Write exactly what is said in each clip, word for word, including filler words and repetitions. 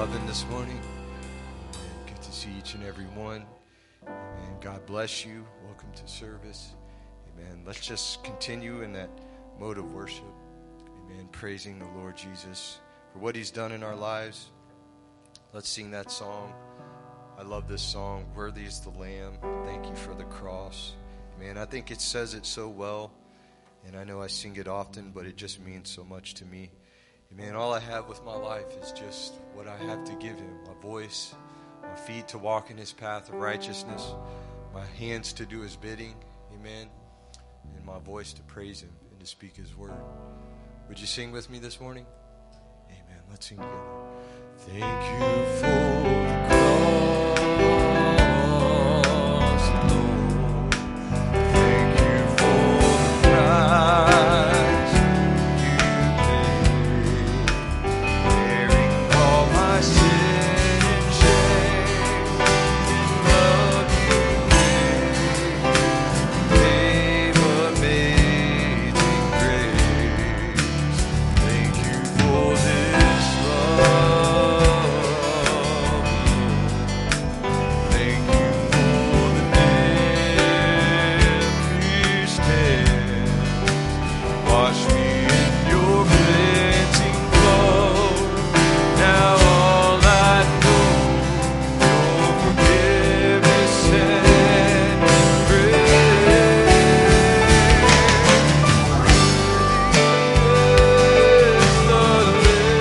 loving this morning. And good to see each and every one. Amen. God bless you. Welcome to service. Amen. Let's just continue in that mode of worship. Amen. Praising the Lord Jesus for what he's done in our lives. Let's sing that song. I love this song, Worthy is the Lamb. Thank you for the cross. Man, I think it says it so well. And I know I sing it often, but it just means so much to me. Man, all I have with my life is just what I have to give him. My voice, my feet to walk in his path of righteousness, my hands to do his bidding, amen, and my voice to praise him and to speak his word. Would you sing with me this morning? Amen. Let's sing together. Thank you for the cross, Lord. Thank you for the price you paid, bearing all my sin and shame. In love you gave, gave amazing grace. Thank you for this love. Thank you for the nail pierced hands. Wash me in your cleansing flow. Now all I know, your forgiveness and grace. Is the Lamb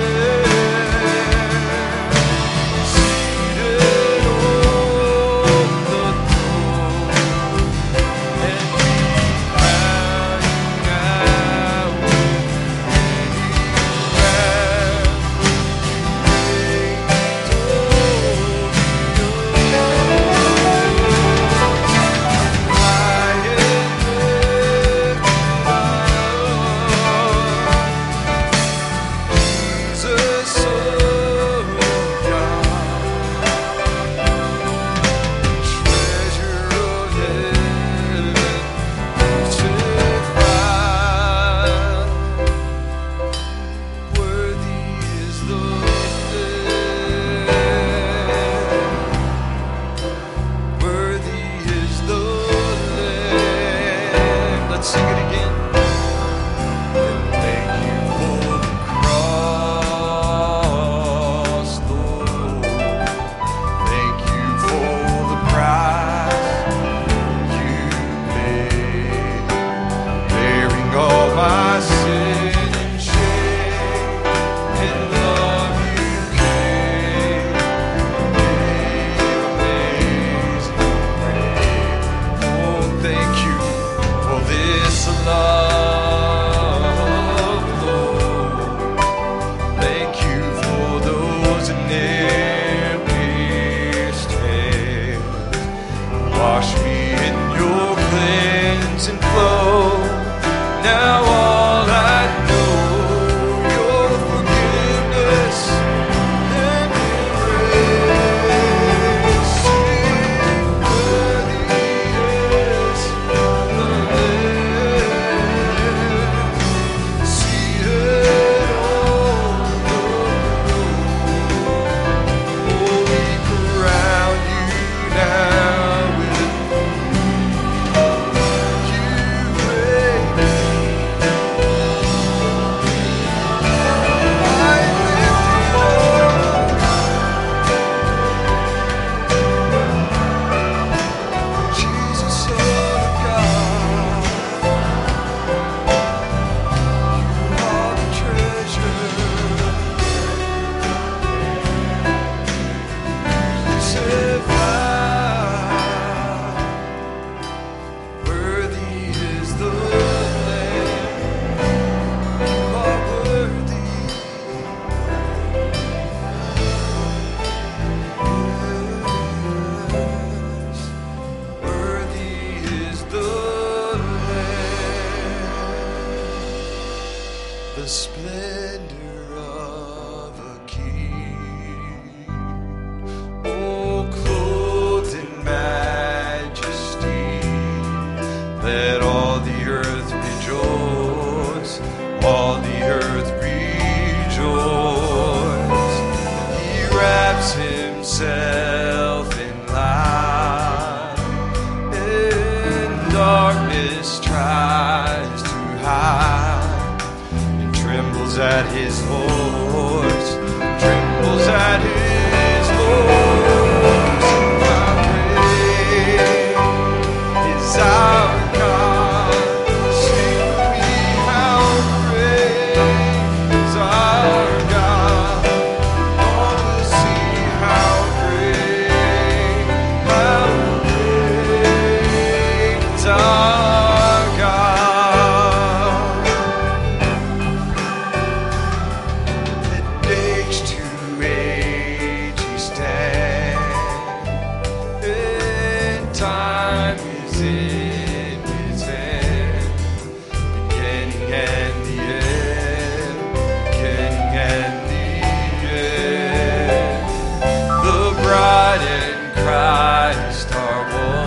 seated on the throne, and we crown you now with many crowns. Jesus, Son of God, treasure of heaven, crucified. Worthy is the Lamb. Worthy is the Lamb. Let's sing it again. And thank you for the cross, Lord. Thank you for the price you paid, bearing all my sin and shame. In love you gave, gave amazing grace. Oh, thank you for this love, Lord. Thank you for those nail-pierced hands. Wash me in your cleansing flow. Now all I know, your forgiveness and grace. Worthy is the Lamb seated on the throne. Oh, we crown you now with you reign. I lift you up, Jesus, Son of God. You are the treasure crucified. Worthy is the Lamb. You are worthy. Yes. Worthy is the Lamb. The splendor of a king. Oh, clothed in majesty, let all the earth rejoice, all the earth rejoice. He rides at his voice, trembles at his voice. How great is our God? Sing with me, how great is our God? All will see how great, how great is our God. That age to age he stands, and time is in his hand, beginning and the end, beginning and the end. The bride and Christ are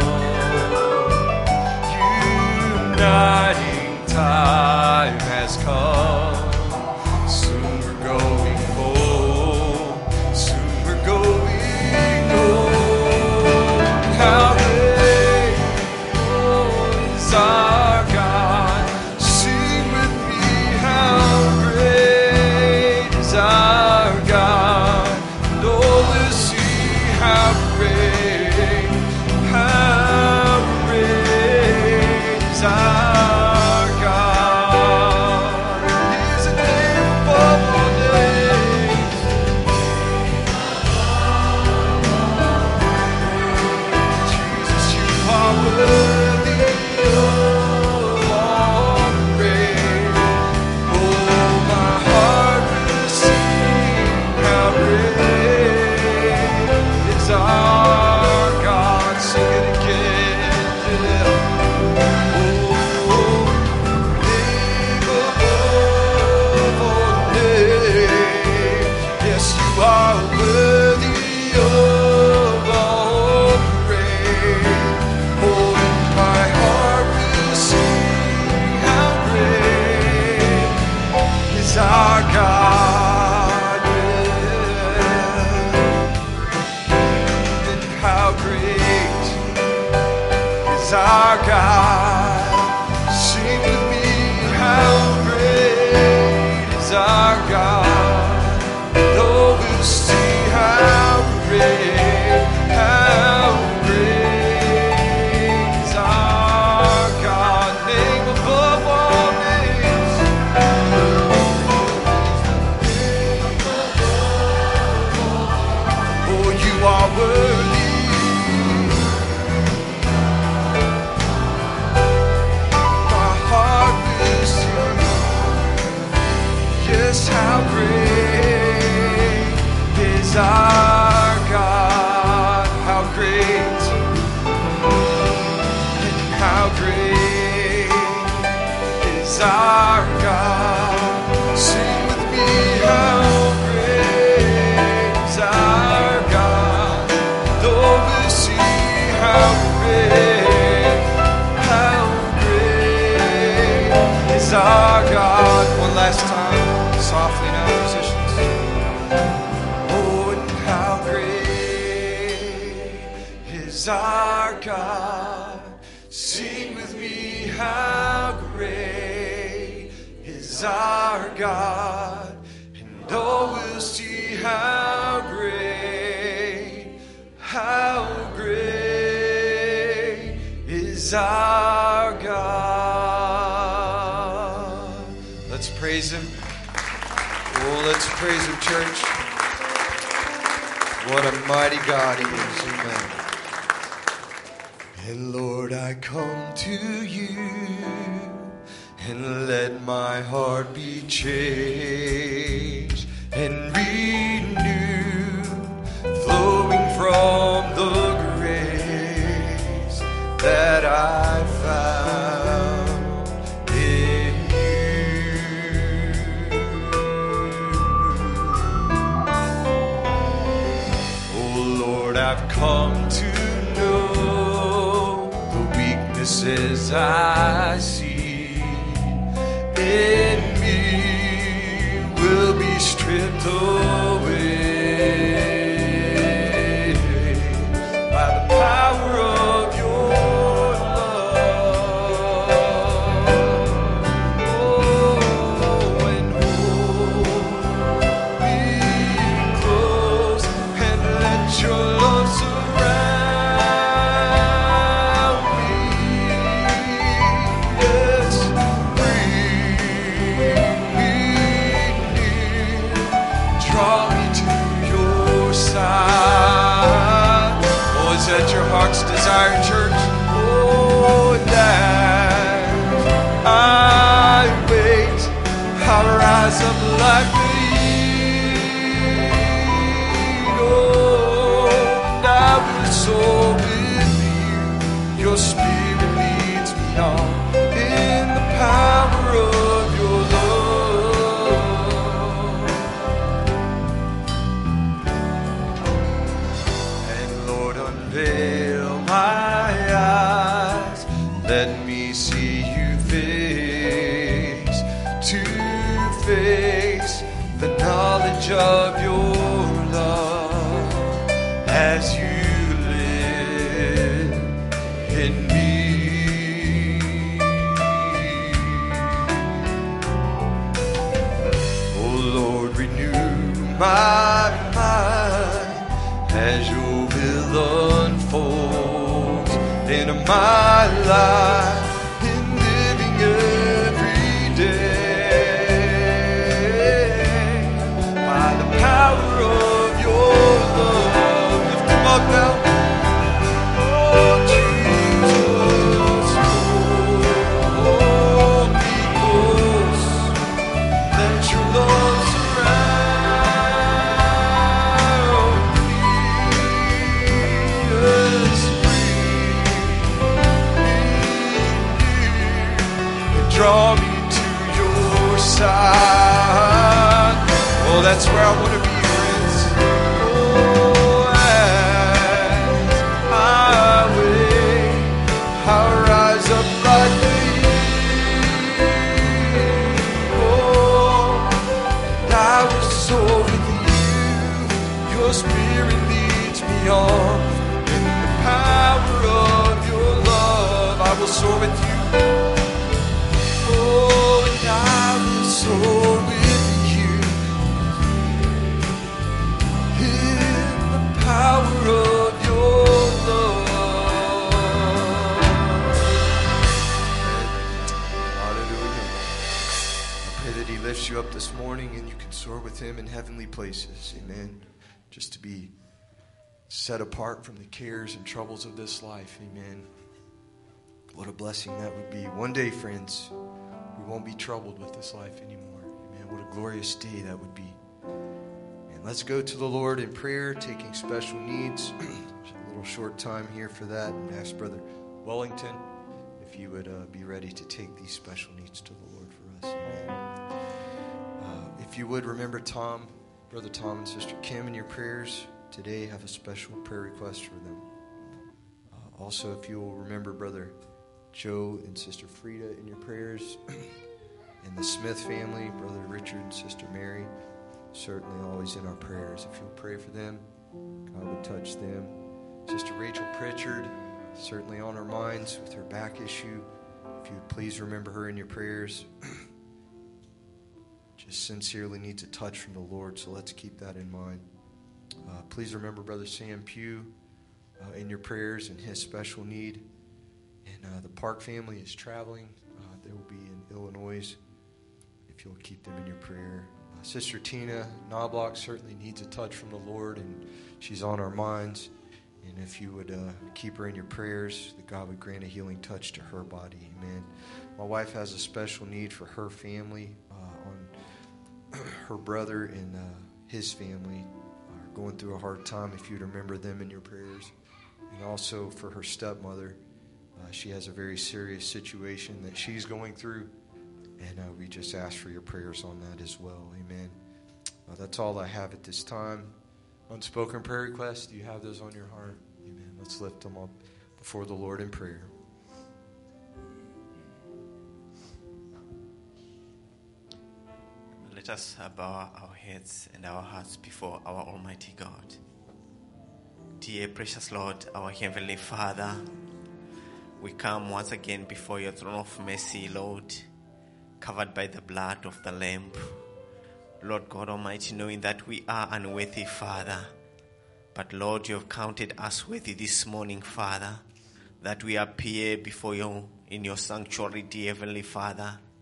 one, uniting time has come. Soon we're going home, soon we're going home. How great is our God? Sing with me, how great is our God? And all will see how great, how great is our God. He's a name above all names. Jesus, you are worthy of all praise. Oh, my heart will sing how great is our God. Sing it again. Yeah. Oh, name above all names. Yes, you are worthy of all praise. Oh, my heart will sing how great is our God. Yeah. And how great is our God. Sing with me, how great is our God. Though we'll see how great, how great is our God. Name above all names. Oh, you are worthy. My heart will sing. Yes, how great is our God. How great, and how great is our God. Sing with me, how great is our God. Though we'll see how great, how great is our God. One last time, softly now, musicians. Oh, and how great is our God. Sing with me, how great is our God. And all will see how great, how great is our God. Let's praise him. Oh, let's praise him, church. What a mighty God he is. Amen. And Lord, I come to you, and let my heart be changed and renewed, flowing from the grace that I found in you. Oh Lord, I've come to know the weaknesses I see in me will be stripped away by the power of your love. Oh, and draw me to your side. Oh, is that your heart's desire, church? Oh, and as I wait, I'll rise up like the eagle, and I will soar with you. Your spirit leads me on in the power of your love. And Lord, unveil my eyes, let me see you face to face, the knowledge of your love as you live in me. Oh Lord, renew my mind as your will unfolds in my life, in living every day by the power of your love. Lift them up now. Oh Jesus, hold me close. Let your love surround me. Yes, draw me to your side. Oh, that's where I want to be, friends. Oh, as I wait, I'll rise up like the eagle, and I will soar with you. Your spirit leads me on in the power of your love. I will soar with you. Oh, and I will soar with you in the power of your love. Hallelujah. I pray that he lifts you up this morning and you can soar with him in heavenly places. Amen. Just to be set apart from the cares and troubles of this life. Amen. What a blessing that would be. One day, friends, we won't be troubled with this life anymore. Amen. What a glorious day that would be. And let's go to the Lord in prayer, taking special needs. Just a little short time here for that. And ask Brother Wellington if you would uh, be ready to take these special needs to the Lord for us. Amen. Uh, if you would remember Tom, Brother Tom and Sister Kim in your prayers today, have a special prayer request for them. Uh, also, if you will remember Brother Joe and Sister Frida in your prayers, and the Smith family, Brother Richard and Sister Mary, certainly always in our prayers. If you'll pray for them, God would touch them. Sister Rachel Pritchard, certainly on our minds with her back issue. If you would please remember her in your prayers. Just sincerely needs a touch from the Lord, so let's keep that in mind. Uh, please remember Brother Sam Pugh uh, in your prayers and his special need. And uh, the Park family is traveling. Uh, they will be in Illinois. If you'll keep them in your prayer. Uh, Sister Tina Knobloch certainly needs a touch from the Lord, and she's on our minds. And if you would uh, keep her in your prayers, that God would grant a healing touch to her body. Amen. My wife has a special need for her family. Uh, on her brother and uh, his family are going through a hard time. If you'd remember them in your prayers. And also for her stepmother. Uh, she has a very serious situation that she's going through, and uh, we just ask for your prayers on that as well. Amen. Uh, that's all I have at this time. Unspoken prayer requests, do you have those on your heart? Amen. Let's lift them up before the Lord in prayer. Let us bow our heads and our hearts before our Almighty God. Dear precious Lord, our Heavenly Father, we come once again before your throne of mercy, Lord, covered by the blood of the Lamb. Lord God Almighty, knowing that we are unworthy, Father, but Lord, you have counted us worthy this morning, Father, that we appear before you in your sanctuary, dear Heavenly Father.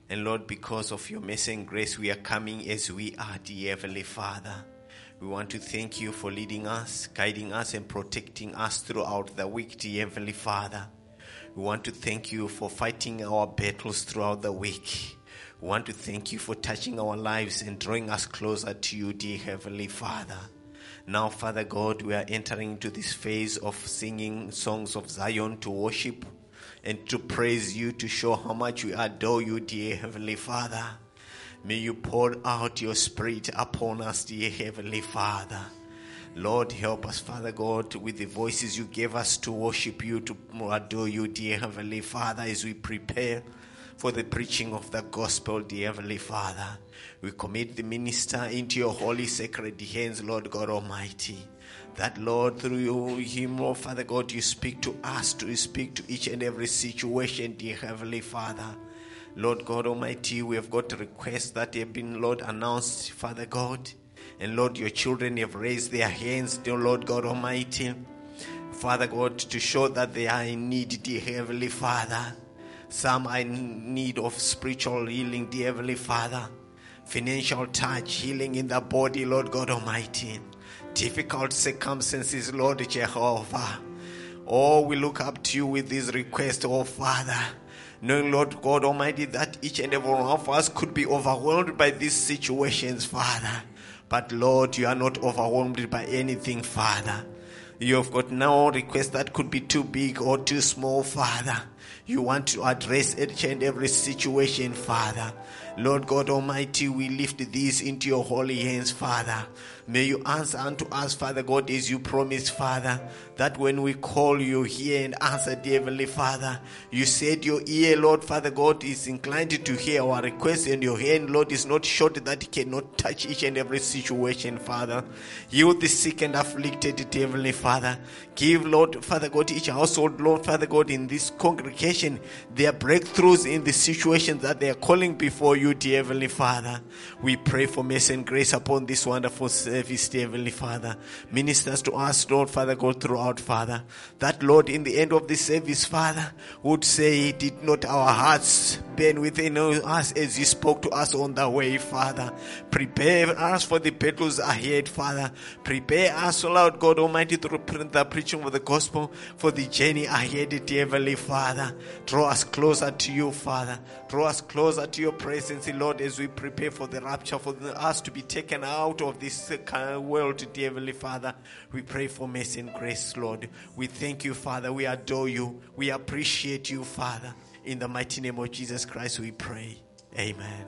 And Lord, because of your mercy and grace, we are coming as we are, dear Heavenly Father. We want to thank you for leading us, guiding us, and protecting us throughout the week, dear Heavenly Father. We want to thank you for fighting our battles throughout the week. We want to thank you for touching our lives and drawing us closer to you, dear Heavenly Father. Now, Father God, we are entering into this phase of singing songs of Zion to worship and to praise you, to show how much we adore you, dear Heavenly Father. May you pour out your Spirit upon us, dear Heavenly Father. Lord, help us, Father God, with the voices you gave us to worship you, to adore you, dear Heavenly Father, as we prepare for the preaching of the gospel, dear Heavenly Father. We commit the minister into your holy, sacred hands, Lord God Almighty. That, Lord, through him, oh Father God, you speak to us, to speak to each and every situation, dear Heavenly Father. Lord God Almighty, we have got requests that have been, Lord, announced, Father God. And Lord, your children have raised their hands, dear Lord God Almighty, Father God, to show that they are in need, dear Heavenly Father. Some are in need of spiritual healing, dear Heavenly Father. Financial touch, healing in the body, Lord God Almighty. Difficult circumstances, Lord Jehovah. Oh, we look up to you with this request, oh Father. Knowing, Lord God Almighty, that each and every one of us could be overwhelmed by these situations, Father. But Lord, you are not overwhelmed by anything, Father. You have got no request that could be too big or too small, Father. You want to address each and every situation, Father. Lord God Almighty, we lift these into your holy hands, Father. May you answer unto us, Father God, as you promised, Father, that when we call you hear and answer, dear Heavenly Father. You said your ear, Lord, Father God, is inclined to hear our request, and your hand, Lord, is not short that it cannot touch each and every situation, Father. Heal the sick and afflicted, dear Heavenly Father. Give, Lord, Father God, each household, Lord, Father God, in this congregation, their breakthroughs in the situations that they are calling before you, dear Heavenly Father. We pray for mercy and grace upon this wonderful service, dear Heavenly Father. Ministers to us, Lord, Father God, throughout, Father. That, Lord, in the end of this service, Father, would say, did not our hearts burn within us as you spoke to us on the way, Father. Prepare us for the battles ahead, Father. Prepare us, Lord God Almighty, through the preaching of the gospel for the journey ahead, dear Heavenly Father. Draw us closer to you, Father. Draw us closer to your presence, Lord, as we prepare for the rapture, for us to be taken out of this world, dear Heavenly Father. We pray for mercy and grace, Lord. We thank you, Father. We adore you. We appreciate you, Father. In the mighty name of Jesus Christ, we pray. Amen.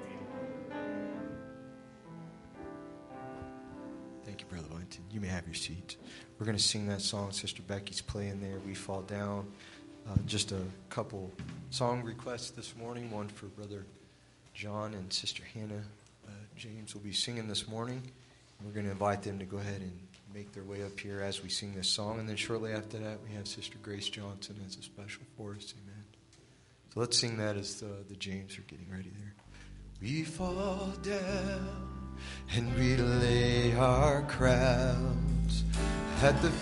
Thank you, Brother Wellington. You may have your seat. We're going to sing that song. Sister Becky's playing there. We Fall Down. Uh, just a couple song requests this morning. One for Brother John and Sister Hannah. Uh, James will be singing this morning. We're going to invite them to go ahead and make their way up here as we sing this song. And then shortly after that, we have Sister Grace Johnson as a special for us. Amen. So let's sing that as the, the James are getting ready there. We fall down and we lay our crowns at the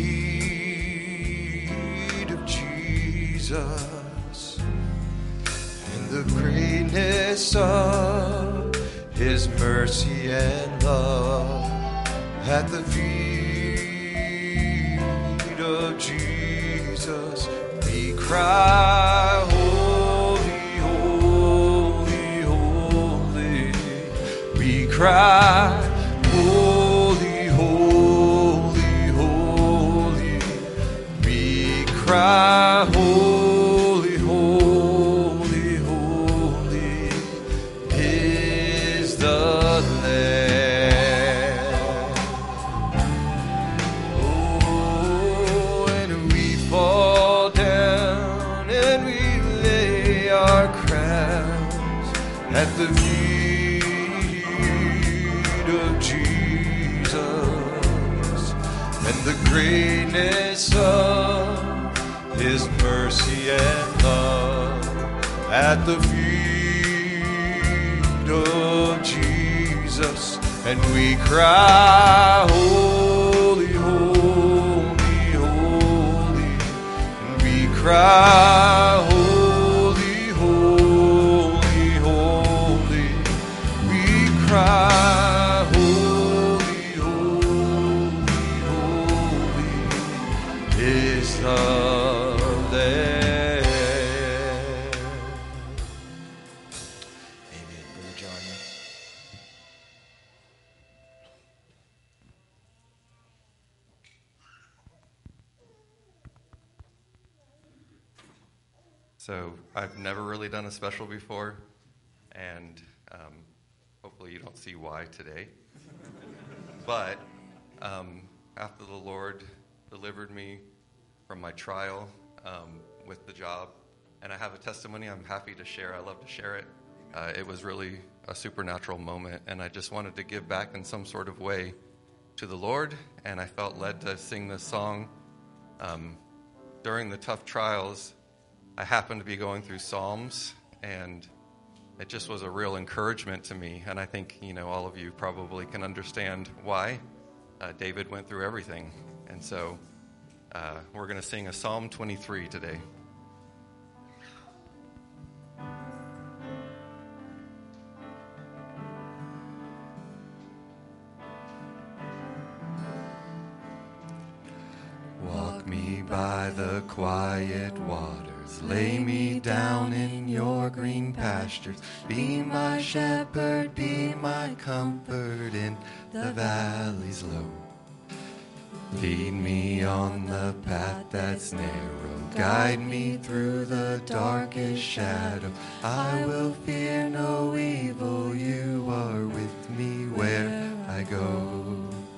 feet of Jesus, in the greatness of his mercy and love, at the feet of Jesus we cry, holy, holy, holy. We cry, holy, holy, holy. We cry, holy, holy, holy is the Lamb. Oh, and we fall down and we lay our crowns at the feet of Jesus, and the greatness of his mercy and love, at the feet of Jesus, and we cry, holy, holy, holy, and we cry, holy, holy, So I've never really done a special before, and um, hopefully you don't see why today. But um, after the Lord delivered me from my trial um, with the job, and I have a testimony I'm happy to share. I love to share it. Uh, it was really a supernatural moment, and I just wanted to give back in some sort of way to the Lord, and I felt led to sing this song. Um, during the tough trials, I happened to be going through Psalms, and it just was a real encouragement to me. And I think, you know, all of you probably can understand why uh, David went through everything. And so uh, we're going to sing a Psalm twenty-three today. Walk me by the quiet waters, lay me down in your green pastures. Be my shepherd, be my comfort in the valleys low. Lead me on the path that's narrow, guide me through the darkest shadow. I will fear no evil, you are with me where I go.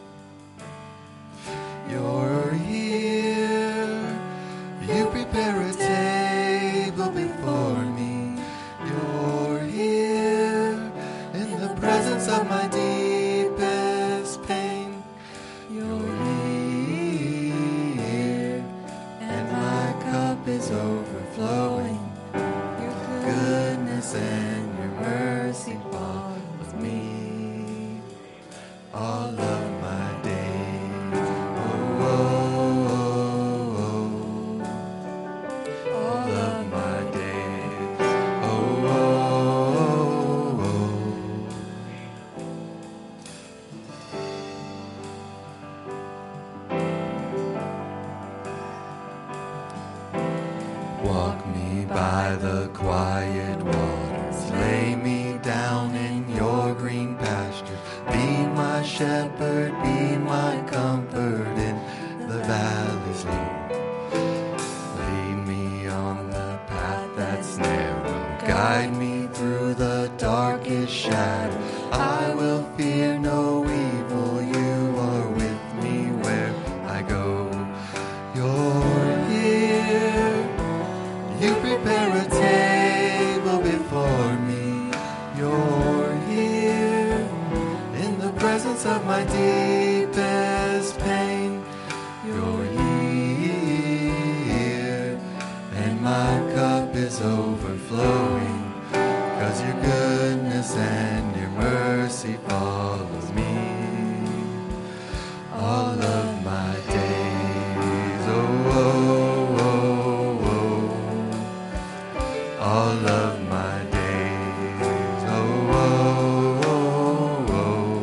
You're here, you prepare a table before me. You're here in the presence of my deepest pain. You're here, and my cup is overflowing. Your goodness and your mercy follows me all of my days. Walk me by the quiet waters, lay me down in your green pastures. Be my shepherd, be my comfort in the valleys low. Lead me on the path that's narrow, guide me through the darkest shadow. I will fear no evil, you are with me where I go. You're here, you prepare a table before me. You're here in the presence of my deepest pain. You're here, and my cup is overflowing, 'cause your goodness and your mercy follows me all of my days. Oh, oh, oh, oh. All of my days. Oh, oh, oh,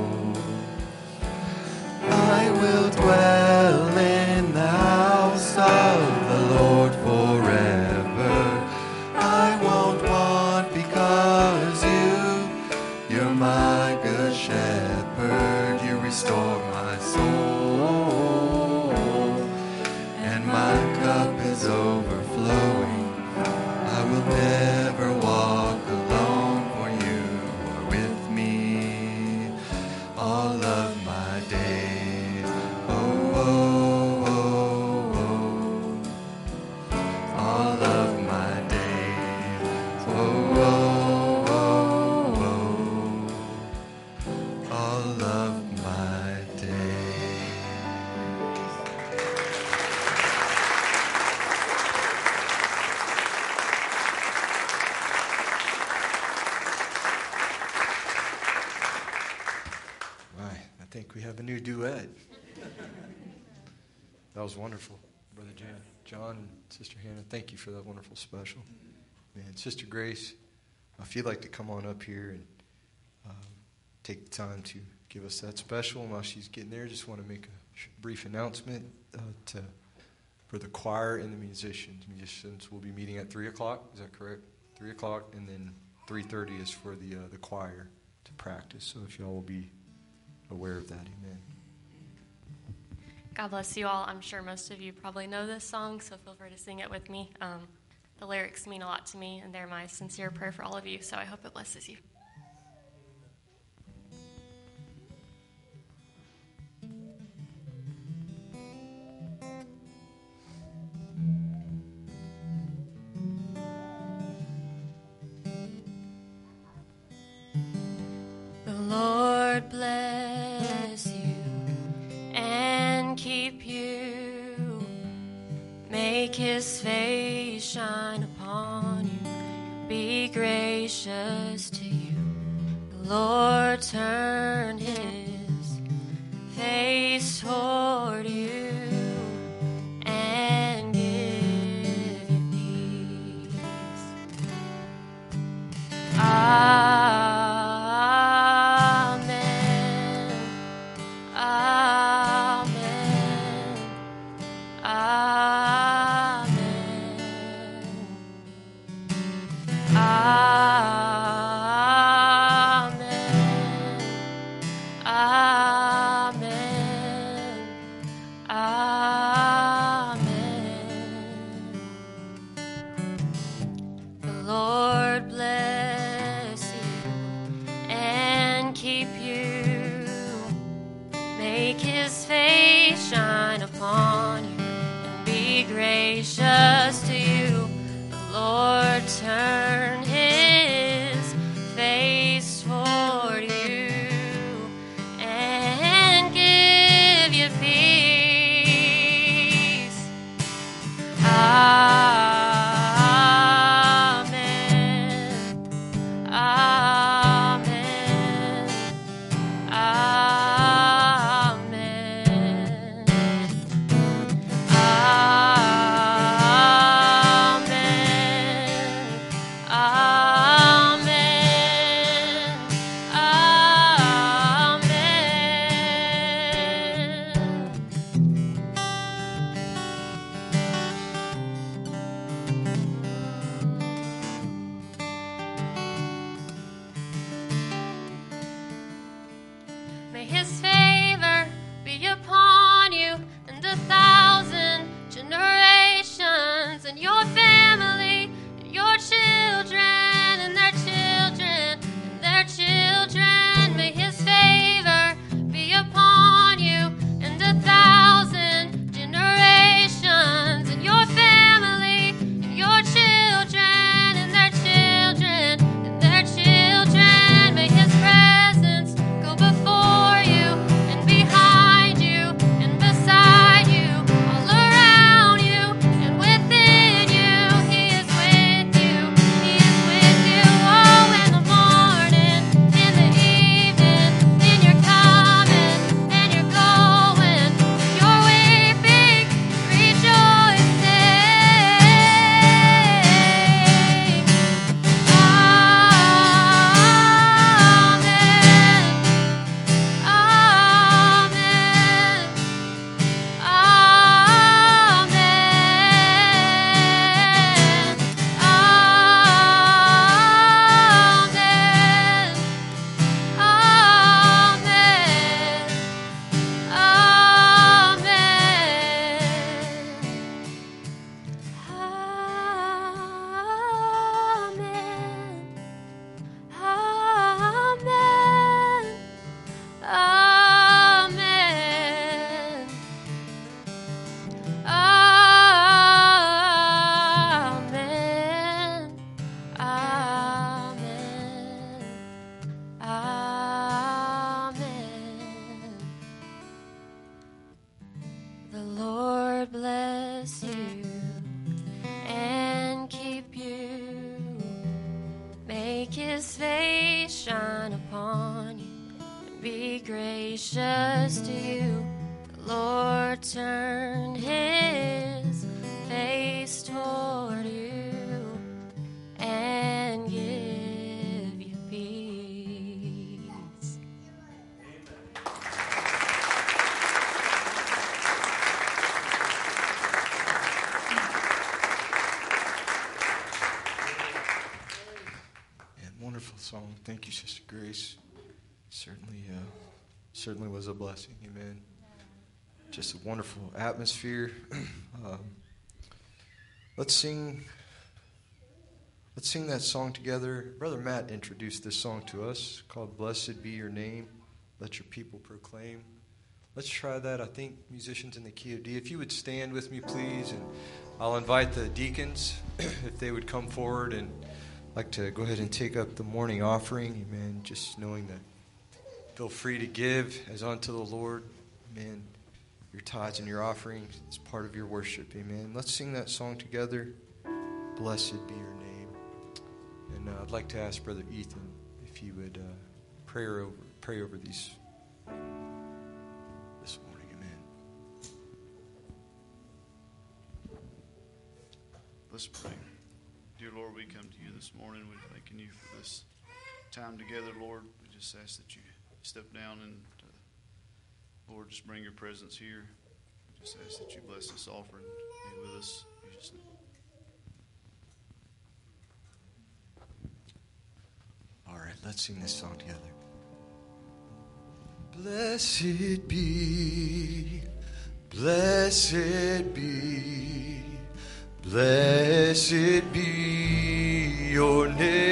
oh. I will dwell in the house of the Lord forever. I won't want because you, you're my good shepherd. You restore my soul, and my cup is overflowing. I will never walk alone, for you are with me all of my days. Oh, oh, oh, oh. All of my days. Oh, oh, oh, oh. All of my days. Right, I think we have a new duet. That was wonderful, Brother Jan, John and Sister Hannah. Thank you for that wonderful special. Man, Sister Grace, if you'd like to come on up here and um, take the time to give us that special. And while she's getting there, just want to make a sh- brief announcement uh, to for the choir and the musicians. Musicians will be meeting at three o'clock. Is that correct? three o'clock, and then three thirty is for the uh, the choir to practice. So if y'all will be aware of that, amen. God bless you all. I'm sure most of you probably know this song, so feel free to sing it with me. Um, the lyrics mean a lot to me, and they're my sincere prayer for all of you, so I hope it blesses you. The Lord bless you and keep you. Make his face shine upon you. Be gracious to you. The Lord turn his face toward you and give you peace. Amen. Amen. Amen. Amen. Amen. Amen. The Lord bless you and keep you. Make his face shine upon you and be gracious to you. The Lord turn his face toward you and give you peace. Amen. Amen. Amen. Amen. May his favor be upon you and a thousand generations, and your family, and your children, and their children, and their children. May his favor be upon you and a thousand generations, and your family, and your children, and their children, and their children. May his presence go before you and behind you and beside you, all around you and within you. He is with you. He is with you. Oh, in the morning, in the evening, in your coming and your going, your weeping, rejoicing. The Lord bless you and keep you. Make his face shine upon you and be gracious to you. The Lord turn his face toward you and give you peace. And wonderful song. Thank you, Sister Grace. Certainly, uh, certainly was a blessing. Amen. Just a wonderful atmosphere. um, let's sing Let's sing that song together. Brother Matt introduced this song to us called Blessed Be Your Name. Let your people proclaim. Let's try that. I think musicians in the key of D. If you would stand with me, please, and I'll invite the deacons if they would come forward and like to go ahead and take up the morning offering. Amen. Just knowing that feel free to give as unto the Lord. Amen. Your tithes and your offerings, it's part of your worship. Amen. Let's sing that song together. Blessed be your name. And uh, I'd like to ask Brother Ethan if he would uh, pray over pray over these this morning. Amen. Let's pray. Dear Lord, we come to you this morning. We're thanking you for this time together, Lord. We just ask that you step down and, uh, Lord, just bring your presence here. We just ask that you bless this offering. Be with us. In Jesus' name. All right, let's sing this song together. Blessed be, blessed be, blessed be your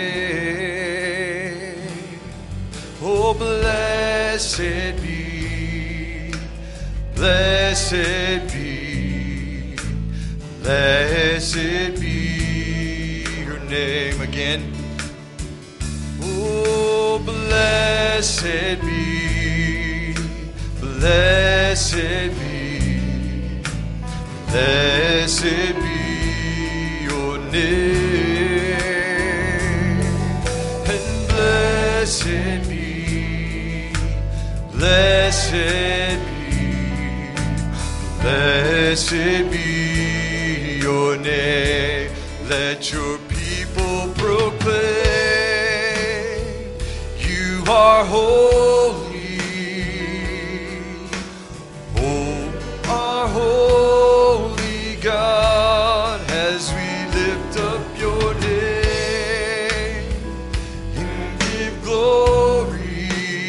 name. Oh, blessed be, blessed be, blessed be your name again. Oh, blessed be, blessed be, blessed be your name. And blessed be, blessed be, blessed be your name. Let your people proclaim you are holy, oh, our holy God, as we lift up your name and give glory,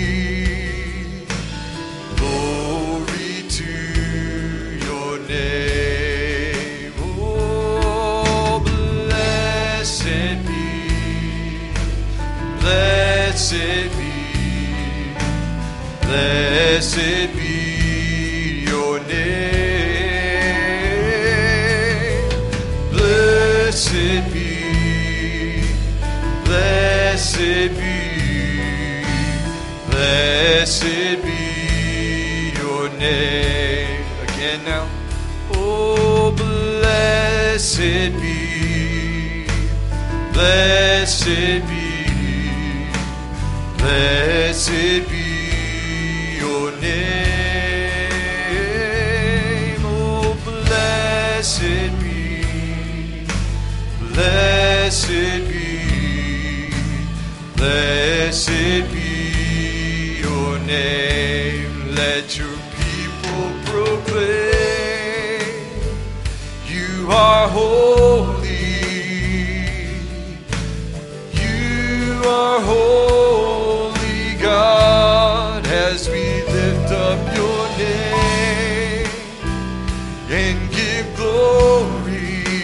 glory to your name. Oh, blessed be, blessed be, blessed be your name. Blessed be, blessed be, blessed be your name. Again now. Oh, blessed be, blessed be, blessed be your name. Oh, blessed be, blessed be, blessed be your name. Let your people proclaim you are holy, you are holy God, as we lift up your name and give glory,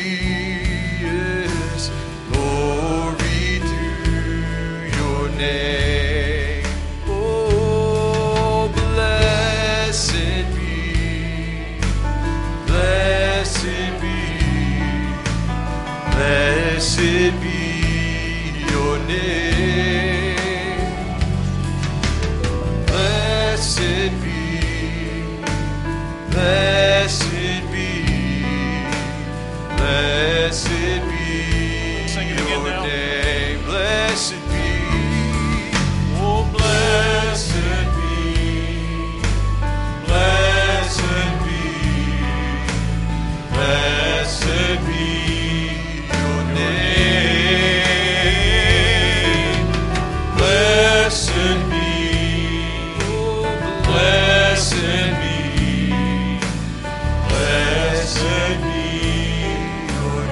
yes, glory to your name. Oh, blessed be, blessed be, blessed be your name. Blessed be, blessed be, blessed be Sing it again your now. name. Blessed be, oh, blessed be, blessed be, blessed be your name. Blessed be, oh, blessed be, blessed be your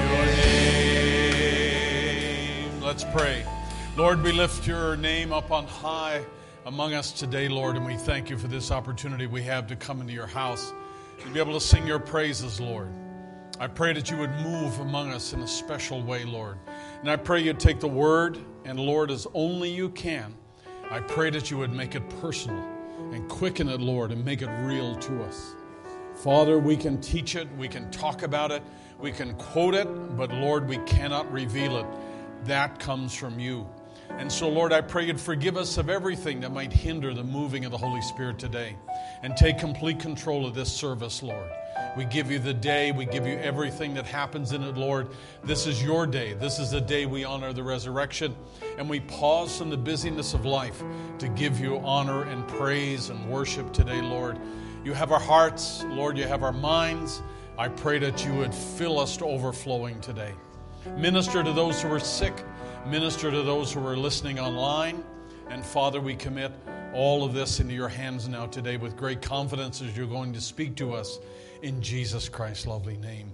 name. Let's pray. Lord, we lift your name up on high among us today, Lord, and we thank you for this opportunity we have to come into your house, to be able to sing your praises, Lord. I pray that you would move among us in a special way, Lord. And I pray you'd take the word, and Lord, as only you can, I pray that you would make it personal and quicken it, Lord, and make it real to us. Father, we can teach it, we can talk about it, we can quote it, but Lord, we cannot reveal it. That comes from you. And so, Lord, I pray you'd forgive us of everything that might hinder the moving of the Holy Spirit today. And take complete control of this service, Lord. We give you the day. We give you everything that happens in it, Lord. This is your day. This is the day we honor the resurrection. And we pause from the busyness of life to give you honor and praise and worship today, Lord. You have our hearts, Lord. You have our minds. I pray that you would fill us to overflowing today. Minister to those who are sick. Minister to those who are listening online. And Father, we commit all of this into your hands now today with great confidence as you're going to speak to us in Jesus Christ's lovely name.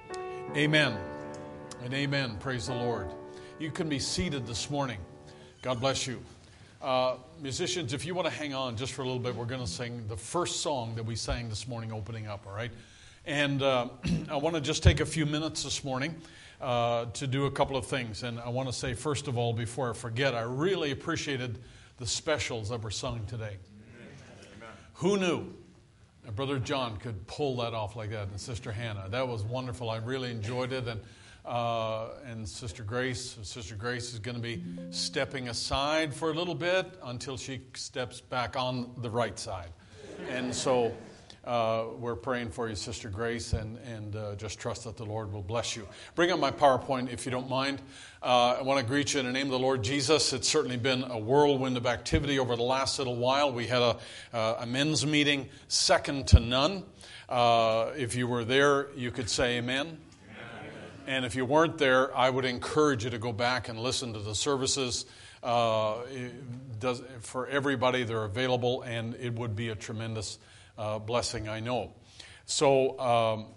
Amen and amen. Praise the Lord. You can be seated this morning. God bless you. Uh, musicians, if you want to hang on just for a little bit, we're going to sing the first song that we sang this morning opening up, all right? And uh, I want to just take a few minutes this morning uh, to do a couple of things. And I want to say, first of all, before I forget, I really appreciated the specials that were sung today. Amen. Who knew that Brother John could pull that off like that, and Sister Hannah? That was wonderful. I really enjoyed it. And uh, and Sister Grace, Sister Grace is going to be stepping aside for a little bit until she steps back on the right side. And so uh, we're praying for you, Sister Grace, and, and uh, just trust that the Lord will bless you. Bring up my PowerPoint if you don't mind. Uh, I want to greet you in the name of the Lord Jesus. It's certainly been a whirlwind of activity over the last little while. We had a, uh, a men's meeting second to none. Uh, if you were there, you could say amen. Amen. And if you weren't there, I would encourage you to go back and listen to the services. Uh, it does, for everybody, they're available, and it would be a tremendous uh, blessing, I know. So um,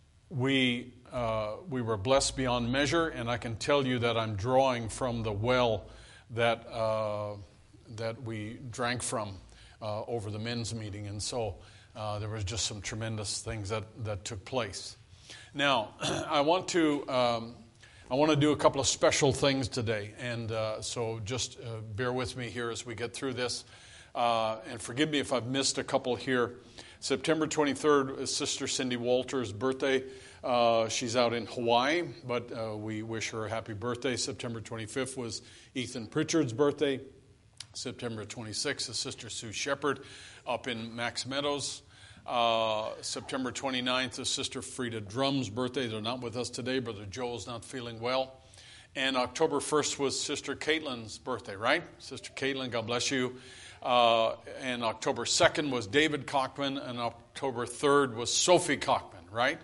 we... Uh, we were blessed beyond measure, and I can tell you that I'm drawing from the well that uh, that we drank from uh, over the men's meeting, and so uh, there was just some tremendous things that, that took place. Now, I want to um, I want to do a couple of special things today, and uh, so just uh, bear with me here as we get through this, uh, and forgive me if I've missed a couple here. September twenty-third is Sister Cindy Walter's birthday. Uh, she's out in Hawaii, but uh, we wish her a happy birthday. September twenty-fifth was Ethan Pritchard's birthday. September twenty-sixth is Sister Sue Shepherd up in Max Meadows. Uh, September twenty-ninth is Sister Frida Drum's birthday. They're not with us today. Brother Joel's not feeling well. And October first was Sister Caitlin's birthday, right? Sister Caitlin, God bless you. Uh, and October second was David Cockman, and October third was Sophie Cockman, right?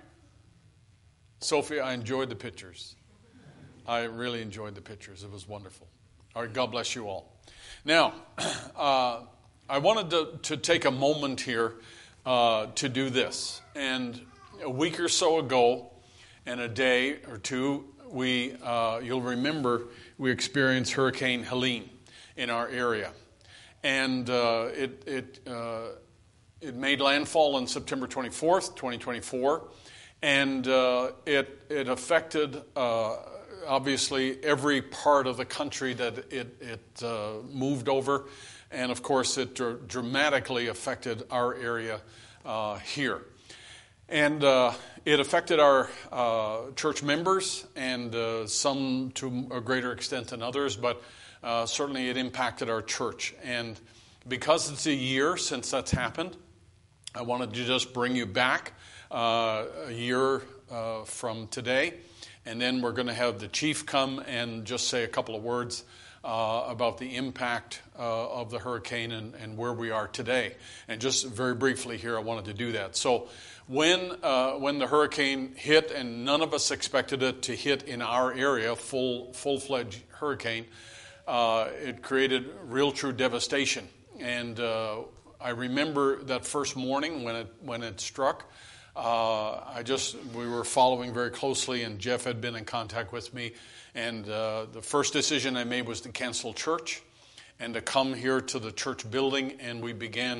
Sophie, I enjoyed the pictures. I really enjoyed the pictures. It was wonderful. All right, God bless you all. Now, uh, I wanted to, to take a moment here uh, to do this. And a week or so ago, and a day or two, we uh, you'll remember we experienced Hurricane Helene in our area. And uh, it, it, uh, it made landfall on September twenty-fourth, twenty twenty-four. And uh, it it affected, uh, obviously, every part of the country that it, it uh, moved over. And, of course, it dr- dramatically affected our area uh, here. And uh, it affected our uh, church members, and uh, some to a greater extent than others, but uh, certainly it impacted our church. And because it's a year since that's happened, I wanted to just bring you back Uh, a year uh, from today, and then we're going to have the chief come and just say a couple of words uh, about the impact uh, of the hurricane and, and where we are today. And just very briefly here, I wanted to do that. So when uh, when the hurricane hit, and none of us expected it to hit in our area, full full-fledged hurricane, uh, it created real true devastation. And uh, I remember that first morning when it when it struck. Uh, I just, we were following very closely, and Jeff had been in contact with me, and uh, the first decision I made was to cancel church and to come here to the church building, and we began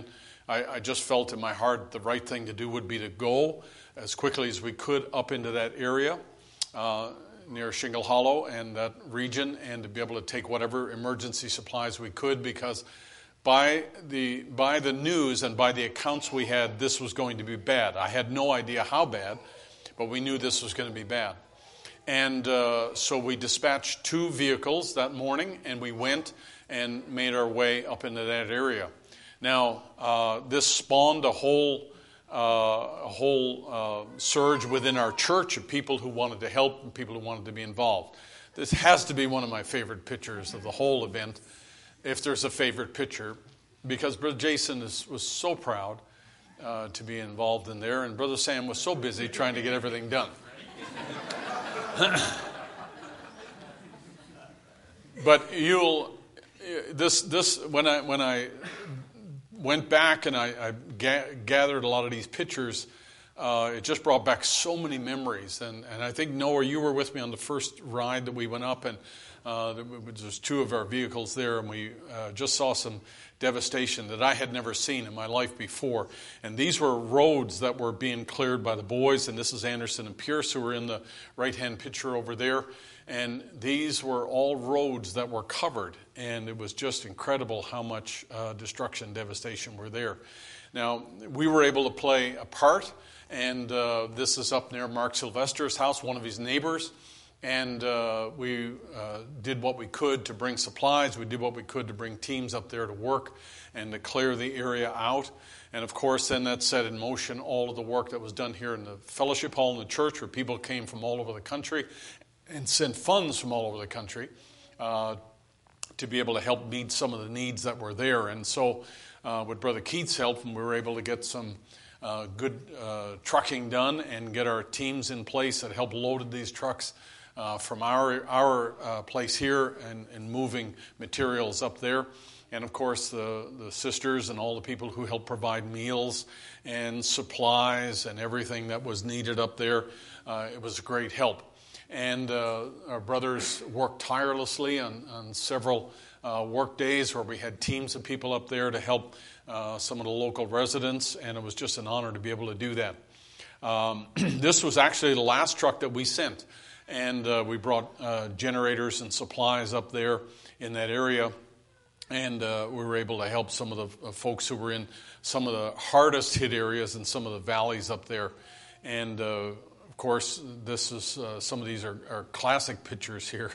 I, I just felt in my heart the right thing to do would be to go as quickly as we could up into that area uh, near Shingle Hollow and that region, and to be able to take whatever emergency supplies we could, because by the by the news and by the accounts we had, this was going to be bad. I had no idea how bad, but we knew this was going to be bad. And uh, so we dispatched two vehicles that morning, and we went and made our way up into that area. Now, uh, this spawned a whole uh, a whole uh, surge within our church of people who wanted to help and people who wanted to be involved. This has to be one of my favorite pictures of the whole event, if there's a favorite picture, because Brother Jason is, was so proud uh, to be involved in there, and Brother Sam was so busy trying to get everything done. But you'll this this when I when I went back and I, I ga- gathered a lot of these pictures, uh, it just brought back so many memories. And and I think Noah, you were with me on the first ride that we went up, and uh, there was two of our vehicles there, and we uh, just saw some devastation that I had never seen in my life before. And these were roads that were being cleared by the boys, and this is Anderson and Pierce who were in the right-hand picture over there. And these were all roads that were covered, and it was just incredible how much uh, destruction, devastation were there. Now, we were able to play a part, and uh, this is up near Mark Sylvester's house, one of his neighbors. And uh, we uh, did what we could to bring supplies. We did what we could to bring teams up there to work and to clear the area out. And, of course, then that set in motion all of the work that was done here in the fellowship hall in the church, where people came from all over the country and sent funds from all over the country uh, to be able to help meet some of the needs that were there. And so uh, with Brother Keith's help, we were able to get some uh, good uh, trucking done and get our teams in place that helped load these trucks Uh, from our our uh, place here and, and moving materials up there. And, of course, the, the sisters and all the people who helped provide meals and supplies and everything that was needed up there. Uh, it was a great help. And uh, our brothers worked tirelessly on, on several uh, work days where we had teams of people up there to help uh, some of the local residents, and it was just an honor to be able to do that. Um, this was actually the last truck that we sent. And uh, we brought uh, generators and supplies up there in that area. And uh, we were able to help some of the uh, folks who were in some of the hardest hit areas and some of the valleys up there. And, uh, of course, this is uh, some of these are, are classic pictures here,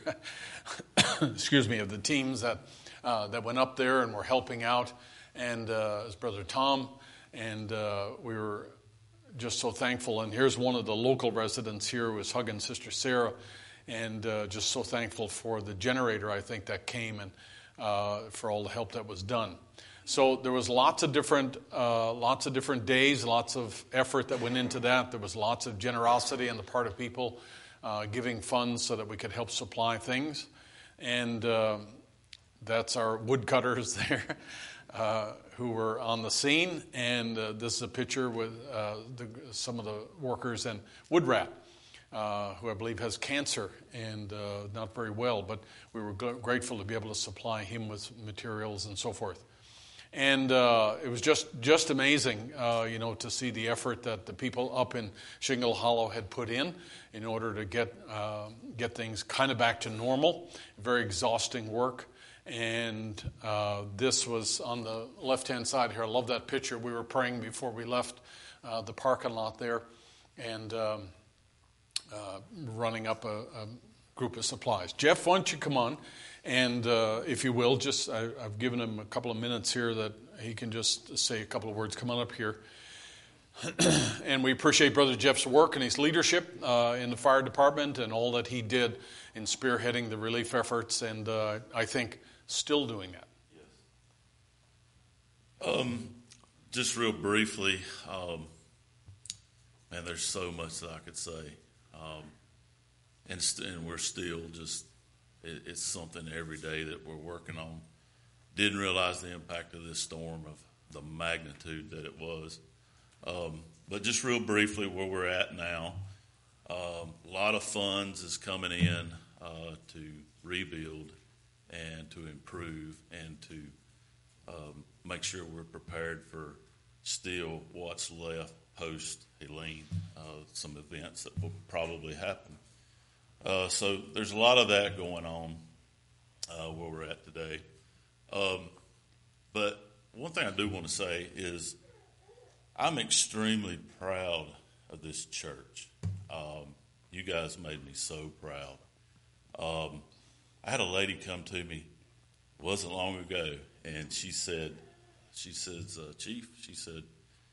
excuse me, of the teams that, uh, that went up there and were helping out. And uh, as Brother Tom, and uh, we were just so thankful. And here's one of the local residents here who was hugging Sister Sarah, and uh, just so thankful for the generator, I think, that came, and uh, for all the help that was done. So there was lots of different, uh, lots of different days, lots of effort that went into that. There was lots of generosity on the part of people uh, giving funds so that we could help supply things. And uh, that's our woodcutters there. Uh, who were on the scene, and uh, this is a picture with uh, the, some of the workers, and Woodrat, uh, who I believe has cancer and uh, not very well, but we were g- grateful to be able to supply him with materials and so forth. And uh, it was just just amazing, uh, you know, to see the effort that the people up in Shingle Hollow had put in in order to get uh, get things kind of back to normal. Very exhausting work. And uh, this was on the left-hand side here. I love that picture. We were praying before we left uh, the parking lot there, and um, uh, running up a, a group of supplies. Jeff, why don't you come on? And uh, if you will, just I, I've given him a couple of minutes here that he can just say a couple of words. Come on up here. And we appreciate Brother Jeff's work and his leadership uh, in the fire department and all that he did in spearheading the relief efforts, and uh, I think still doing that. Yes. Um, just real briefly, um, man, there's so much that I could say, um, and, st- and we're still just, it, it's something every day that we're working on. Didn't realize the impact of this storm, of the magnitude that it was. Um, but just real briefly, where we're at now, um, a lot of funds is coming in uh, to rebuild and to improve and to um, make sure we're prepared for still what's left post Helene, uh, some events that will probably happen. Uh, so there's a lot of that going on uh, where we're at today. Um, but one thing I do want to say is I'm extremely proud of this church. Um, you guys made me so proud. Um, I had a lady come to me, wasn't long ago, and she said, she says, uh, Chief, she said,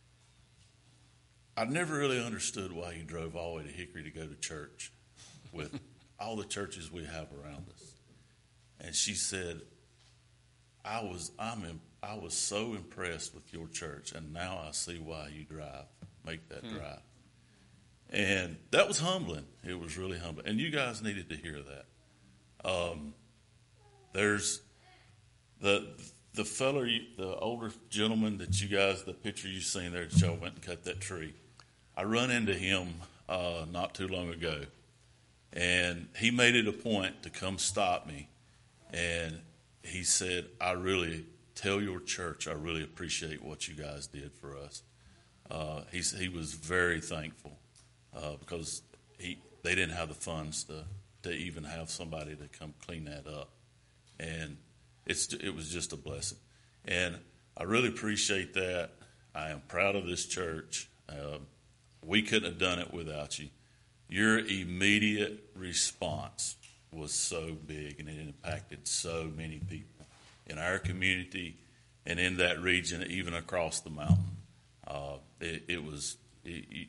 I never really understood why you drove all the way to Hickory to go to church with all the churches we have around us. And she said, I was I'm in, I was so impressed with your church, and now I see why you drive, make that hmm. drive. And that was humbling. It was really humbling. And you guys needed to hear that. Um, there's the the fella, the older gentleman that you guys, the picture you seen there that y'all went and cut that tree. I run into him uh, not too long ago, and he made it a point to come stop me. And he said, I really, tell your church, I really appreciate what you guys did for us. Uh, he, he was very thankful uh, because he they didn't have the funds to, to even have somebody to come clean that up. And it's it was just a blessing. And I really appreciate that. I am proud of this church. Uh, we couldn't have done it without you. Your immediate response was so big, and it impacted so many people in our community and in that region, even across the mountain. Uh, it, it was, it, you,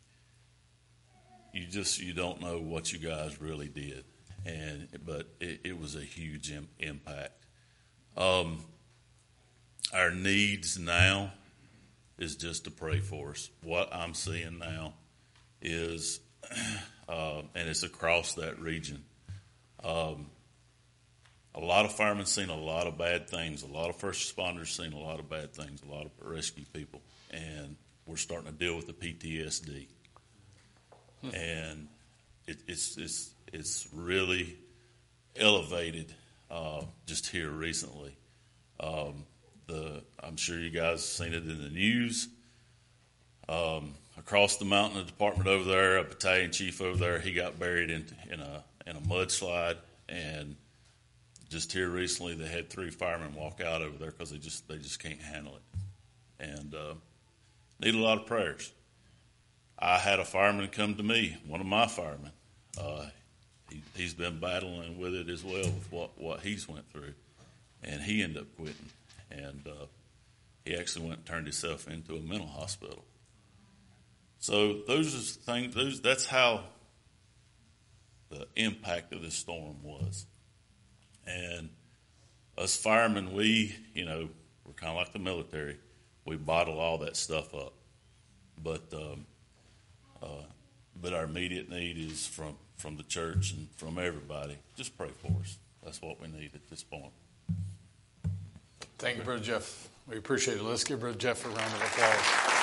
you just, you don't know what you guys really did. And, but it, it was a huge im- impact. Um, our needs now is just to pray for us. What I'm seeing now is, uh, and it's across that region, Um, a lot of firemen seen a lot of bad things. A lot of first responders seen a lot of bad things. A lot of rescue people, and we're starting to deal with the P T S D. Hmm. And it, it's it's it's really elevated uh, just here recently. Um, the I'm sure you guys have seen it in the news. Um, across the mountain, the department over there, a battalion chief over there, he got buried in in a in a mudslide, and just here recently they had three firemen walk out over there because they just they just can't handle it, and uh, need a lot of prayers. I had a fireman come to me, one of my firemen. Uh, he, he's been battling with it as well with what, what he's went through, and he ended up quitting, and uh, he actually went and turned himself into a mental hospital. So those are things. Those that's how the impact of this storm was. And us firemen, we, you know, we're kind of like the military. We bottle all that stuff up. But um, uh, but our immediate need is from, from the church and from everybody. Just pray for us. That's what we need at this point. Thank you, Brother Jeff. We appreciate it. Let's give Brother Jeff a round of applause.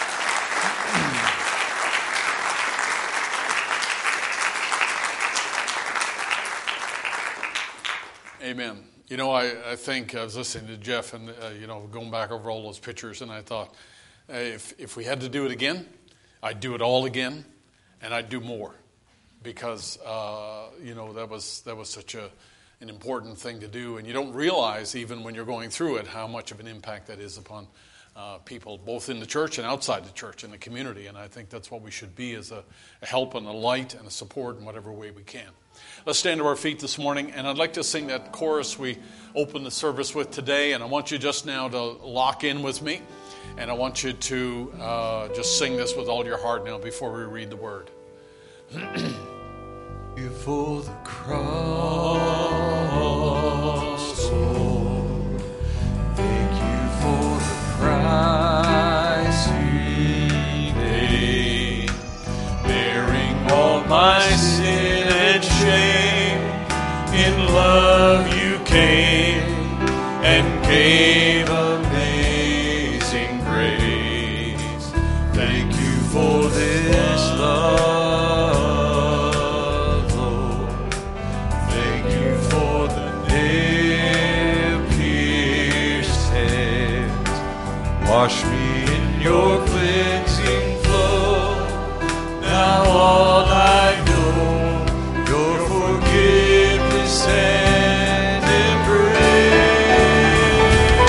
Amen. You know, I, I think I was listening to Jeff and, uh, you know, going back over all those pictures, and I thought, hey, if, if we had to do it again, I'd do it all again, and I'd do more, because, uh, you know, that was that was such a an important thing to do, and you don't realize, even when you're going through it, how much of an impact that is upon uh, people, both in the church and outside the church, in the community, and I think that's what we should be, as a, a help and a light and a support in whatever way we can. Let's stand to our feet this morning, and I'd like to sing that chorus we opened the service with today, and I want you just now to lock in with me, and I want you to uh, just sing this with all your heart now before we read the word. For the cross, Lord, thank you for the price you paid, bearing all my sin and shame. In love you came and gave amazing grace. Thank you for this love, Lord. Thank you for the nail-pierced hands. Wash me in your cleansing flow. Now all I know, your forgiveness and embrace.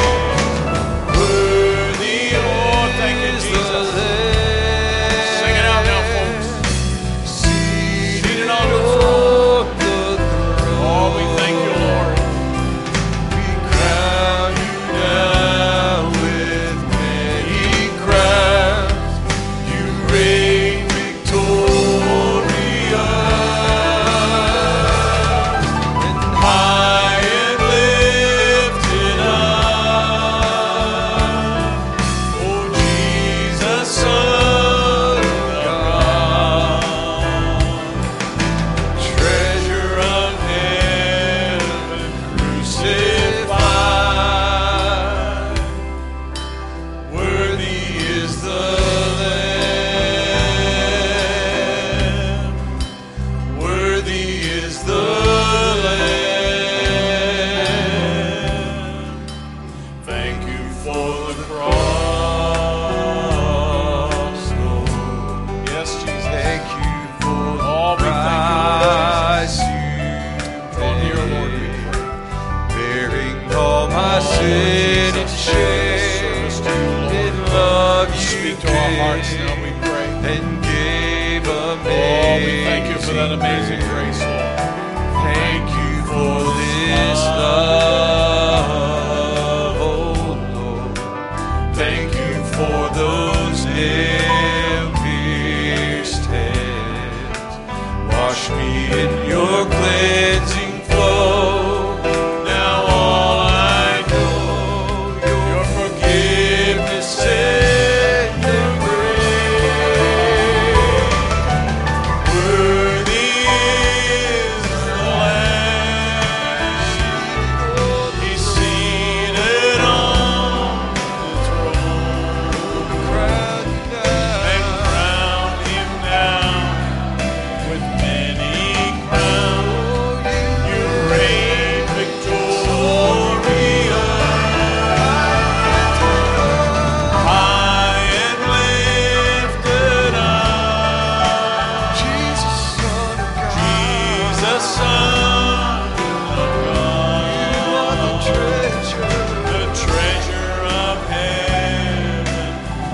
Worthy Oh, thank you, is Jesus. the Lamb. Sing it out now, folks. Seated on the on the throne. Oh, we thank you, Lord. We crown you now with many crowns. You reign victorious, and high and lifted up. Oh, Jesus, Son of God, treasure of heaven, crucified. Worthy is the Lamb. Worthy is the Lamb. Thank you for the cross, Lord. Yes, Jesus. Thank you for the Oh, we thank you, Lord price you Oh, dear Lord, we paid, pray. bearing all my sin and shame. Service to you, Lord. In love you Speak to our hearts gave, now, we pray. and gave amazing. Oh, we thank you for that amazing grace, Lord. Thank you for this love, oh Lord. Thank you for those nail-pierced hands. Wash me in your cleansing flow. Now all I know, your forgiveness and embrace. Worthy is the Lamb. He's seated on the throne. Crown and crown him now with many crowns. You reign victorious, high and lifted up. Jesus, Son of God. Jesus, Son of God. You are the treasure, the treasure of heaven,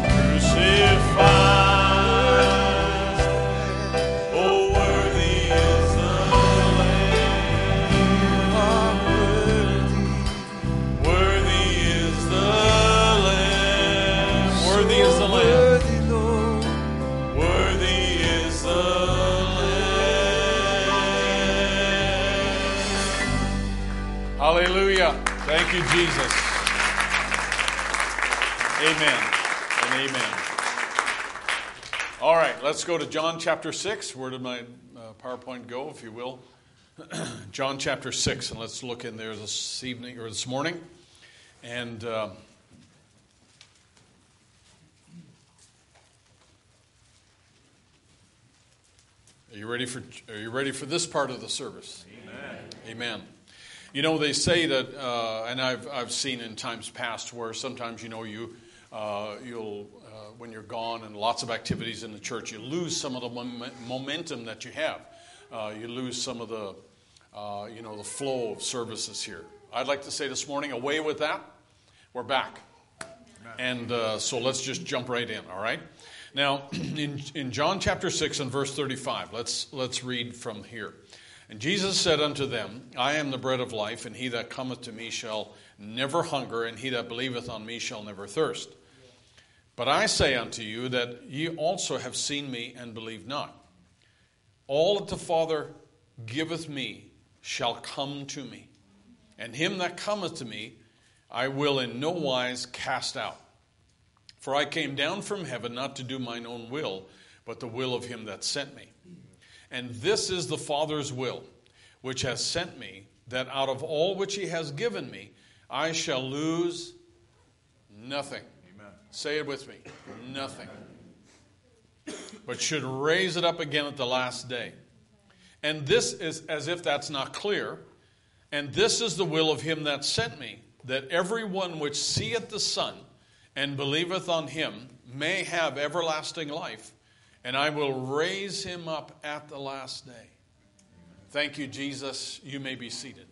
crucified. Oh, worthy is the Lamb. You are worthy. Worthy is the Lamb. Worthy is the Lamb. Worthy, Lord. Worthy is the Lamb. Hallelujah. Thank you, Jesus. Amen and amen. All right, let's go to John chapter six. Where did my uh, PowerPoint go, if you will? John chapter six, and let's look in there this evening or this morning. And uh, are you ready for are you ready for this part of the service? Amen. Amen. You know, they say that, uh, and I've I've seen in times past where sometimes, you know, you uh, you'll uh, when you're gone and lots of activities in the church, you lose some of the mom- momentum that you have. Uh, you lose some of the uh, you know the flow of services here. I'd like to say this morning, away with that. We're back, and uh, so let's just jump right in. All right. Now, in in John chapter six and verse thirty-five, let's let's read from here. And Jesus said unto them, I am the bread of life, and he that cometh to me shall never hunger, and he that believeth on me shall never thirst. But I say unto you that ye also have seen me and believe not. All that the Father giveth me shall come to me, and him that cometh to me I will in no wise cast out. For I came down from heaven not to do mine own will, but the will of him that sent me. And this is the Father's will, which has sent me, that out of all which he has given me, I shall lose nothing. Amen. Say it with me. Nothing. But should raise it up again at the last day. And this is, as if that's not clear, and this is the will of him that sent me, that every one which seeth the Son and believeth on him may have everlasting life, and I will raise him up at the last day. Thank you, Jesus. You may be seated.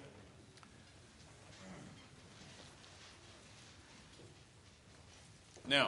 Now,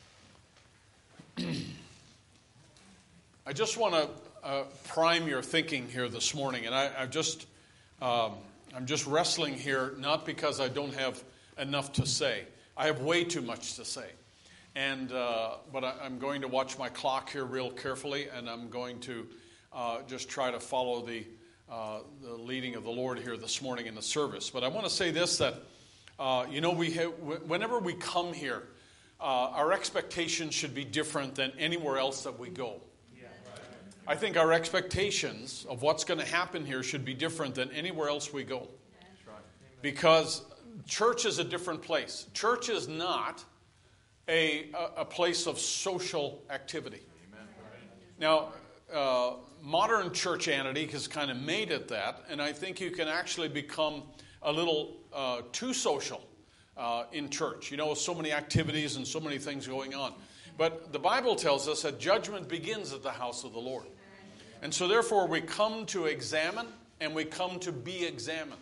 I just want to uh, prime your thinking here this morning, and I, I've just, um, I'm just wrestling here, not because I don't have enough to say. I have way too much to say, and uh, but I, I'm going to watch my clock here real carefully, and I'm going to uh, just try to follow the uh, the leading of the Lord here this morning in the service. But I want to say this: that uh, you know, we have, whenever we come here, uh, our expectations should be different than anywhere else that we go. I think our expectations of what's going to happen here should be different than anywhere else we go. Because church is a different place. Church is not a, a, a place of social activity. Now, uh, modern churchianity has kind of made it that, and I think you can actually become a little uh, too social uh, in church. You know, so many activities and so many things going on. But the Bible tells us that judgment begins at the house of the Lord. And so therefore we come to examine and we come to be examined.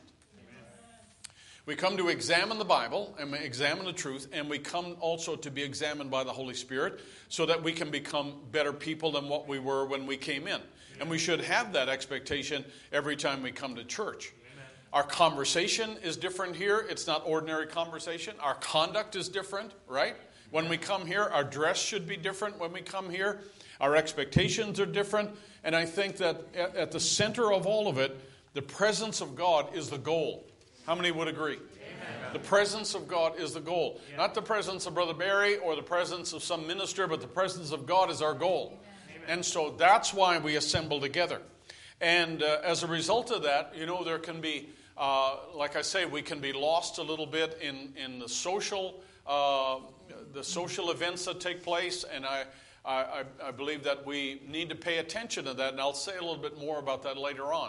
We come to examine the Bible and we examine the truth, and we come also to be examined by the Holy Spirit so that we can become better people than what we were when we came in. And we should have that expectation every time we come to church. Our conversation is different here. It's not ordinary conversation. Our conduct is different, right? When we come here, our dress should be different when we come here. Our expectations are different. And I think that at the center of all of it, the presence of God is the goal. How many would agree? Amen. The presence of God is the goal. Yeah. Not the presence of Brother Barry or the presence of some minister, but the presence of God is our goal. Amen. And so that's why we assemble together. And uh, as a result of that, you know, there can be, uh, like I say, we can be lost a little bit in, in the social uh, the social events that take place, and I I, I believe that we need to pay attention to that, and I'll say a little bit more about that later on.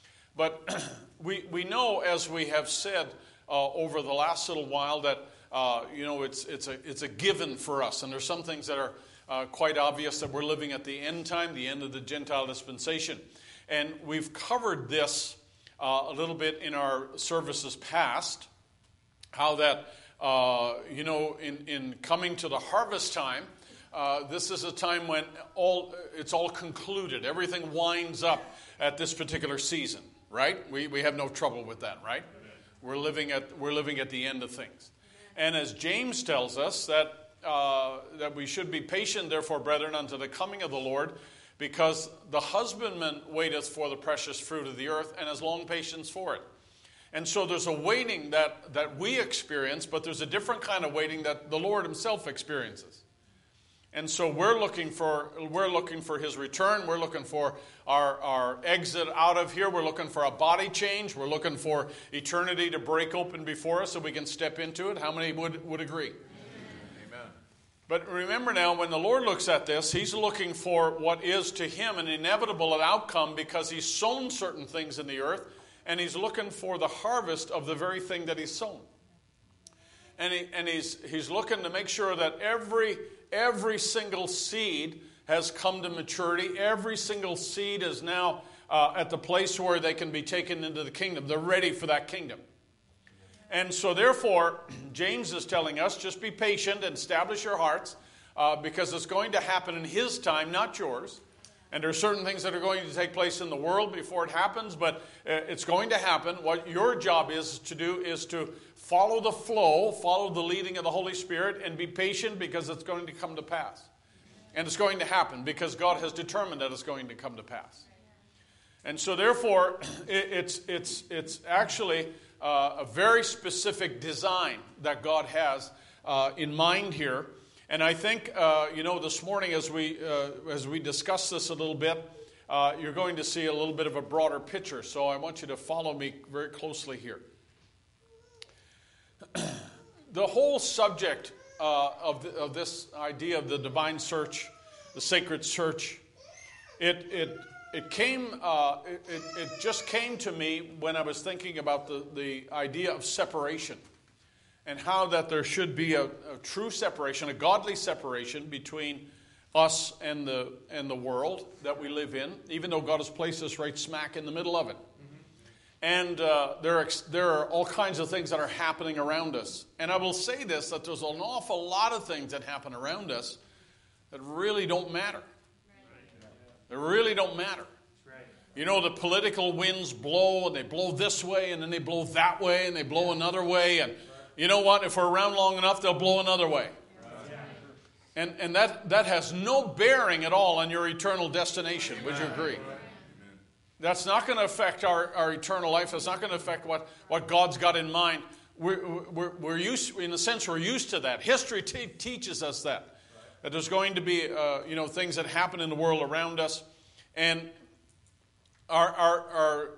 But we we know, as we have said uh, over the last little while, that uh, you know it's it's a it's a given for us, and there's some things that are uh, quite obvious, that we're living at the end time, the end of the Gentile dispensation, and we've covered this uh, a little bit in our services past, how that uh, you know in in coming to the harvest time. Uh, this is a time when all it's all concluded. Everything winds up at this particular season, right? We we have no trouble with that, right? We're living at we're living at the end of things. And as James tells us that uh, that we should be patient, therefore, brethren, unto the coming of the Lord, because the husbandman waiteth for the precious fruit of the earth, and has long patience for it. And so there's a waiting that that we experience, but there's a different kind of waiting that the Lord Himself experiences. And so we're looking for we're looking for His return. We're looking for our, our exit out of here. We're looking for a body change. We're looking for eternity to break open before us so we can step into it. How many would, would agree? Amen. But remember now, when the Lord looks at this, He's looking for what is to Him an inevitable outcome, because He's sown certain things in the earth, and He's looking for the harvest of the very thing that He's sown. And, he, and he's, he's looking to make sure that every Every single seed has come to maturity. Every single seed is now uh, at the place where they can be taken into the kingdom. They're ready for that kingdom. And so therefore, James is telling us, just be patient and establish your hearts, uh, because it's going to happen in His time, not yours. And there are certain things that are going to take place in the world before it happens, but it's going to happen. What your job is to do is to follow the flow, follow the leading of the Holy Spirit, and be patient, because it's going to come to pass. And it's going to happen because God has determined that it's going to come to pass. And so therefore, it's, it's, it's actually uh, a very specific design that God has uh, in mind here. And I think, uh, you know, this morning as we uh, as we discuss this a little bit, uh, you're going to see a little bit of a broader picture. So I want you to follow me very closely here. The whole subject uh, of, the, of this idea of the divine search, the sacred search, it it it came uh, it, it, it just came to me when I was thinking about the, the idea of separation. and how that there should be a, a true separation, a godly separation between us and the and the world that we live in, even though God has placed us right smack in the middle of it. And uh, there, are, there are all kinds of things that are happening around us. And I will say this, that there's an awful lot of things that happen around us that really don't matter. They really don't matter. You know, the political winds blow, and they blow this way, and then they blow that way, and they blow another way. And you know what? If we're around long enough, they'll blow another way. And, and that, that has no bearing at all on your eternal destination. Would you agree? That's not going to affect our, our eternal life. That's not going to affect what, what God's got in mind. We're, we're, we're used, in a sense, we're used to that. History te- teaches us that. That there's going to be, uh, you know, things that happen in the world around us. And our, our,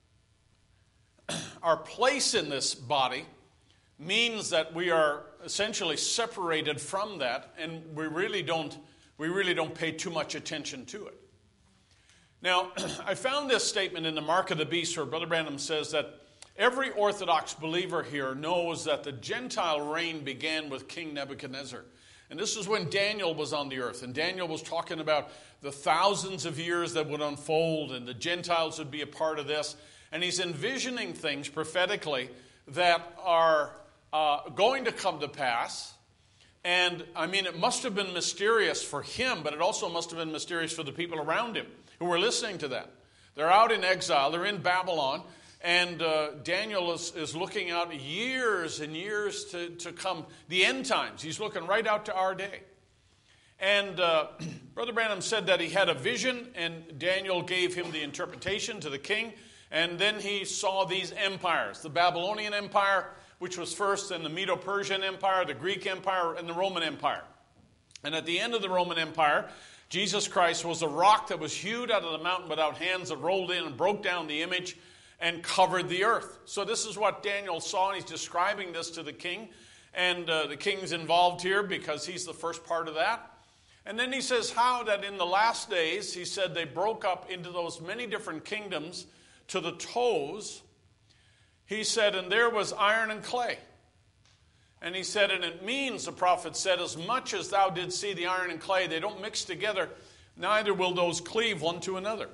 our, our place in this body means that we are essentially separated from that, and we really don't, we really don't pay too much attention to it. Now, I found this statement in the Mark of the Beast where Brother Branham says that every Orthodox believer here knows that the Gentile reign began with King Nebuchadnezzar. And this is when Daniel was on the earth. And Daniel was talking about the thousands of years that would unfold, and the Gentiles would be a part of this. And he's envisioning things prophetically that are uh, going to come to pass. And, I mean, it must have been mysterious for him, but it also must have been mysterious for the people around him who were listening to that. They're out in exile. They're in Babylon. And uh, Daniel is, is looking out years and years to, to come. The end times. He's looking right out to our day. And uh, Brother Branham said that he had a vision, and Daniel gave him the interpretation to the king. And then he saw these empires. The Babylonian Empire, which was first, and the Medo-Persian Empire, the Greek Empire, and the Roman Empire. And at the end of the Roman Empire, Jesus Christ was a rock that was hewed out of the mountain without hands, that rolled in and broke down the image and covered the earth. So this is what Daniel saw, and he's describing this to the king. And uh, the king's involved here because he's the first part of that. And then he says how that in the last days, he said they broke up into those many different kingdoms to the toes. He said, and there was iron and clay. And he said, and it means, the prophet said, as much as thou didst see the iron and clay, they don't mix together, neither will those cleave one to another.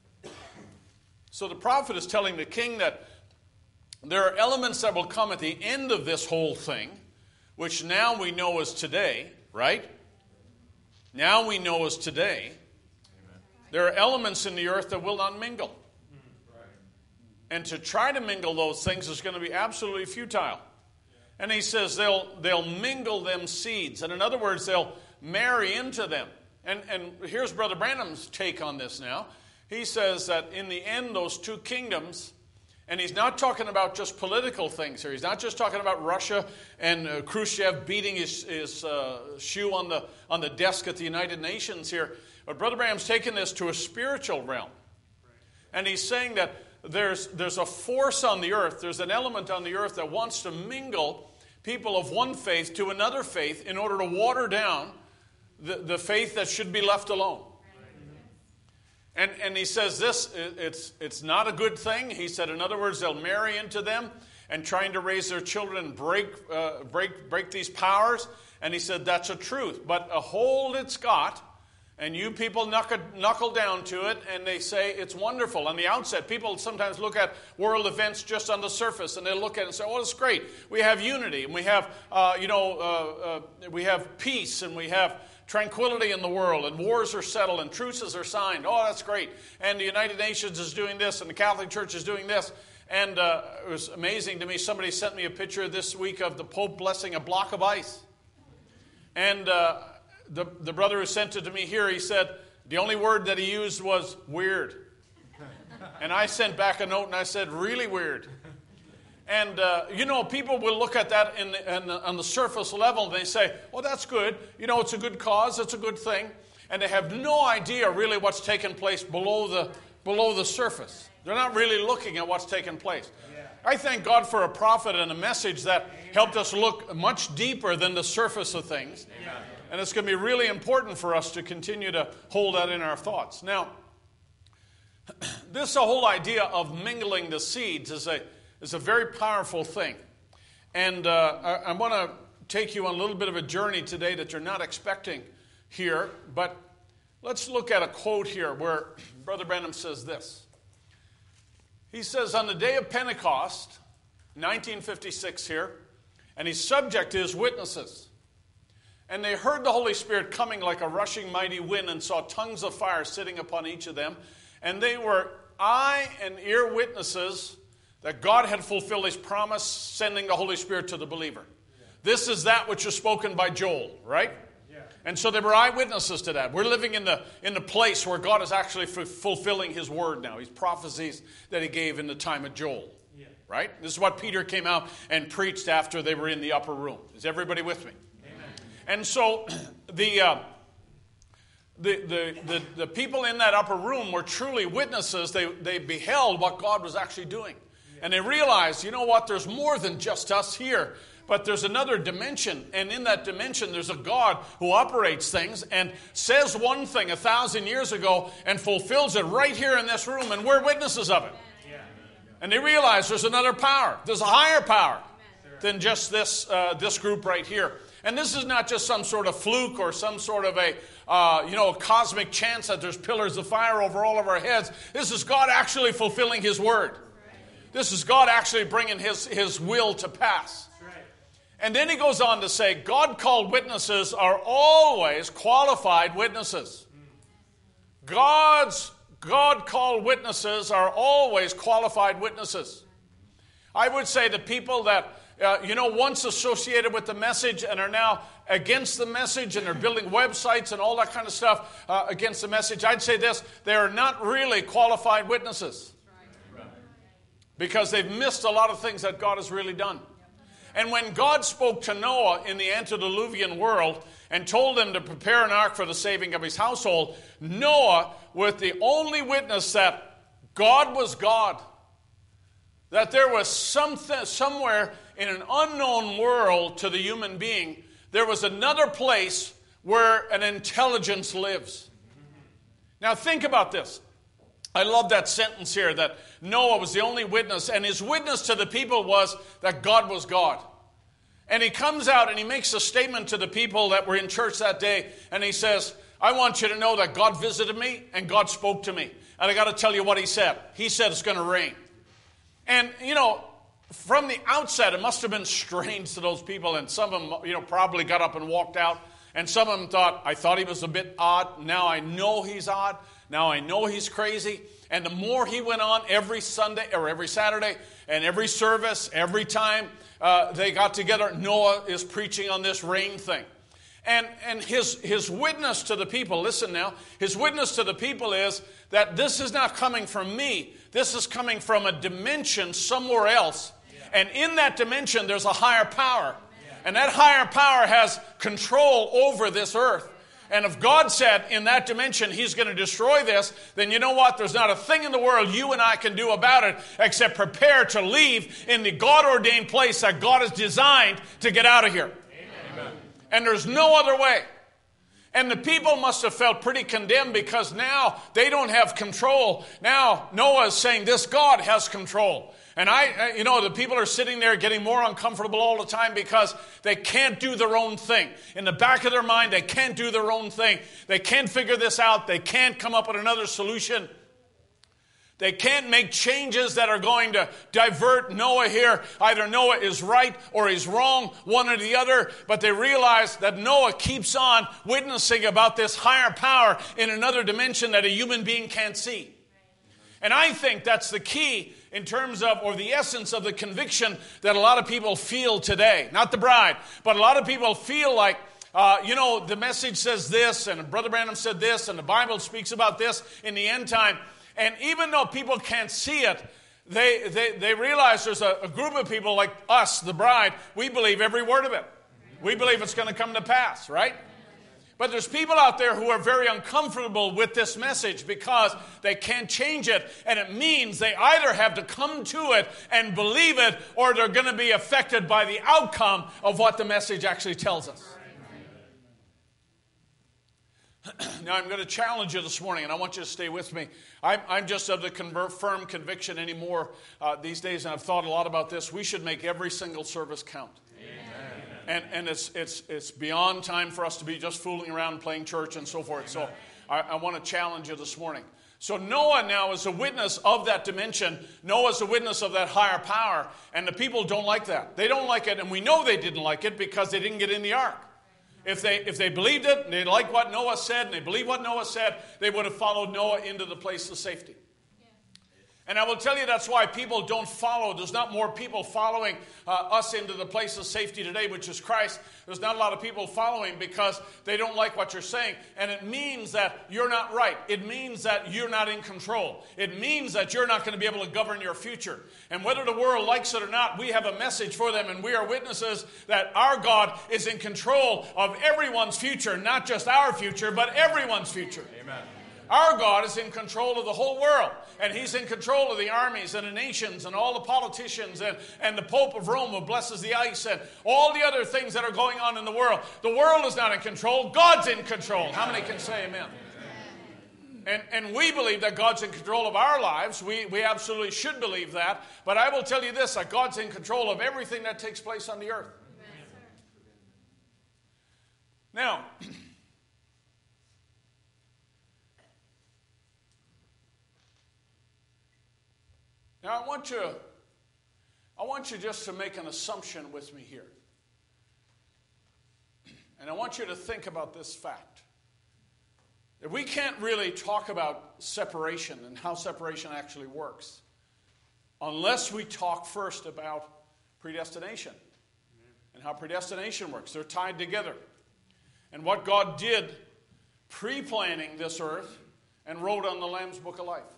So the prophet is telling the king that there are elements that will come at the end of this whole thing, which now we know as today, right? Now we know as today. Amen. There are elements in the earth that will not mingle. Right. And to try to mingle those things is going to be absolutely futile. And he says they'll they'll mingle them seeds. And in other words, they'll marry into them. And, and here's Brother Branham's take on this now. He says that in the end, those two kingdoms, and he's not talking about just political things here. He's not just talking about Russia and uh, Khrushchev beating his, his uh, shoe on the, on the desk at the United Nations here. But Brother Branham's taken this to a spiritual realm. And he's saying that there's, there's a force on the earth, there's an element on the earth that wants to mingle people of one faith to another faith in order to water down the, the faith that should be left alone. And, and he says this, it's, it's not a good thing. He said, in other words, they'll marry into them and trying to raise their children and break, uh, break, break these powers. And he said, that's a truth. But a hold it's got, and you people knuckle, knuckle down to it, and they say it's wonderful. On the outset, people sometimes look at world events just on the surface, and they look at it and say, oh, it's great. We have unity, and we have, uh, you know, uh, uh, we have peace, and we have tranquility in the world, and wars are settled, and truces are signed. Oh, that's great. And the United Nations is doing this, and the Catholic Church is doing this. And uh, it was amazing to me. Somebody sent me a picture this week of the Pope blessing a block of ice. And uh, the, the brother who sent it to me here, he said, the only word that he used was weird. And I sent back a note, and I said, really weird. And, uh, you know, people will look at that in the, in the, on the surface level, and they say, oh, that's good. You know, it's a good cause. It's a good thing. And they have no idea really what's taking place below the, below the surface. They're not really looking at what's taking place. Yeah. I thank God for a prophet and a message that helped us look much deeper than the surface of things. Amen. And it's going to be really important for us to continue to hold that in our thoughts. Now, this whole idea of mingling the seeds is a is a very powerful thing. And uh, I, I want to take you on a little bit of a journey today that you're not expecting here. But let's look at a quote here where Brother Branham says this. He says, on the day of Pentecost, nineteen fifty-six here, and his subject is witnesses. And they heard the Holy Spirit coming like a rushing mighty wind and saw tongues of fire sitting upon each of them. And they were eye and ear witnesses that God had fulfilled his promise, sending the Holy Spirit to the believer. Yeah. This is that which was spoken by Joel, right? Yeah. And so they were eyewitnesses to that. We're living in the, in the place where God is actually f- fulfilling his word now, his prophecies that he gave in the time of Joel. Yeah. Right? This is what Peter came out and preached after they were in the upper room. Is everybody with me? And so the, uh, the, the, the, the people in that upper room were truly witnesses. They, they beheld what God was actually doing. And they realized, you know what, there's more than just us here, but there's another dimension. And in that dimension, there's a God who operates things and says one thing a thousand years ago and fulfills it right here in this room, and we're witnesses of it. And they realize there's another power. There's a higher power than just this, uh, this group right here. And this is not just some sort of fluke or some sort of a, uh, you know, a cosmic chance that there's pillars of fire over all of our heads. This is God actually fulfilling his word. This is God actually bringing his, his will to pass. And then he goes on to say, God called witnesses are always qualified witnesses. God's God called witnesses are always qualified witnesses. I would say the people that Uh, you know, once associated with the message and are now against the message and are building websites and all that kind of stuff uh, against the message, I'd say this, they are not really qualified witnesses. Because they've missed a lot of things that God has really done. And when God spoke to Noah in the antediluvian world and told him to prepare an ark for the saving of his household, Noah was the only witness that God was God. That there was something somewhere in an unknown world to the human being, there was another place where an intelligence lives. Now think about this. I love that sentence here that Noah was the only witness, and his witness to the people was that God was God. And he comes out and he makes a statement to the people that were in church that day, and he says, I want you to know that God visited me and God spoke to me. And I got to tell you what he said. He said it's going to rain. And, you know, from the outset, it must have been strange to those people, and some of them, you know, probably got up and walked out, and some of them thought, I thought he was a bit odd. Now I know he's odd. Now I know he's crazy. And the more he went on every Sunday or every Saturday and every service, every time uh, they got together, Noah is preaching on this rain thing. And, and his, his witness to the people, listen now, his witness to the people is that this is not coming from me. This is coming from a dimension somewhere else. And in that dimension, there's a higher power. And that higher power has control over this earth. And if God said in that dimension he's going to destroy this, then you know what? There's not a thing in the world you and I can do about it except prepare to leave in the God-ordained place that God has designed to get out of here. Amen. And there's no other way. And the people must have felt pretty condemned because now they don't have control. Now Noah is saying this God has control. And I, you know, the people are sitting there getting more uncomfortable all the time because they can't do their own thing. In the back of their mind, they can't do their own thing. They can't figure this out. They can't come up with another solution. They can't make changes that are going to divert Noah here. Either Noah is right or he's wrong, one or the other. But they realize that Noah keeps on witnessing about this higher power in another dimension that a human being can't see. And I think that's the key in terms of, or the essence of the conviction that a lot of people feel today. Not the bride, but a lot of people feel like, uh, you know, the message says this, and Brother Branham said this, and the Bible speaks about this in the end time. And even though people can't see it, they they, they realize there's a, a group of people like us, the bride, we believe every word of it. We believe it's going to come to pass, right? But there's people out there who are very uncomfortable with this message because they can't change it. And it means they either have to come to it and believe it, or they're going to be affected by the outcome of what the message actually tells us. Now, I'm going to challenge you this morning, and I want you to stay with me. I'm, I'm just of the conver- firm conviction anymore uh, these days, and I've thought a lot about this. We should make every single service count. Amen. And, and it's, it's, it's beyond time for us to be just fooling around, playing church, and so forth. Amen. So I, I want to challenge you this morning. So Noah now is a witness of that dimension. Noah's a witness of that higher power, and the people don't like that. They don't like it, and we know they didn't like it because they didn't get in the ark. If they if they believed it, and they liked what Noah said, and they believed what Noah said, they would have followed Noah into the place of safety. And I will tell you that's why people don't follow. There's not more people following uh, us into the place of safety today, which is Christ. There's not a lot of people following because they don't like what you're saying. And it means that you're not right. It means that you're not in control. It means that you're not going to be able to govern your future. And whether the world likes it or not, we have a message for them, and we are witnesses that our God is in control of everyone's future, not just our future, but everyone's future. Amen. Our God is in control of the whole world, and He's in control of the armies and the nations and all the politicians and, and the Pope of Rome who blesses the ice and all the other things that are going on in the world. The world is not in control. God's in control. How many can say amen? And, and we believe that God's in control of our lives. We, we absolutely should believe that. But I will tell you this, that God's in control of everything that takes place on the earth. Now, Now I want you, I want you just to make an assumption with me here. And I want you to think about this fact. That we can't really talk about separation and how separation actually works unless we talk first about predestination and how predestination works. They're tied together. And what God did pre-planning this earth and wrote on the Lamb's Book of Life.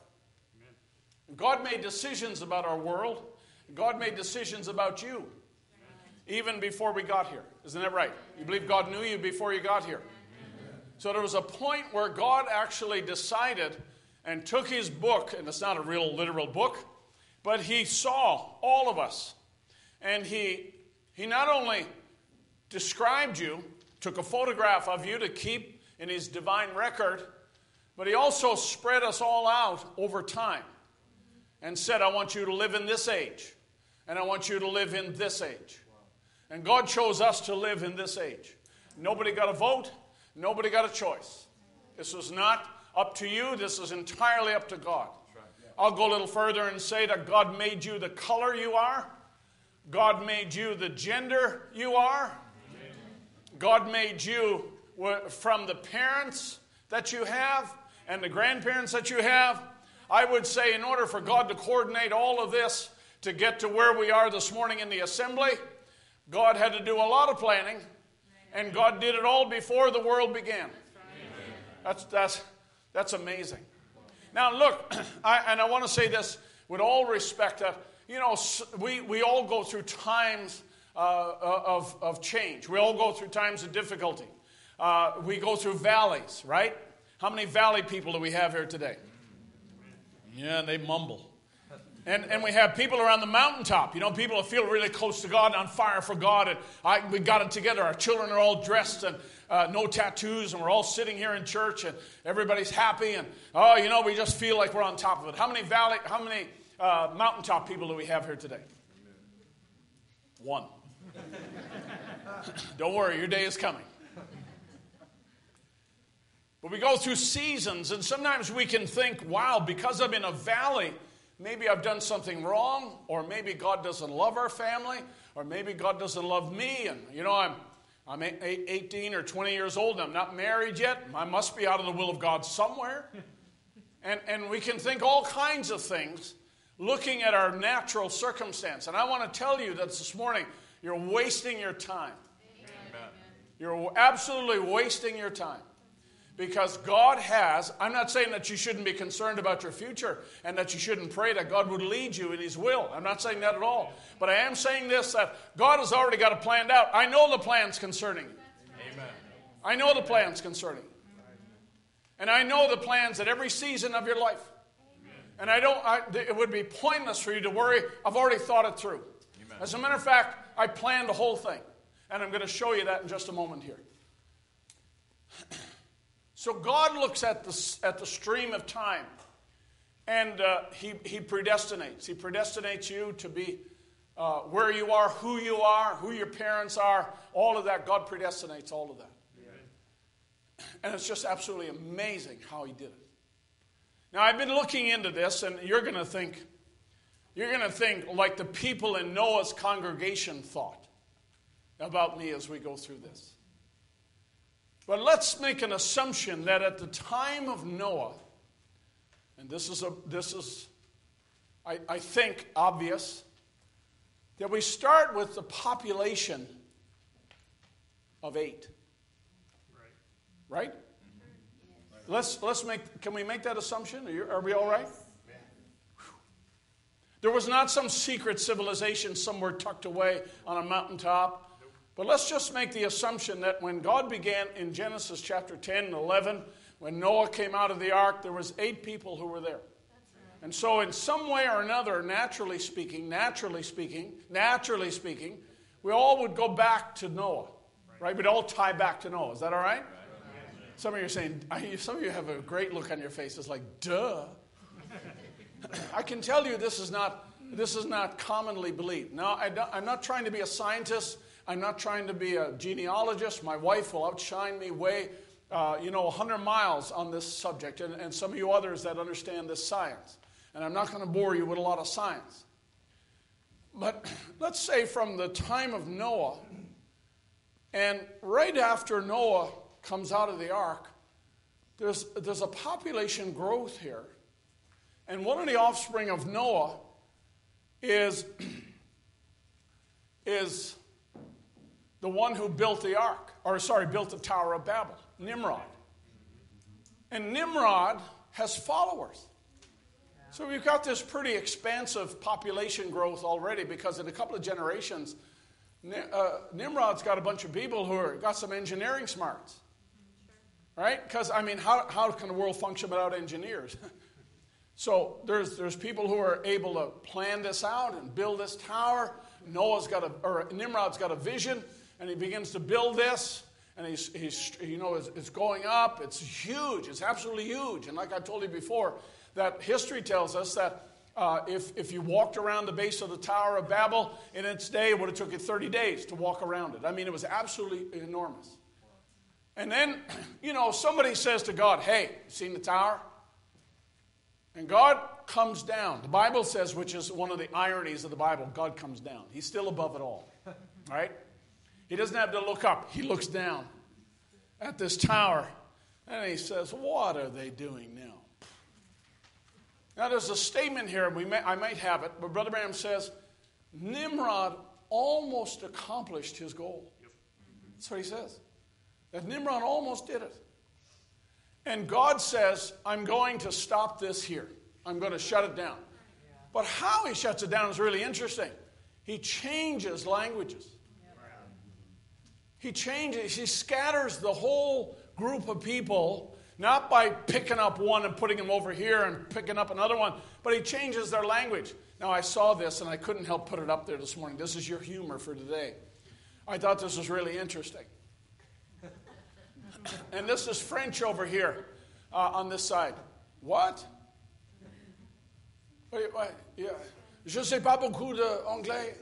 God made decisions about our world. God made decisions about you even before we got here. Isn't that right? You believe God knew you before you got here. So there was a point where God actually decided and took His book, and it's not a real literal book, but He saw all of us. And He, he not only described you, took a photograph of you to keep in His divine record, but He also spread us all out over time. And said, I want you to live in this age. And I want you to live in this age. And God chose us to live in this age. Nobody got a vote. Nobody got a choice. This was not up to you. This is entirely up to God. I'll go a little further and say that God made you the color you are. God made you the gender you are. God made you from the parents that you have and the grandparents that you have. I would say in order for God to coordinate all of this to get to where we are this morning in the assembly, God had to do a lot of planning, and God did it all before the world began. That's, that's, that's amazing. Now look, I, and I want to say this with all respect, that, you know, we, we all go through times uh, of, of change. We all go through times of difficulty. Uh, we go through valleys, right? How many valley people do we have here today? Yeah, and they mumble. And and we have people around the mountaintop. You know, people that feel really close to God, on fire for God. And I, we got it together. Our children are all dressed and uh, no tattoos. And we're all sitting here in church. And everybody's happy. And, oh, you know, we just feel like we're on top of it. How many valley, how many uh, mountaintop people do we have here today? One. Don't worry, your day is coming. But we go through seasons, and sometimes we can think, wow, because I'm in a valley, maybe I've done something wrong, or maybe God doesn't love our family, or maybe God doesn't love me, and, you know, I'm I'm eighteen or twenty years old, and I'm not married yet. I must be out of the will of God somewhere. And, and we can think all kinds of things looking at our natural circumstance. And I want to tell you that this morning, you're wasting your time. Amen. You're absolutely wasting your time. Because God has, I'm not saying that you shouldn't be concerned about your future and that you shouldn't pray that God would lead you in His will. I'm not saying that at all. But I am saying this, that God has already got it planned out. I know the plans concerning you. Amen. I know the plans concerning you. And I know the plans at every season of your life. And I don't, I, it would be pointless for you to worry. I've already thought it through. Amen. As a matter of fact, I planned the whole thing. And I'm going to show you that in just a moment here. So God looks at the, at the stream of time, and uh, he, he predestinates. He predestinates you to be uh, where you are, who you are, who your parents are, all of that. God predestinates all of that. Yeah. And it's just absolutely amazing how he did it. Now, I've been looking into this, and you're going to think, you're going to think like the people in Noah's congregation thought about me as we go through this. But let's make an assumption that at the time of Noah, and this is, a, this is I, I think, obvious, that we start with the population of eight. Right? Right? Let's, let's make, can we make that assumption? Are, you, are we all right? There was not some secret civilization somewhere tucked away on a mountaintop. But let's just make the assumption that when God began in Genesis chapter ten and eleven, when Noah came out of the ark, there was eight people who were there. And so in some way or another, naturally speaking, naturally speaking, naturally speaking, we all would go back to Noah. Right? We'd all tie back to Noah. Is that all right? Some of you are saying, some of you have a great look on your face. It's like, duh. I can tell you this is not, this is not commonly believed. Now, I I'm not trying to be a scientist. I'm not trying to be a genealogist. My wife will outshine me way, uh, you know, one hundred miles on this subject, and, and some of you others that understand this science. And I'm not going to bore you with a lot of science. But let's say from the time of Noah, and right after Noah comes out of the ark, there's, there's a population growth here. And one of the offspring of Noah is, is the one who built the ark, or sorry, built the Tower of Babel, Nimrod. And Nimrod has followers. So we've got this pretty expansive population growth already, because in a couple of generations, uh, Nimrod's got a bunch of people who are got some engineering smarts. Right? Because, I mean, how, how can the world function without engineers? So there's there's people who are able to plan this out and build this tower. Noah's got a, or Nimrod's got a vision, and he begins to build this, and he's he's you know it's, it's going up. It's huge. It's absolutely huge. And like I told you before, that history tells us that uh, if if you walked around the base of the Tower of Babel in its day, it would have took you thirty days to walk around it. I mean, it was absolutely enormous. And then, you know, somebody says to God, "Hey, you seen the tower?" And God comes down. The Bible says, which is one of the ironies of the Bible, God comes down. He's still above it all. Right? He doesn't have to look up. He looks down at this tower. And he says, what are they doing now? Now, there's a statement here. We may, I might have it. But Brother Branham says, Nimrod almost accomplished his goal. That's what he says. That Nimrod almost did it. And God says, I'm going to stop this here. I'm going to shut it down. But how he shuts it down is really interesting. He changes languages. He changes, he scatters the whole group of people, not by picking up one and putting them over here and picking up another one, but he changes their language. Now, I saw this and I couldn't help put it up there this morning. This is your humor for today. I thought this was really interesting. And this is French over here uh, on this side. What? Wait, wait, yeah. Je sais pas beaucoup d'anglais.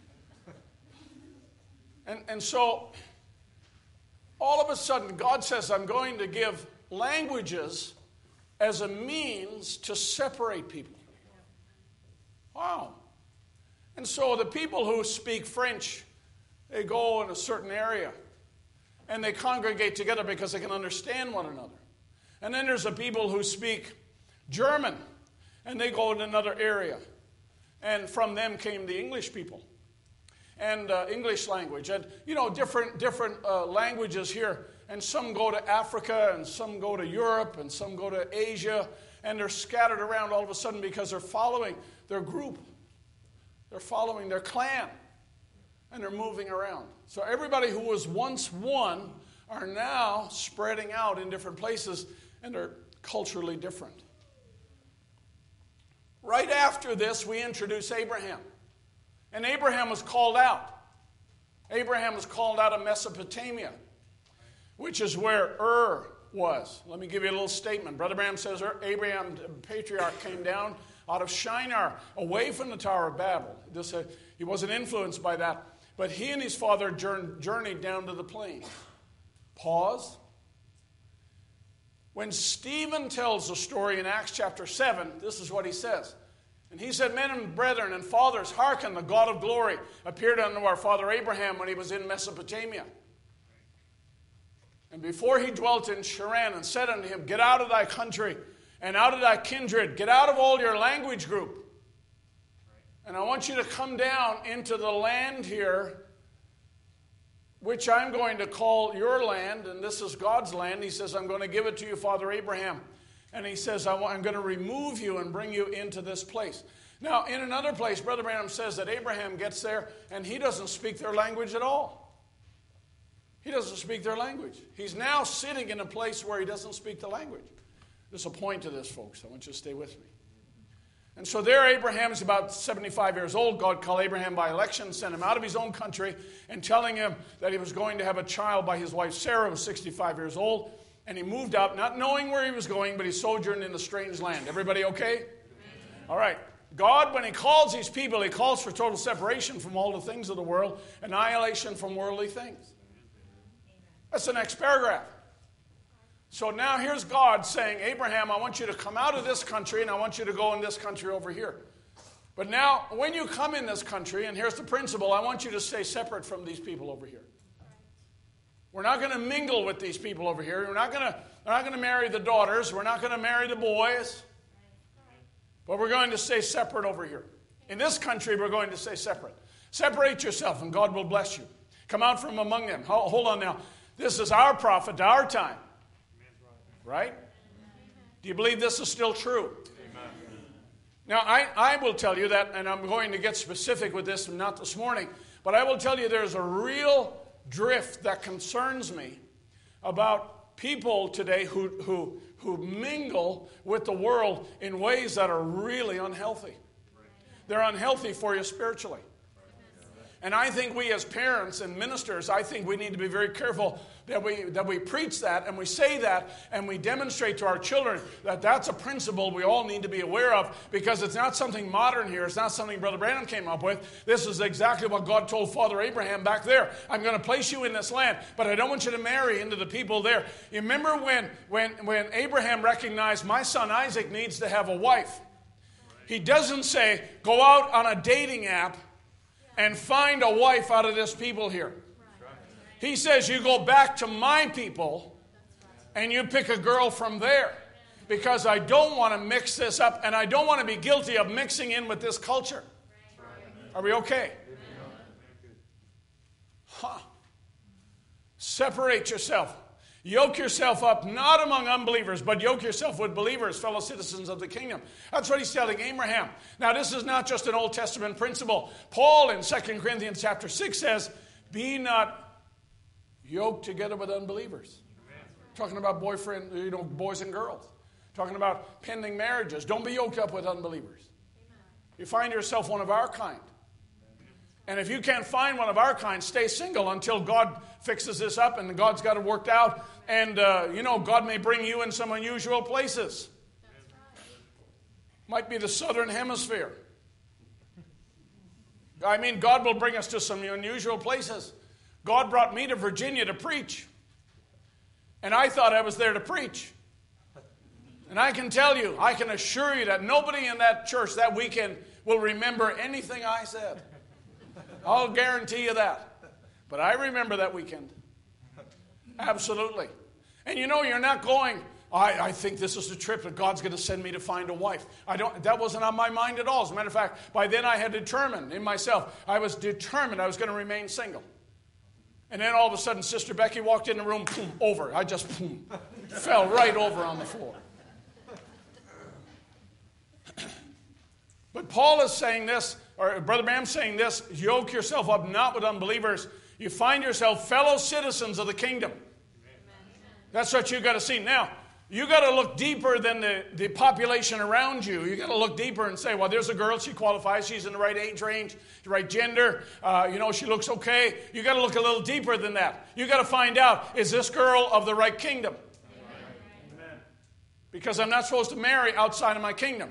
And, and so, all of a sudden, God says, I'm going to give languages as a means to separate people. Wow. And so the people who speak French, they go in a certain area. And they congregate together because they can understand one another. And then there's the people who speak German, and they go in another area. And from them came the English people and uh, English language. And, you know, different, different uh, languages here. And some go to Africa, and some go to Europe, and some go to Asia. And they're scattered around all of a sudden because they're following their group. They're following their clan. And they're moving around. So everybody who was once one are now spreading out in different places, and they're culturally different. Right after this, we introduce Abraham. And Abraham was called out. Abraham was called out of Mesopotamia, which is where Ur was. Let me give you a little statement. Brother Branham says Abraham, the patriarch, came down out of Shinar, away from the Tower of Babel. This, uh, he wasn't influenced by that. But he and his father journeyed down to the plain. Pause. When Stephen tells the story in Acts chapter seven, this is what he says. And he said, men and brethren and fathers, hearken, the God of glory appeared unto our father Abraham when he was in Mesopotamia. And before he dwelt in Charan, and said unto him, get out of thy country and out of thy kindred, get out of all your language group. And I want you to come down into the land here, which I'm going to call your land, and this is God's land. He says, I'm going to give it to you, Father Abraham. And he says, I'm going to remove you and bring you into this place. Now, in another place, Brother Branham says that Abraham gets there, and he doesn't speak their language at all. He doesn't speak their language. He's now sitting in a place where he doesn't speak the language. There's a point to this, folks. I want you to stay with me. And so there Abraham is about seventy-five years old. God called Abraham by election, sent him out of his own country, and telling him that he was going to have a child by his wife Sarah, who was sixty-five years old. And he moved out, not knowing where he was going, but he sojourned in a strange land. Everybody okay? All right. God, when he calls these people, he calls for total separation from all the things of the world, annihilation from worldly things. That's the next paragraph. So now here's God saying, Abraham, I want you to come out of this country, and I want you to go in this country over here. But now, when you come in this country, and here's the principle, I want you to stay separate from these people over here. We're not going to mingle with these people over here. We're not going to, we're not going to marry the daughters. We're not going to marry the boys. But we're going to stay separate over here. In this country, we're going to stay separate. Separate yourself, and God will bless you. Come out from among them. Hold on now. This is our prophet, our time. Right? Do you believe this is still true? Amen. Now, I, I will tell you that, and I'm going to get specific with this, not this morning, but I will tell you there's a real drift that concerns me about people today who, who, who mingle with the world in ways that are really unhealthy. They're unhealthy for you spiritually. And I think we as parents and ministers, I think we need to be very careful that we that we preach that and we say that and we demonstrate to our children that that's a principle we all need to be aware of, because it's not something modern here. It's not something Brother Branham came up with. This is exactly what God told Father Abraham back there. I'm going to place you in this land, but I don't want you to marry into the people there. You remember when, when, when Abraham recognized my son Isaac needs to have a wife? He doesn't say, go out on a dating app and find a wife out of this people here. He says you go back to my people and you pick a girl from there, because I don't want to mix this up and I don't want to be guilty of mixing in with this culture. Are we okay? Huh. Separate yourself. Yoke yourself up, not among unbelievers, but yoke yourself with believers, fellow citizens of the kingdom. That's what he's telling Abraham. Now, this is not just an Old Testament principle. Paul in Second Corinthians chapter six says, be not yoked together with unbelievers. Amen. Talking about boyfriend, you know, boys and girls. Talking about pending marriages. Don't be yoked up with unbelievers. Amen. You find yourself one of our kind. And if you can't find one of our kind, stay single until God fixes this up and God's got it worked out. And, uh, you know, God may bring you in some unusual places. Might be the southern hemisphere. I mean, God will bring us to some unusual places. God brought me to Virginia to preach. And I thought I was there to preach. And I can tell you, I can assure you that nobody in that church that weekend will remember anything I said. I'll guarantee you that. But I remember that weekend. Absolutely. And you know, you're not going, I, I think this is the trip that God's going to send me to find a wife. I don't. That wasn't on my mind at all. As a matter of fact, by then I had determined in myself, I was determined I was going to remain single. And then all of a sudden, Sister Becky walked in the room, boom, over. I just boom, fell right over on the floor. But Paul is saying this, or Brother Branham's saying this, yoke yourself up not with unbelievers. You find yourself fellow citizens of the kingdom. That's what you got to see. Now, you got to look deeper than the, the population around you. You got to look deeper and say, well, there's a girl, she qualifies, she's in the right age range, the right gender, uh, you know, she looks okay. You got to look a little deeper than that. You got to find out, is this girl of the right kingdom? because I'm not supposed to marry outside of my kingdom.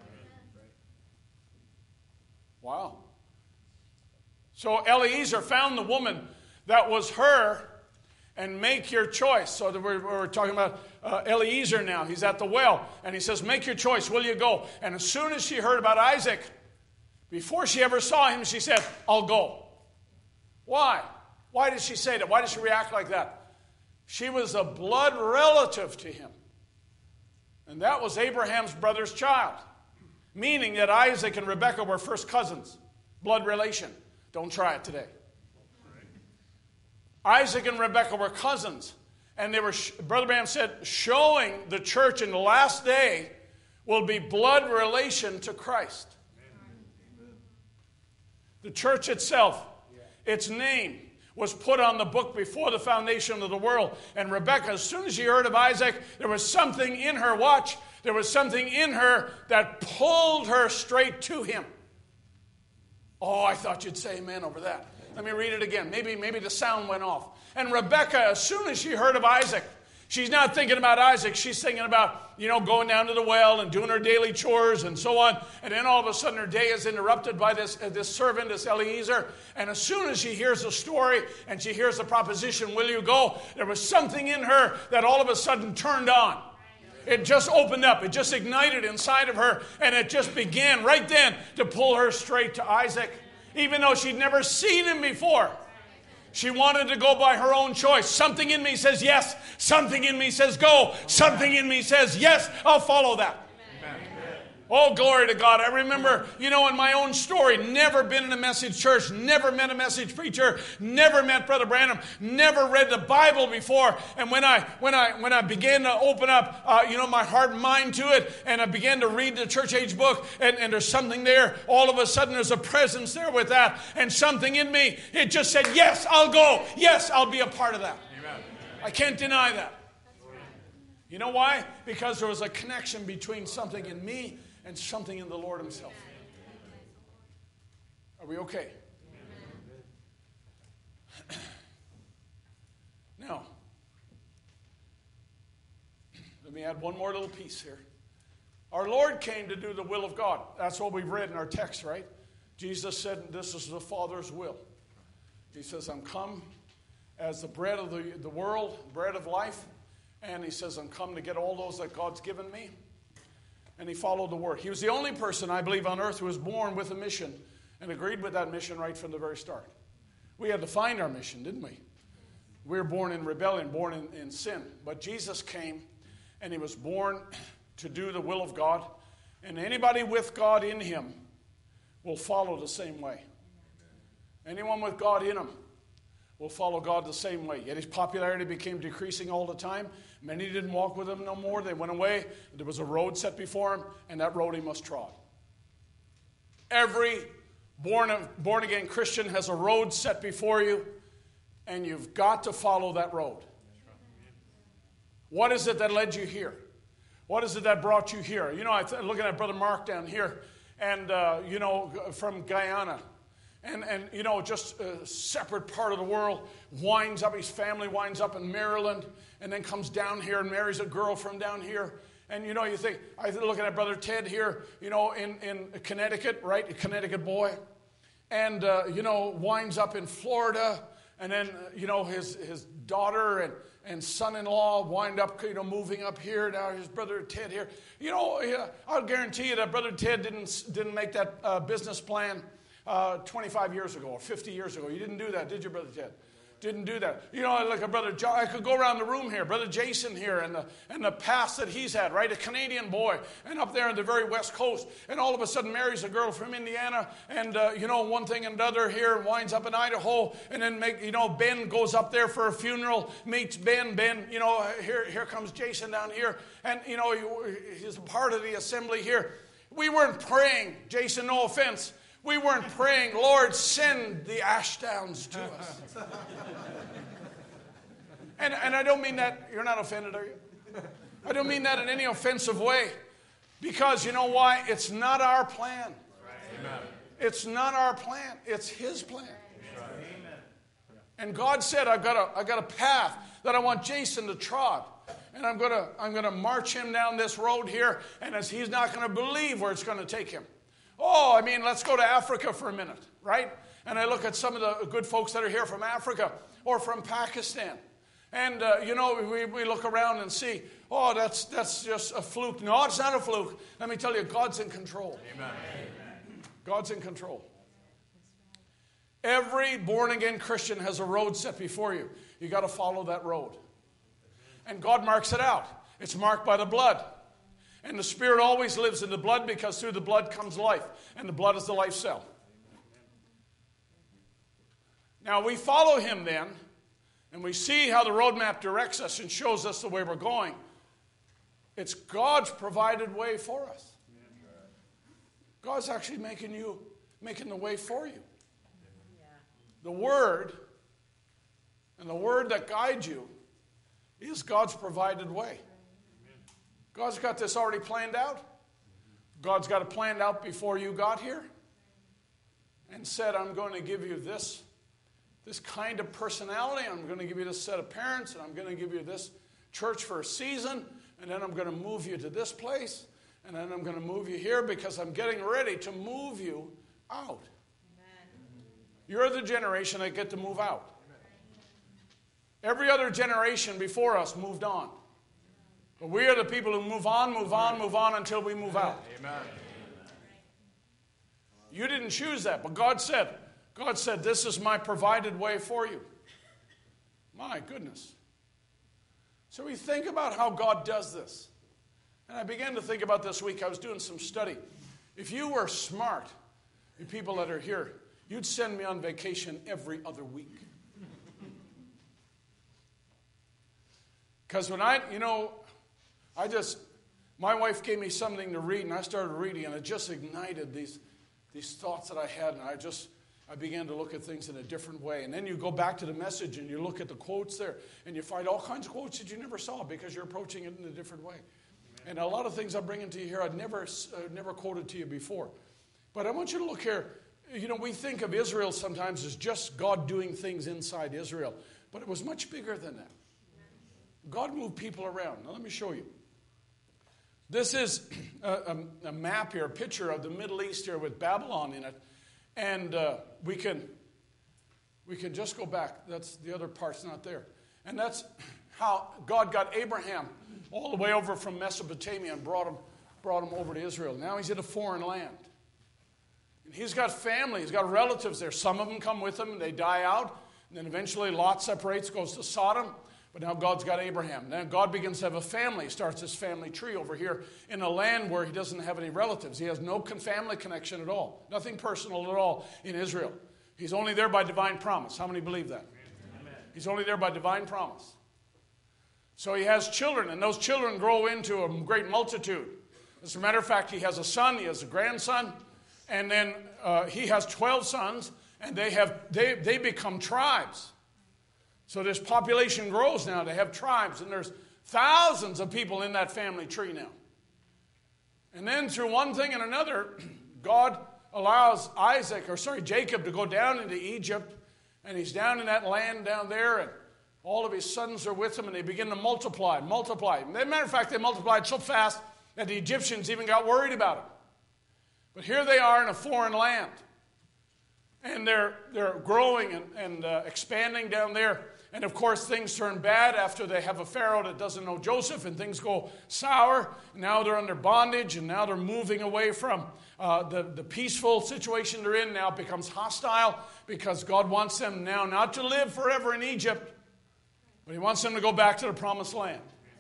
Wow. So Eliezer found the woman that was her, and make your choice. So we're, we're talking about uh, Eliezer now. He's at the well, and he says, make your choice. Will you go? And as soon as she heard about Isaac, before she ever saw him, she said, I'll go. Why? Why did she say that? Why did she react like that? She was a blood relative to him. And that was Abraham's brother's child. Meaning that Isaac and Rebekah were first cousins. Blood relation. Don't try it today. Isaac and Rebekah were cousins. And they were, Brother Branham said, showing the church in the last day will be blood relation to Christ. The church itself, its name, was put on the book before the foundation of the world. And Rebekah, as soon as she heard of Isaac, there was something in her, watch, there was something in her that pulled her straight to him. Oh, I thought you'd say amen over that. Let me read it again. Maybe, maybe the sound went off. And Rebekah, as soon as she heard of Isaac, she's not thinking about Isaac. She's thinking about, you know, going down to the well and doing her daily chores and so on. And then all of a sudden her day is interrupted by this, uh, this servant, this Eliezer. And as soon as she hears the story and she hears the proposition, will you go? There was something in her that all of a sudden turned on. It just opened up. It just ignited inside of her. And it just began right then to pull her straight to Isaac. Even though she'd never seen him before. She wanted to go by her own choice. Something in me says yes. Something in me says go. Something in me says yes, I'll follow that. Amen. Oh, glory to God. I remember, you know, in my own story, never been in a message church, never met a message preacher, never met Brother Branham, never read the Bible before. And when I when I when I began to open up, uh, you know, my heart and mind to it, and I began to read the church age book, and, and there's something there, all of a sudden there's a presence there with that, and something in me, it just said, yes, I'll go. Yes, I'll be a part of that. Amen. I can't deny that. You know why? Because there was a connection between something in me and something in the Lord himself. Are we okay? Now, let me add one more little piece here. Our Lord came to do the will of God. That's what we've read in our text, right? Jesus said, this is the Father's will. He says, I'm come as the bread of the, the world, bread of life. And he says, I'm come to get all those that God's given me. And he followed the word. He was the only person, I believe, on earth who was born with a mission and agreed with that mission right from the very start. We had to find our mission, didn't we? We were born in rebellion, born in, in sin. But Jesus came, and he was born to do the will of God. And anybody with God in him will follow the same way. Anyone with God in him will follow God the same way. Yet his popularity became decreasing all the time. Many didn't walk with him no more. They went away. There was a road set before him, and that road he must trod. Every born, born again Christian has a road set before you, and you've got to follow that road. What is it that led you here? What is it that brought you here? You know, I'm looking at Brother Mark down here, and, uh, you know, from Guyana. And, and you know, just a separate part of the world, winds up, his family winds up in Maryland, and then comes down here and marries a girl from down here. And, you know, you think, I'm looking at Brother Ted here, you know, in, in Connecticut, right, a Connecticut boy. And, uh, you know, winds up in Florida, and then, you know, his, his daughter and, and son-in-law wind up, you know, moving up here. Now his Brother Ted here. You know, I'll guarantee you that Brother Ted didn't, didn't make that uh, business plan Uh, twenty-five years ago or fifty years ago. You didn't do that, did you, Brother Ted? Didn't do that. You know, like a Brother John, I could go around the room here, Brother Jason here, and the, and the past that he's had, right? A Canadian boy, and up there on the very west coast, and all of a sudden marries a girl from Indiana, and, uh, you know, one thing and another here, and winds up in Idaho, and then, make you know, Ben goes up there for a funeral, meets Ben, Ben, you know, here, here comes Jason down here, and, you know, he, he's a part of the assembly here. We weren't praying, Jason, no offense, we weren't praying, Lord, send the Ashdowns to us. and, and I don't mean that, you're not offended, are you? I don't mean that in any offensive way. Because you know why? It's not our plan. Amen. It's not our plan. It's his plan. Amen. And God said, I've got a, I've got a path that I want Jason to trod. and I'm going to I'm going to march him down this road here, and as he's not going to believe where it's going to take him. Oh, I mean, let's go to Africa for a minute, right? And I look at some of the good folks that are here from Africa or from Pakistan. And, uh, you know, we, we look around and see, oh, that's that's just a fluke. No, it's not a fluke. Let me tell you, God's in control. Amen. God's in control. Every born-again Christian has a road set before you. You got to follow that road. And God marks it out. It's marked by the blood. And the Spirit always lives in the blood because through the blood comes life. And the blood is the life cell. Now we follow him then, and we see how the roadmap directs us and shows us the way we're going. It's God's provided way for us. God's actually making you, making the way for you. The Word, and the Word that guides you, is God's provided way. God's got this already planned out. God's got it planned out before you got here and said, I'm going to give you this, this kind of personality. I'm going to give you this set of parents, and I'm going to give you this church for a season, and then I'm going to move you to this place, and then I'm going to move you here because I'm getting ready to move you out. Amen. You're the generation that get to move out. Every other generation before us moved on. But we are the people who move on, move on, move on until we move out. Amen. You didn't choose that, but God said, God said, this is my provided way for you. My goodness. So we think about how God does this. And I began to think about this week. I was doing some study. If you were smart, you people that are here, you'd send me on vacation every other week. Because when I, you know, I just, my wife gave me something to read, and I started reading, and it just ignited these, these thoughts that I had, and I just, I began to look at things in a different way. And then you go back to the message, and you look at the quotes there, and you find all kinds of quotes that you never saw because you're approaching it in a different way. Amen. And a lot of things I'm bringing to you here I'd never, uh, never quoted to you before. But I want you to look here. You know, we think of Israel sometimes as just God doing things inside Israel, but it was much bigger than that. God moved people around. Now let me show you. This is a, a, a map here, a picture of the Middle East here with Babylon in it. And uh, we can we can just go back. That's the other part's not there. And that's how God got Abraham all the way over from Mesopotamia and brought him, brought him over to Israel. Now he's in a foreign land. And he's got family. He's got relatives there. Some of them come with him and they die out. And then eventually Lot separates, goes to Sodom. But now God's got Abraham. Now God begins to have a family. He starts his family tree over here in a land where he doesn't have any relatives. He has no family connection at all. Nothing personal at all in Israel. He's only there by divine promise. How many believe that? Amen. He's only there by divine promise. So he has children, and those children grow into a great multitude. As a matter of fact, he has a son, he has a grandson, and then uh, he has twelve sons, and they have they they become tribes. So this population grows now. They have tribes, and there's thousands of people in that family tree now. And then through one thing and another, God allows Isaac, or sorry, Jacob to go down into Egypt, and he's down in that land down there, and all of his sons are with him, and they begin to multiply, multiply. As a matter of fact, they multiplied so fast that the Egyptians even got worried about it. But here they are in a foreign land, and they're they're growing and, and uh, expanding down there. And of course, things turn bad after they have a Pharaoh that doesn't know Joseph, and things go sour. Now they're under bondage, and now they're moving away from uh, the, the peaceful situation they're in. Now it becomes hostile because God wants them now not to live forever in Egypt, but he wants them to go back to the promised land.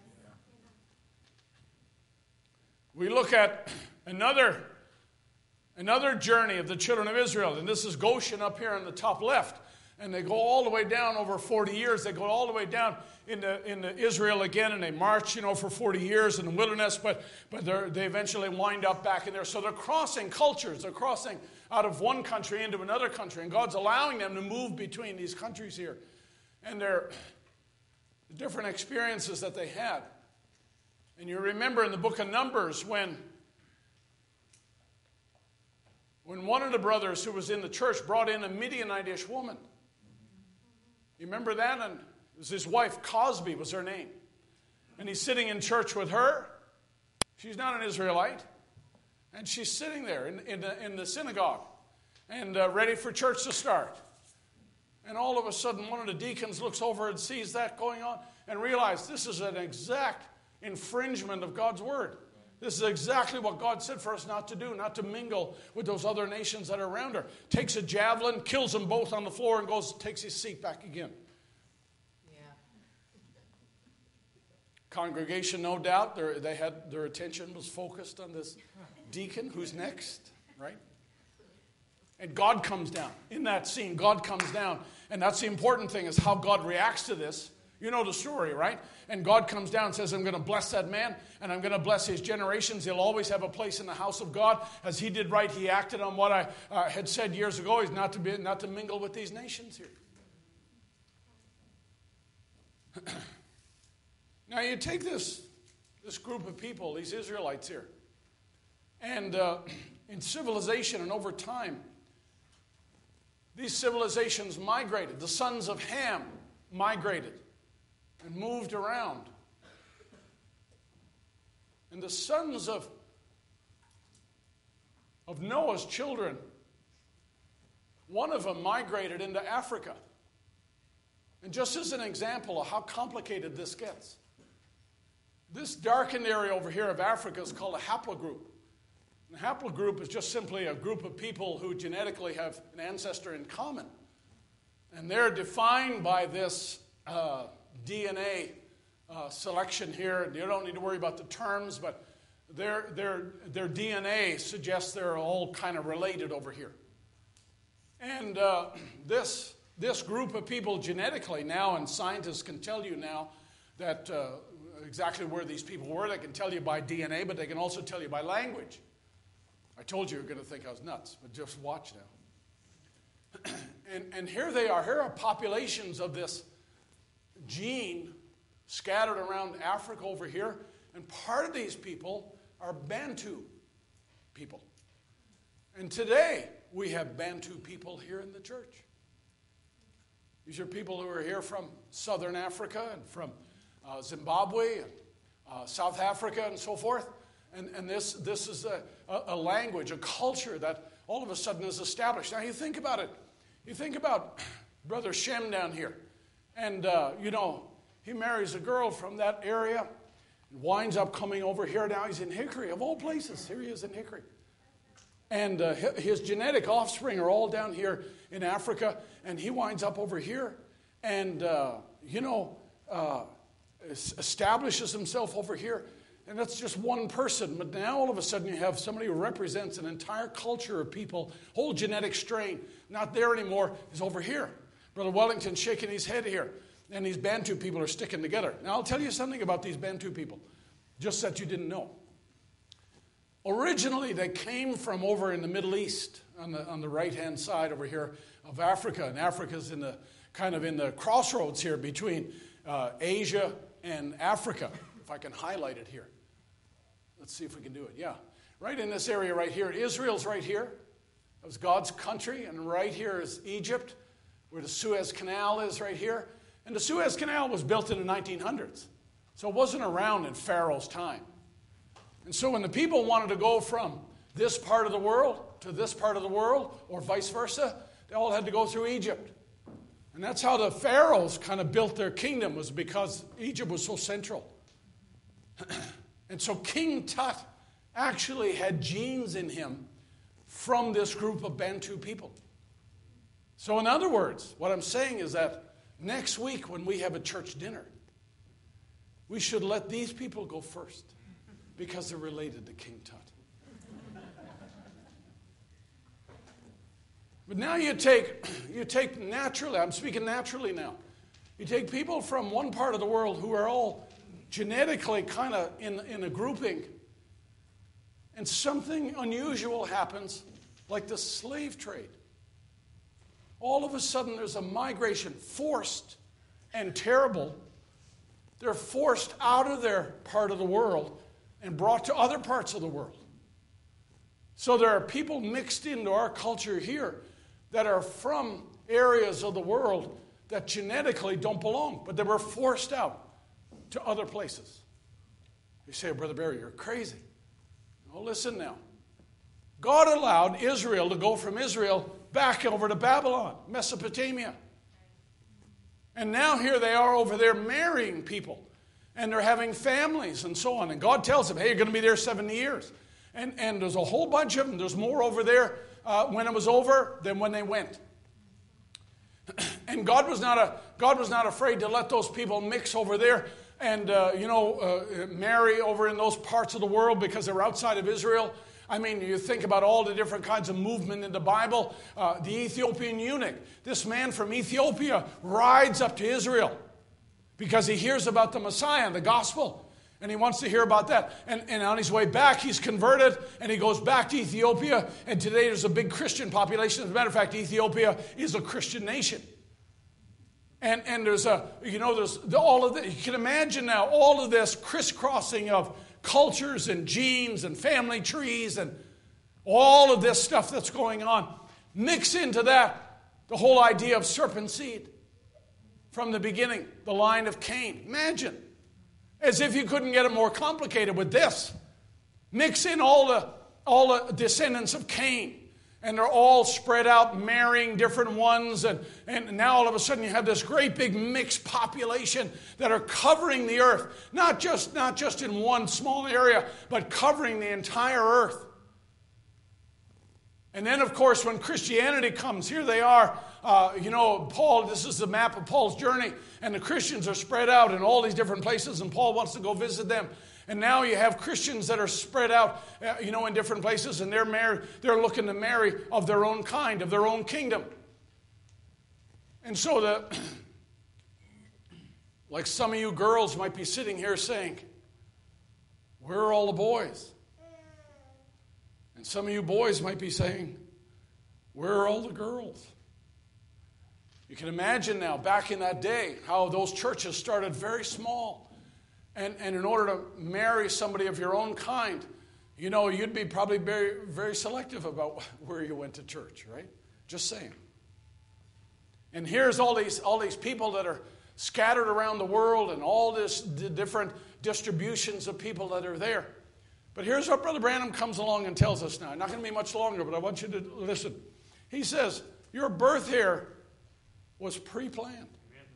We look at another, another journey of the children of Israel, and this is Goshen up here on the top left. And they go all the way down over forty years. They go all the way down into, into Israel again, and they march, you know, for forty years in the wilderness, but, but they eventually wind up back in there. So they're crossing cultures. They're crossing out of one country into another country, and God's allowing them to move between these countries here. And they're the different experiences that they had. And you remember in the book of Numbers when when one of the brothers who was in the church brought in a Midianitish woman. You remember that? And it was his wife, Cosby was her name. And he's sitting in church with her. She's not an Israelite. And she's sitting there in, in, the, in the synagogue and uh, ready for church to start. And all of a sudden, one of the deacons looks over and sees that going on and realizes this is an exact infringement of God's word. This is exactly what God said for us not to do, not to mingle with those other nations that are around her. Takes a javelin, kills them both on the floor, and goes, takes his seat back again. Yeah. Congregation, no doubt, they had their attention was focused on this deacon who's next, right? And God comes down. In that scene, God comes down. And that's the important thing, is how God reacts to this. You know the story, right? And God comes down and says, I'm going to bless that man, and I'm going to bless his generations. He'll always have a place in the house of God. As he did right, he acted on what I uh, had said years ago. He's not to be, not to mingle with these nations here. Now you take this, this group of people, these Israelites here, and uh, in civilization and over time, these civilizations migrated. The sons of Ham migrated and moved around. And the sons of, of Noah's children, one of them migrated into Africa. And just as an example of how complicated this gets, this darkened area over here of Africa is called a haplogroup. And a haplogroup is just simply a group of people who genetically have an ancestor in common. And they're defined by this uh, D N A uh, selection here. You don't need to worry about the terms, but their, their, their D N A suggests they're all kind of related over here. And uh, this, this group of people genetically now, and scientists can tell you now that uh, exactly where these people were. They can tell you by D N A, but they can also tell you by language. I told you you were going to think I was nuts, but just watch now. and, and here they are. Here are populations of this gene scattered around Africa over here. And part of these people are Bantu people. And today, we have Bantu people here in the church. These are people who are here from southern Africa and from uh, Zimbabwe and uh, South Africa and so forth. And, and this, this is a, a language, a culture that all of a sudden is established. Now, you think about it. You think about Brother Shem down here. And, uh, you know, he marries a girl from that area and winds up coming over here. Now he's in Hickory, of all places. Here he is in Hickory. And uh, his genetic offspring are all down here in Africa. And he winds up over here and, uh, you know, uh, establishes himself over here. And that's just one person. But now all of a sudden you have somebody who represents an entire culture of people, whole genetic strain, not there anymore, is over here. Brother Wellington's shaking his head here. And these Bantu people are sticking together. Now I'll tell you something about these Bantu people, just that you didn't know. Originally they came from over in the Middle East, on the, on the right-hand side over here of Africa. And Africa's in the kind of in the crossroads here between uh, Asia and Africa. If I can highlight it here. Let's see if we can do it. Yeah. Right in this area right here. Israel's right here. That was God's country. And right here is Egypt, where the Suez Canal is right here. And the Suez Canal was built in the nineteen hundreds. So it wasn't around in Pharaoh's time. And so when the people wanted to go from this part of the world to this part of the world, or vice versa, they all had to go through Egypt. And that's how the pharaohs kind of built their kingdom, was because Egypt was so central. And so King Tut actually had genes in him from this group of Bantu people. So in other words, what I'm saying is that next week when we have a church dinner, we should let these people go first because they're related to King Tut. But now you take, you take naturally, I'm speaking naturally now, you take people from one part of the world who are all genetically kind of in, in a grouping, and something unusual happens, like the slave trade. All of a sudden there's a migration, forced and terrible. They're forced out of their part of the world and brought to other parts of the world. So there are people mixed into our culture here that are from areas of the world that genetically don't belong, but they were forced out to other places. You say, Brother Barry, you're crazy. Oh, listen now. God allowed Israel to go from Israel back over to Babylon, Mesopotamia. And now here they are over there marrying people. And they're having families and so on. And God tells them, hey, you're going to be there seventy years. And, and there's a whole bunch of them. There's more over there uh, when it was over than when they went. And God was not a God was not afraid to let those people mix over there and, uh, you know, uh, marry over in those parts of the world because they're outside of Israel. I mean, you think about all the different kinds of movement in the Bible. Uh, the Ethiopian eunuch, this man from Ethiopia rides up to Israel because he hears about the Messiah and the gospel. And he wants to hear about that. And, and on his way back, he's converted, and he goes back to Ethiopia. And today there's a big Christian population. As a matter of fact, Ethiopia is a Christian nation. And, and there's a, you know, there's all of this. You can imagine now all of this crisscrossing of cultures and genes and family trees and all of this stuff that's going on. Mix into that the whole idea of serpent seed. From the beginning, the line of Cain. Imagine. As if you couldn't get it more complicated with this. Mix in all the, all the descendants of Cain. And they're all spread out, marrying different ones. And, and now all of a sudden you have this great big mixed population that are covering the earth. Not just, not just in one small area, but covering the entire earth. And then, of course, when Christianity comes, here they are. Uh, you know, Paul, this is the map of Paul's journey. And the Christians are spread out in all these different places. And Paul wants to go visit them. And now you have Christians that are spread out, uh, you know, in different places. And they're married, they're looking to marry of their own kind, of their own kingdom. And so, the, like some of you girls might be sitting here saying, where are all the boys? And some of you boys might be saying, where are all the girls? You can imagine now, back in that day, how those churches started very small. And, and in order to marry somebody of your own kind, you know, you'd be probably very, very selective about where you went to church, right? Just saying. And here's all these, all these people that are scattered around the world and all this d- different distributions of people that are there. But here's what Brother Branham comes along and tells us now. Not going to be much longer, but I want you to listen. He says, your birth here was pre-planned.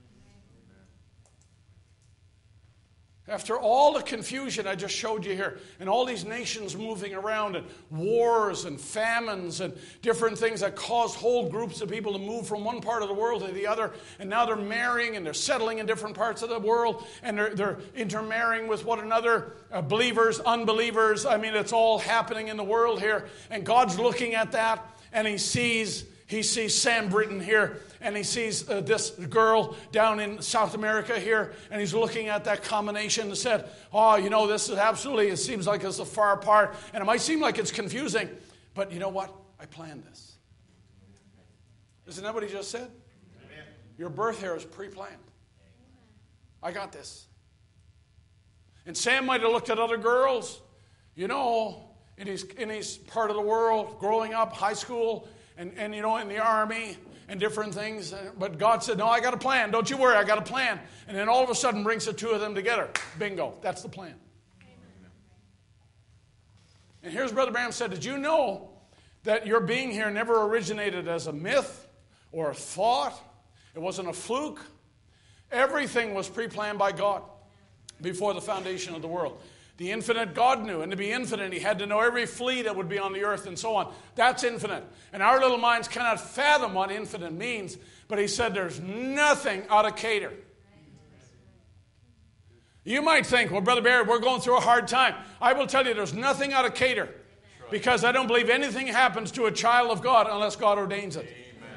After all the confusion I just showed you here, and all these nations moving around, and wars and famines and different things that caused whole groups of people to move from one part of the world to the other, and now they're marrying and they're settling in different parts of the world, and they're, they're intermarrying with one another, uh, believers, unbelievers. I mean, it's all happening in the world here, and God's looking at that, and he sees He sees Sam Britton here, and he sees uh, this girl down in South America here, and he's looking at that combination and said, oh, you know, this is absolutely, it seems like it's a far apart, and it might seem like it's confusing, but you know what? I planned this. Isn't that what he just said? Amen. Your birth here is pre-planned. I got this. And Sam might have looked at other girls, you know, in his, in his part of the world, growing up, high school, And, and, you know, in the army and different things. But God said, no, I got a plan. Don't you worry, I got a plan. And then all of a sudden brings the two of them together. Bingo. That's the plan. Amen. And here's Brother Branham said, did you know that your being here never originated as a myth or a thought? It wasn't a fluke. Everything was pre-planned by God before the foundation of the world. The infinite God knew, and to be infinite, he had to know every flea that would be on the earth and so on. That's infinite. And our little minds cannot fathom what infinite means, but he said there's nothing out of cater. You might think, well, Brother Barry, we're going through a hard time. I will tell you there's nothing out of cater, because I don't believe anything happens to a child of God unless God ordains it.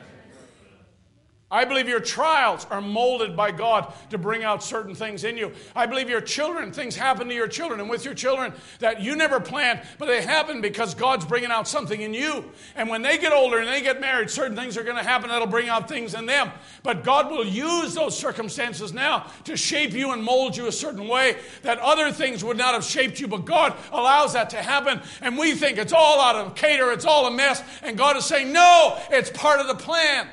I believe your trials are molded by God to bring out certain things in you. I believe your children, things happen to your children and with your children that you never planned, but they happen because God's bringing out something in you. And when they get older and they get married, certain things are going to happen that'll bring out things in them. But God will use those circumstances now to shape you and mold you a certain way that other things would not have shaped you, but God allows that to happen. And we think it's all out of cater, it's all a mess. And God is saying, no, it's part of the plan.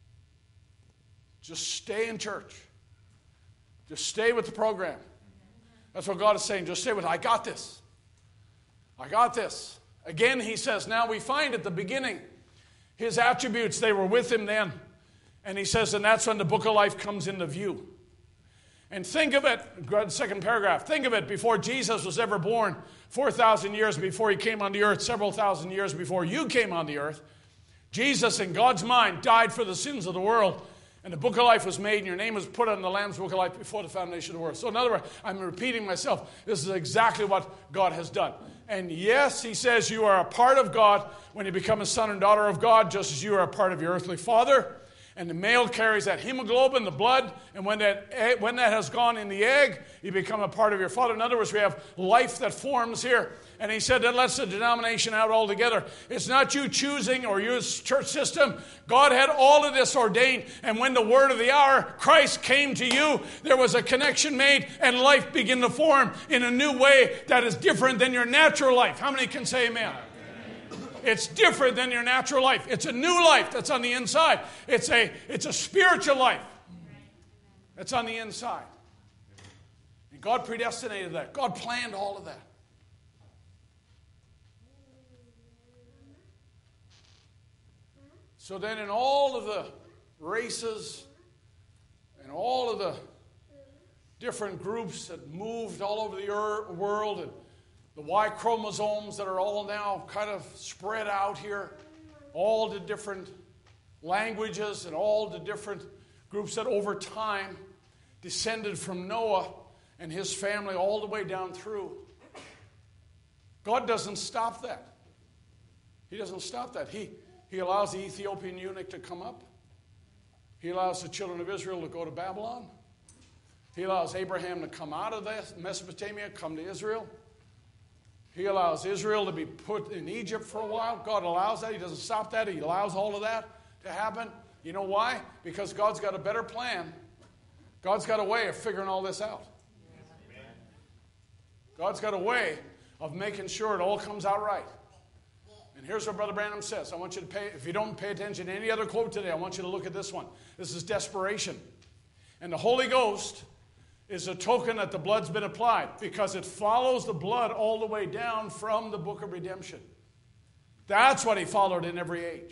Just stay in church. Just stay with the program. That's what God is saying. Just stay with it. I got this. I got this. Again, he says, now we find at the beginning his attributes, they were with him then. And he says, and that's when the book of life comes into view. And think of it, second paragraph, think of it, before Jesus was ever born, four thousand years before he came on the earth, several thousand years before you came on the earth, Jesus, in God's mind, died for the sins of the world, and the book of life was made, and your name was put on the Lamb's book of life before the foundation of the world. So in other words, I'm repeating myself. This is exactly what God has done. And yes, he says you are a part of God when you become a son and daughter of God, just as you are a part of your earthly father. And the male carries that hemoglobin, the blood, and when that egg, when that has gone in the egg, you become a part of your father. In other words, we have life that forms here. And he said that lets the denomination out altogether. It's not you choosing or your church system. God had all of this ordained. And when the word of the hour, Christ, came to you, there was a connection made and life began to form in a new way that is different than your natural life. How many can say amen? It's different than your natural life. It's a new life that's on the inside. It's a, it's a spiritual life that's on the inside. And God predestinated that. God planned all of that. So then in all of the races and all of the different groups that moved all over the world, and the Y chromosomes that are all now kind of spread out here, all the different languages and all the different groups that over time descended from Noah and his family all the way down through. God doesn't stop that. He doesn't stop that. He, he allows the Ethiopian eunuch to come up. He allows the children of Israel to go to Babylon. He allows Abraham to come out of Mesopotamia, come to Israel. He allows Israel to be put in Egypt for a while. God allows that. He doesn't stop that. He allows all of that to happen. You know why? Because God's got a better plan. God's got a way of figuring all this out. God's got a way of making sure it all comes out right. And here's what Brother Branham says. I want you to pay, if you don't pay attention to any other quote today, I want you to look at this one. This is desperation. And the Holy Ghost is a token that the blood's been applied because it follows the blood all the way down from the book of redemption. That's what he followed in every age.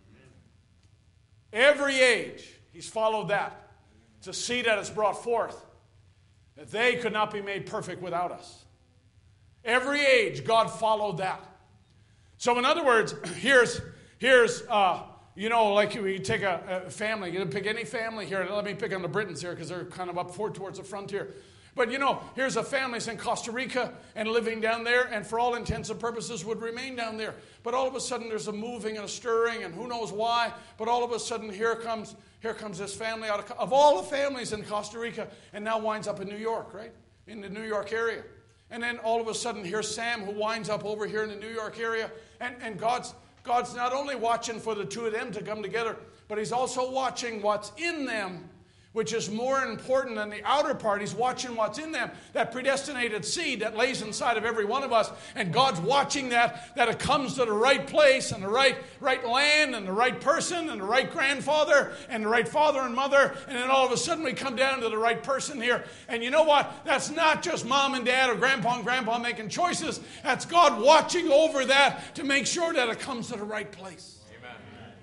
Every age, he's followed that to see that it's brought forth, that they could not be made perfect without us. Every age, God followed that. So in other words, here's, here's uh, you know, like we take a, a family, you can pick any family here. Let me pick on the Britons here because they're kind of up forward towards the frontier. But, you know, here's a family that's in Costa Rica and living down there and for all intents and purposes would remain down there. But all of a sudden there's a moving and a stirring and who knows why. But all of a sudden here comes here comes this family out of, of all the families in Costa Rica and now winds up in New York, right? In the New York area. And then all of a sudden here's Sam who winds up over here in the New York area. And, and God's God's not only watching for the two of them to come together, but he's also watching what's in them, which is more important than the outer part. He's watching what's in them, that predestinated seed that lays inside of every one of us. And God's watching that, that it comes to the right place and the right, right land and the right person and the right grandfather and the right father and mother. And then all of a sudden we come down to the right person here. And you know what? That's not just mom and dad or grandpa and grandpa making choices. That's God watching over that to make sure that it comes to the right place. Amen.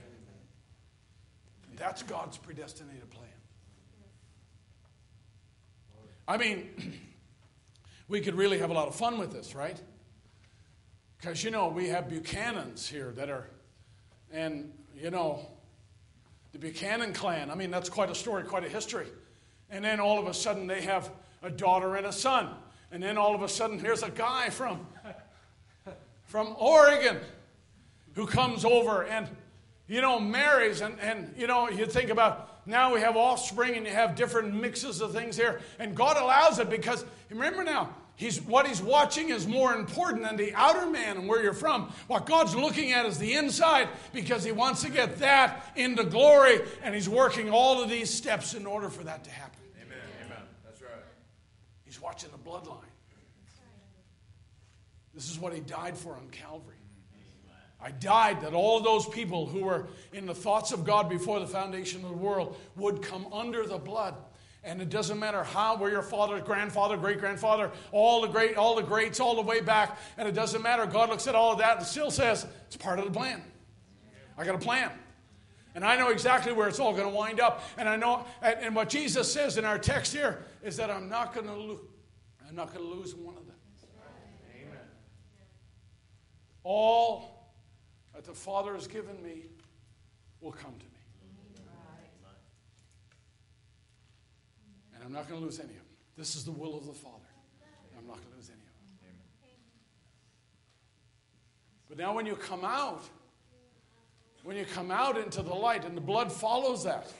And that's God's predestinated plan. I mean, we could really have a lot of fun with this, right? Because, you know, we have Buchanans here that are, and, you know, the Buchanan clan, I mean, that's quite a story, quite a history. And then all of a sudden they have a daughter and a son. And then all of a sudden here's a guy from, from Oregon who comes over and, you know, marries. And, and, you know, you think about, now we have offspring and you have different mixes of things here. And God allows it because, remember now, he's, what he's watching is more important than the outer man and where you're from. What God's looking at is the inside because he wants to get that into glory. And he's working all of these steps in order for that to happen. Amen. Amen. That's right. He's watching the bloodline. This is what he died for on Calvary. I died that all those people who were in the thoughts of God before the foundation of the world would come under the blood And it doesn't matter how, where your father, grandfather, great-grandfather, all the great, all the greats, all the way back. And it doesn't matter. God looks at all of that and still says, it's part of the plan. I got a plan. And I know exactly where it's all going to wind up. And I know, and, and what Jesus says in our text here is that I'm not going to lose, I'm not going to lose one of them. Amen. All that the Father has given me will come to me. And I'm not going to lose any of them. This is the will of the Father. I'm not going to lose any of them. But now when you come out, when you come out into the light, and the blood follows that,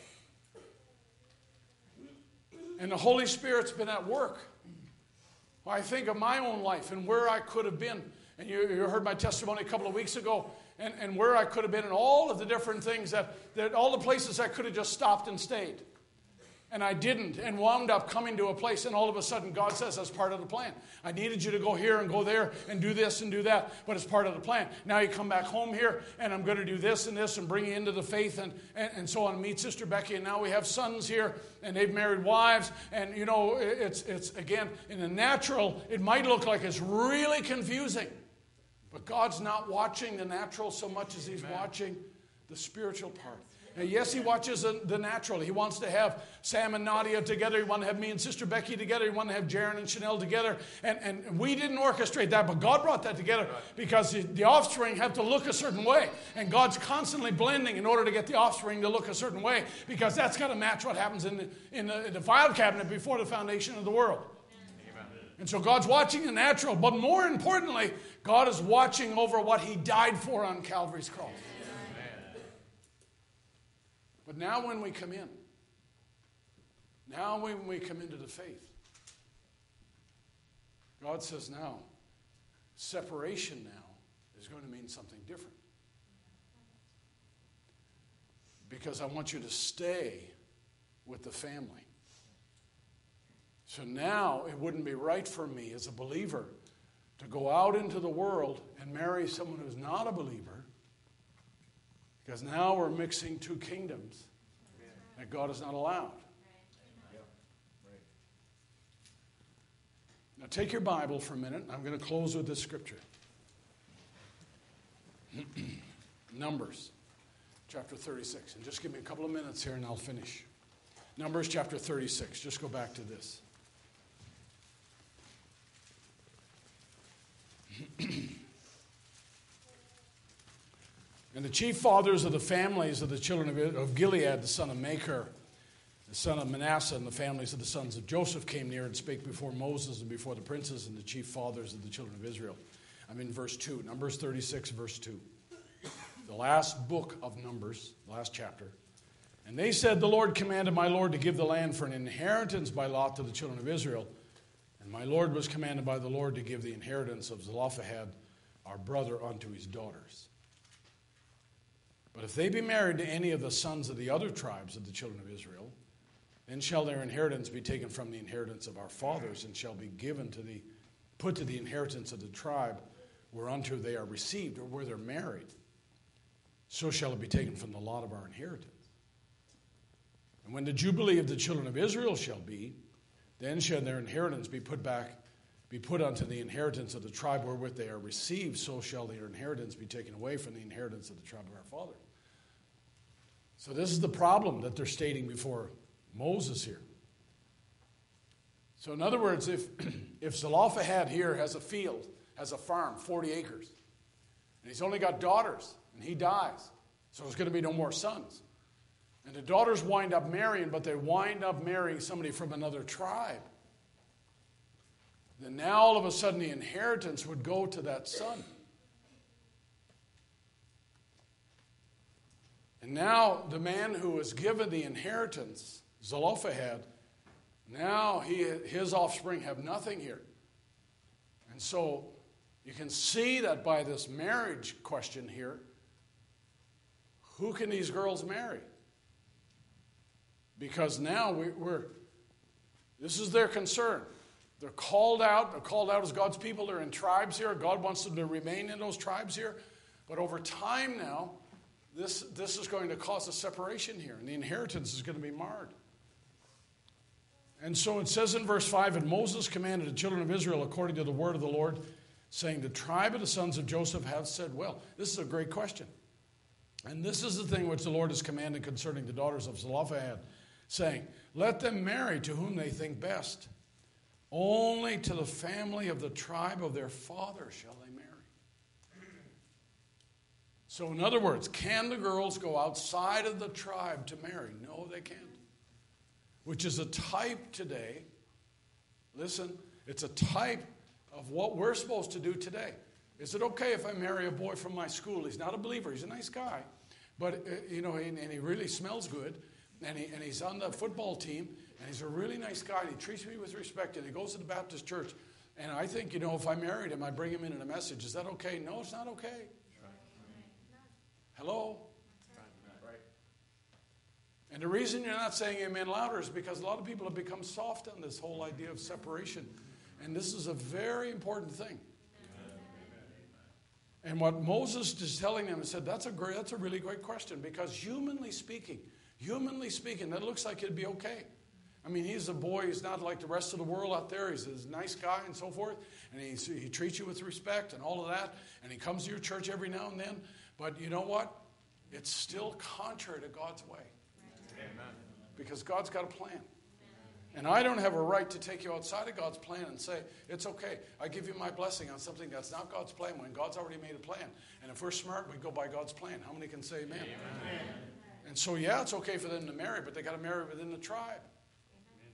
and the Holy Spirit's been at work. Well, I think of my own life and where I could have been. And you, you heard my testimony a couple of weeks ago, and, and where I could have been, and all of the different things that, that all the places I could have just stopped and stayed. And I didn't, and wound up coming to a place, and all of a sudden God says, that's part of the plan. I needed you to go here and go there and do this and do that, but it's part of the plan. Now you come back home here, and I'm going to do this and this and bring you into the faith and, and, and so on. Meet Sister Becky, and now we have sons here, and they've married wives. And, you know, it's, it's again, in the natural, it might look like it's really confusing. But God's not watching the natural so much as He's Amen. Watching the spiritual part. Now, yes, He watches the natural. He wants to have Sam and Nadia together. He wants to have me and Sister Becky together. He wants to have Jaron and Chanel together. And, and we didn't orchestrate that, but God brought that together because the, the offspring have to look a certain way. And God's constantly blending in order to get the offspring to look a certain way, because that's got to match what happens in the, in the, in the file cabinet before the foundation of the world. Amen. And so God's watching the natural, but more importantly, God is watching over what He died for on Calvary's cross. But now when we come in, now when we come into the faith, God says now, separation now is going to mean something different. Because I want you to stay with the family. So now it wouldn't be right for me as a believer to go out into the world and marry someone who's not a believer. Because now we're mixing two kingdoms that God has not allowed. Now take your Bible for a minute. I'm going to close with this scripture. Numbers chapter thirty-six. And just give me a couple of minutes here and I'll finish. Numbers chapter thirty-six. Just go back to this. And the chief fathers of the families of the children of, of Gilead, the son of Machir, the son of Manasseh, and the families of the sons of Joseph came near and spake before Moses and before the princes and the chief fathers of the children of Israel. I'm in verse two, Numbers thirty-six, verse two. The last book of Numbers, last chapter. And they said, the Lord commanded my Lord to give the land for an inheritance by lot to the children of Israel. And my Lord was commanded by the Lord to give the inheritance of Zelophehad, our brother, unto his daughters. But if they be married to any of the sons of the other tribes of the children of Israel, then shall their inheritance be taken from the inheritance of our fathers, and shall be given to the, put to the inheritance of the tribe whereunto they are received, or where they're married. So shall it be taken from the lot of our inheritance. And when the jubilee of the children of Israel shall be, then shall their inheritance be put back, be put unto the inheritance of the tribe wherewith they are received. So shall their inheritance be taken away from the inheritance of the tribe of our fathers. So this is the problem that they're stating before Moses here. So in other words, if, if Zelophehad here has a field, has a farm, forty acres, and he's only got daughters, and he dies, so there's going to be no more sons. And the daughters wind up marrying, but they wind up marrying somebody from another tribe. Then now all of a sudden the inheritance would go to that son. And now the man who was given the inheritance, Zelophehad, now he, his offspring have nothing here. And so you can see that by this marriage question here, who can these girls marry? Because now we, we're, this is their concern. They're called out. They're called out as God's people. They're in tribes here. God wants them to remain in those tribes here. But over time now, this, this is going to cause a separation here, and the inheritance is going to be marred. And so it says in verse five, and Moses commanded the children of Israel according to the word of the Lord, saying, the tribe of the sons of Joseph hath said well. This is a great question. And this is the thing which the Lord has commanded concerning the daughters of Zelophehad, saying, let them marry to whom they think best. Only to the family of the tribe of their father shall they marry. So in other words, can the girls go outside of the tribe to marry? No, they can't. Which is a type today. Listen, it's a type of what we're supposed to do today. Is it okay if I marry a boy from my school? He's not a believer. He's a nice guy. But, uh, you know, and, and he really smells good. And, he, and he's on the football team. And he's a really nice guy. And he treats me with respect. And he goes to the Baptist church. And I think, you know, if I married him, I bring him in in a message. Is that okay? No, it's not okay. Hello? And the reason you're not saying amen louder is because a lot of people have become soft on this whole idea of separation. And this is a very important thing. And what Moses is telling them, he said, that's a great, that's a really great question, because humanly speaking, humanly speaking, that looks like it'd be okay. I mean, he's a boy, he's not like the rest of the world out there, he's a nice guy and so forth, and he's, he treats you with respect and all of that, and he comes to your church every now and then, but you know what? It's still contrary to God's way. Amen. Because God's got a plan. And I don't have a right to take you outside of God's plan and say, it's okay, I give you my blessing on something that's not God's plan when God's already made a plan. And if we're smart, we go by God's plan. How many can say amen? Amen. And so, yeah, it's okay for them to marry, but they got to marry within the tribe. Amen.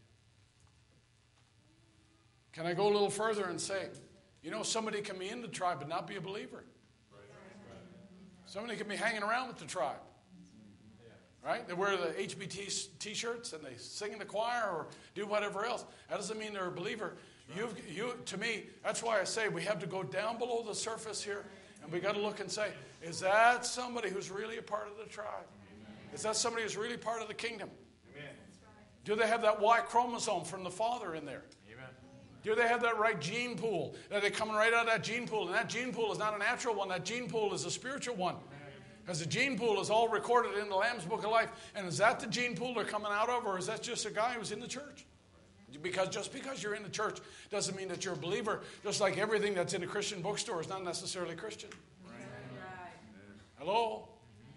Can I go a little further and say, you know, somebody can be in the tribe but not be a believer. Somebody can be hanging around with the tribe. Right? They wear the H B T t-shirts and they sing in the choir or do whatever else. That doesn't mean they're a believer. You've, you, to me, that's why I say we have to go down below the surface here and we got to look and say, is that somebody who's really a part of the tribe? Is that somebody who's really part of the kingdom? Amen. Do they have that Y chromosome from the father in there? Amen. Do they have that right gene pool? Are they coming right out of that gene pool? And that gene pool is not a natural one. That gene pool is a spiritual one. Because the gene pool is all recorded in the Lamb's Book of Life. And is that the gene pool they're coming out of, or is that just a guy who's in the church? Because just because you're in the church doesn't mean that you're a believer. Just like everything that's in a Christian bookstore is not necessarily Christian. Right. Hello?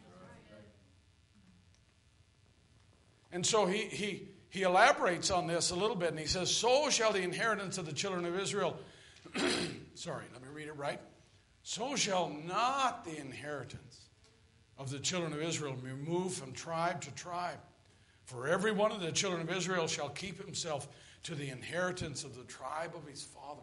And so he, he, he elaborates on this a little bit, and he says, so shall the inheritance of the children of Israel, sorry, let me read it right. So shall not the inheritance of the children of Israel be moved from tribe to tribe. For every one of the children of Israel shall keep himself to the inheritance of the tribe of his fathers.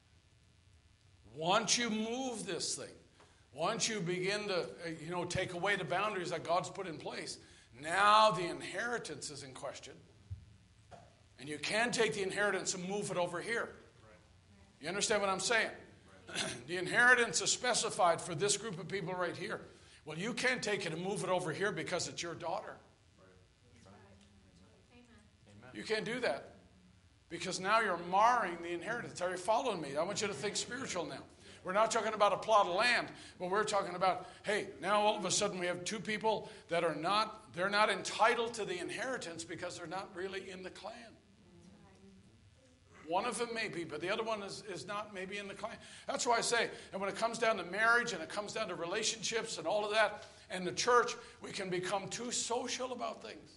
Once you move this thing, once you begin to, you know, take away the boundaries that God's put in place, now the inheritance is in question. And you can take the inheritance and move it over here. You understand what I'm saying? The inheritance is specified for this group of people right here. Well, you can't take it and move it over here because it's your daughter. You can't do that. Because now you're marring the inheritance. Are you following me? I want you to think spiritual now. We're not talking about a plot of land, but we're talking about, hey, now all of a sudden we have two people that are not, they're not entitled to the inheritance because they're not really in the clan. One of them may be, but the other one is, is not maybe in the clan. That's why I say, and when it comes down to marriage and it comes down to relationships and all of that, and the church, we can become too social about things.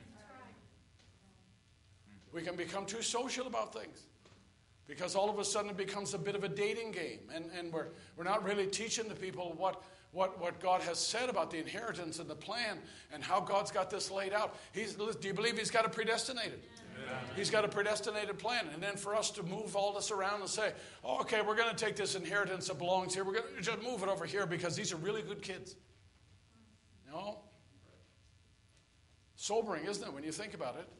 We can become too social about things. Because all of a sudden it becomes a bit of a dating game. And, and we're, we're not really teaching the people what, what, what God has said about the inheritance and the plan and how God's got this laid out. He's, do you believe he's got it predestinated? Amen. He's got a predestinated plan. And then for us to move all this around and say, oh, okay, we're going to take this inheritance that belongs here. We're going to just move it over here because these are really good kids. No? Sobering, isn't it, when you think about it?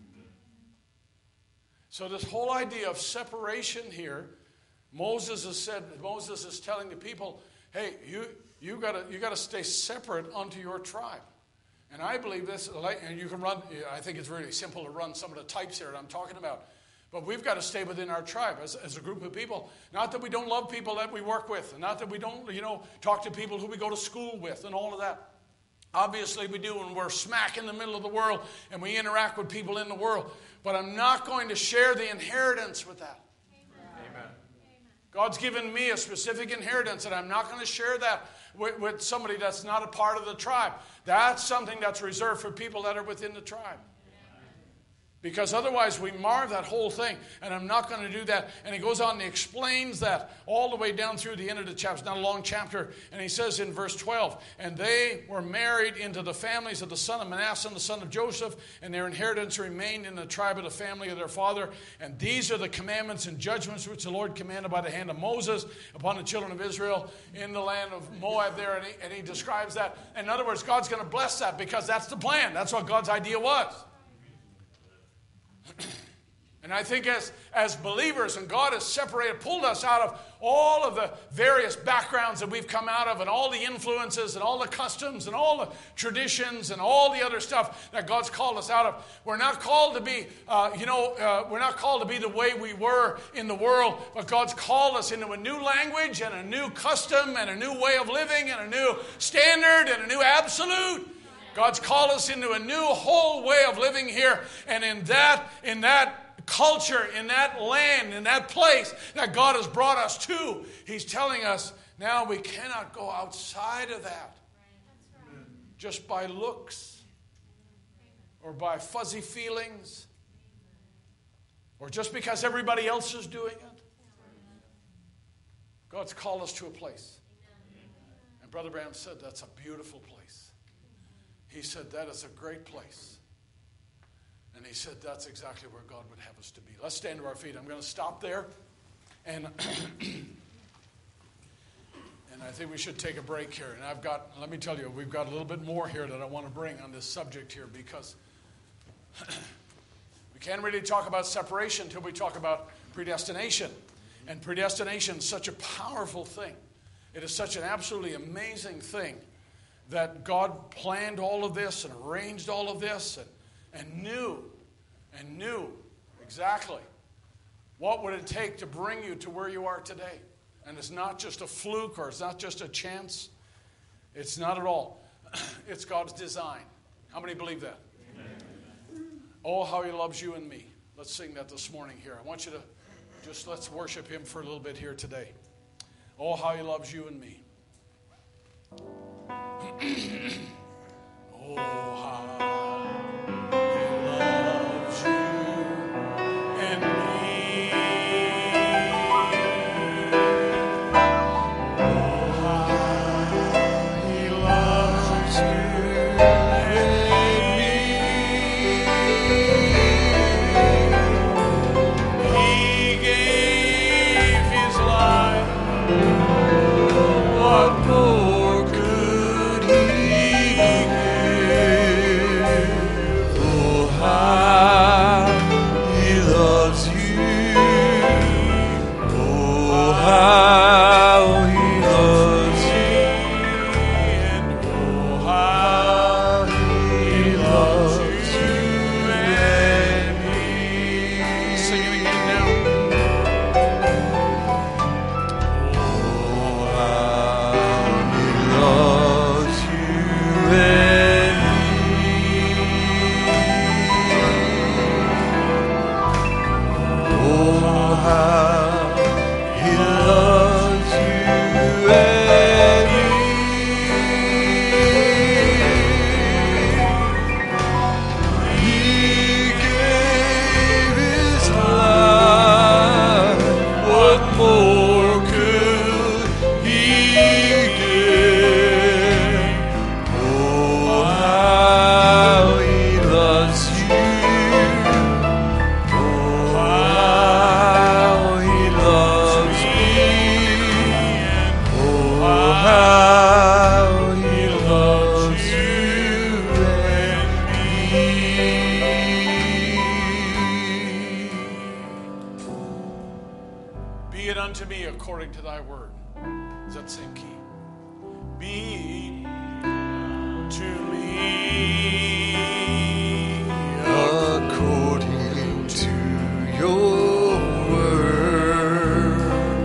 So this whole idea of separation here, Moses has said, Moses is telling the people, hey, you you gotta you gotta stay separate unto your tribe. And I believe this, and you can run, I think it's really simple to run some of the types here that I'm talking about. But we've got to stay within our tribe as, as a group of people. Not that we don't love people that we work with, and not that we don't, you know, talk to people who we go to school with and all of that. Obviously we do when we're smack in the middle of the world and we interact with people in the world. But I'm not going to share the inheritance with that. Amen. God's given me a specific inheritance, and I'm not going to share that with, with somebody that's not a part of the tribe. That's something that's reserved for people that are within the tribe. Because otherwise we mar that whole thing. And I'm not going to do that. And he goes on and he explains that all the way down through the end of the chapter. It's not a long chapter. And he says in verse twelve, and they were married into the families of the son of Manasseh and the son of Joseph, and their inheritance remained in the tribe of the family of their father. And these are the commandments and judgments which the Lord commanded by the hand of Moses upon the children of Israel in the land of Moab there. And he, and he describes that. In other words, God's going to bless that because that's the plan. That's what God's idea was. And I think as, as believers, and God has separated, pulled us out of all of the various backgrounds that we've come out of, and all the influences and all the customs and all the traditions and all the other stuff that God's called us out of. We're not called to be, uh, you know, uh, we're not called to be the way we were in the world, but God's called us into a new language and a new custom and a new way of living and a new standard and a new absolute. God's called us into a new whole way of living here, and in that, in that culture, in that land, in that place that God has brought us to, He's telling us now we cannot go outside of that just by looks or by fuzzy feelings or just because everybody else is doing it. God's called us to a place. And Brother Branham said that's a beautiful place. He said that is a great place. And he said that's exactly where God would have us to be. Let's stand to our feet. I'm going to stop there. And, and I think we should take a break here. And I've got, let me tell you, we've got a little bit more here that I want to bring on this subject here, because we can't really talk about separation until we talk about predestination. And predestination is such a powerful thing. It is such an absolutely amazing thing that God planned all of this and arranged all of this and, and knew, and knew exactly what would it take to bring you to where you are today. And it's not just a fluke, or it's not just a chance. It's not at all. It's God's design. How many believe that? Amen. Oh, how He loves you and me. Let's sing that this morning here. I want you to just, let's worship Him for a little bit here today. Oh, how He loves you and me. Oh, how He loves you and me. Oh, how He loves you and me. He gave His life. What more could He give? Oh, how He loves you. Oh, how He loves you. And oh, how He loves you and me. Sing it again now. Oh, how He loves you and me. Oh, how He loves you and me. He gave His life. What more could He give? Oh, how He loves you. Oh, how He loves me. Oh, how He loves you and me. Be it unto me according to thy word. Is that the same key? Be to me according to your word,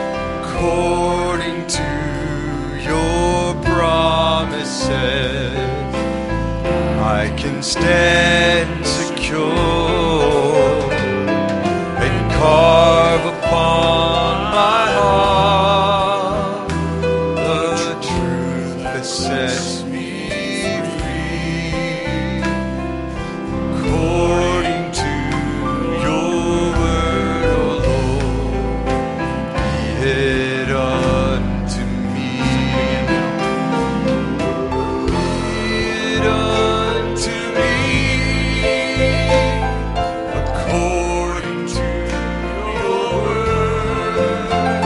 according to your promises. stand secure and carve upon my heart the truth that sets me free, according to your word, O Lord, be it unto me. Be it unto me, according to your word,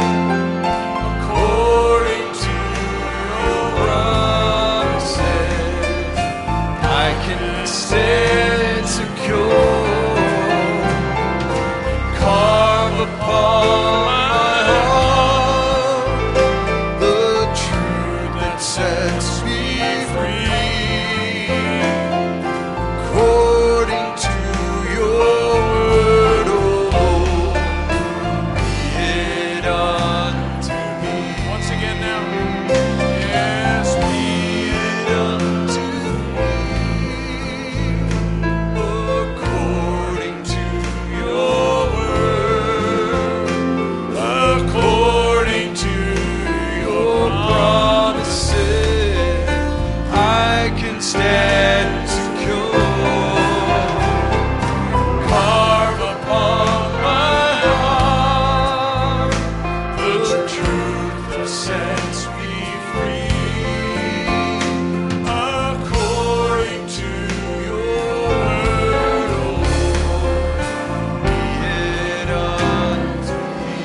according to your promises. I can stand secure, carve upon my heart the truth that sets me free, according to your word, O Lord, be it unto me. Once again now. Yes, be it unto me, according to your word, according to your promises. I can stand secure, carve upon my heart the truth that sets me free, according to your word, O Lord, be it unto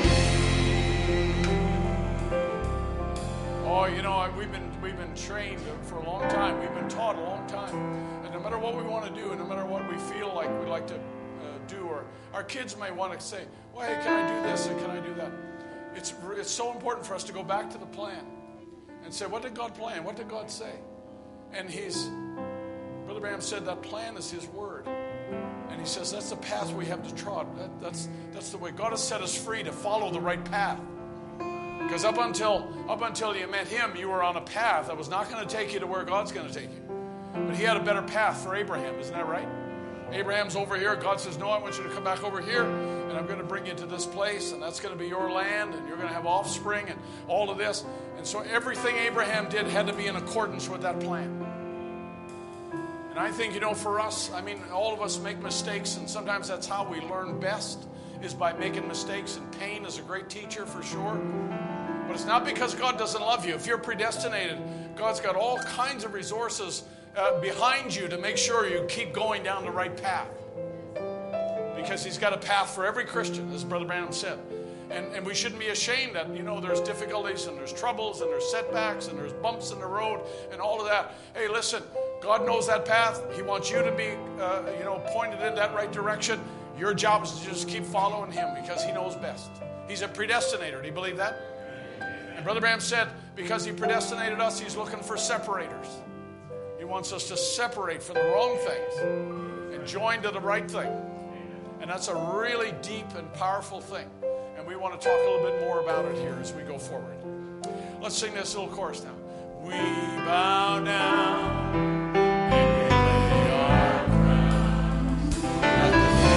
Oh, you know, I- we've been we've been trained for a long time. We've been taught a long time, and no matter what we want to do, and no matter what we feel like we like to uh, do, or our kids may want to say, "Well, hey, can I do this and can I do that?" It's it's so important for us to go back to the plan and say, "What did God plan? What did God say?" And He's Brother Branham said that plan is His word, and he says that's the path we have to trod. That, that's that's the way God has set us free to follow the right path. Because up until up until you met Him, you were on a path that was not going to take you to where God's going to take you. But He had a better path for Abraham, isn't that right? Abraham's over here. God says, "No, I want you to come back over here, and I'm going to bring you to this place, and that's going to be your land, and you're going to have offspring, and all of this." And so everything Abraham did had to be in accordance with that plan. And I think, you know, for us, I mean, all of us make mistakes, and sometimes that's how we learn best, is by making mistakes, and pain is a great teacher for sure. But it's not because God doesn't love you. If you're predestinated, God's got all kinds of resources uh, behind you to make sure you keep going down the right path. Because He's got a path for every Christian, as Brother Branham said. And, and we shouldn't be ashamed that, you know, there's difficulties and there's troubles and there's setbacks and there's bumps in the road and all of that. Hey, listen, God knows that path. He wants you to be, uh, you know, pointed in that right direction. Your job is to just keep following Him because He knows best. He's a predestinator. Do you believe that? And Brother Branham said, because He predestinated us, He's looking for separators. He wants us to separate from the wrong things and join to the right thing. And that's a really deep and powerful thing. And we want to talk a little bit more about it here as we go forward. Let's sing this little chorus now. We bow down and we lay our crowns at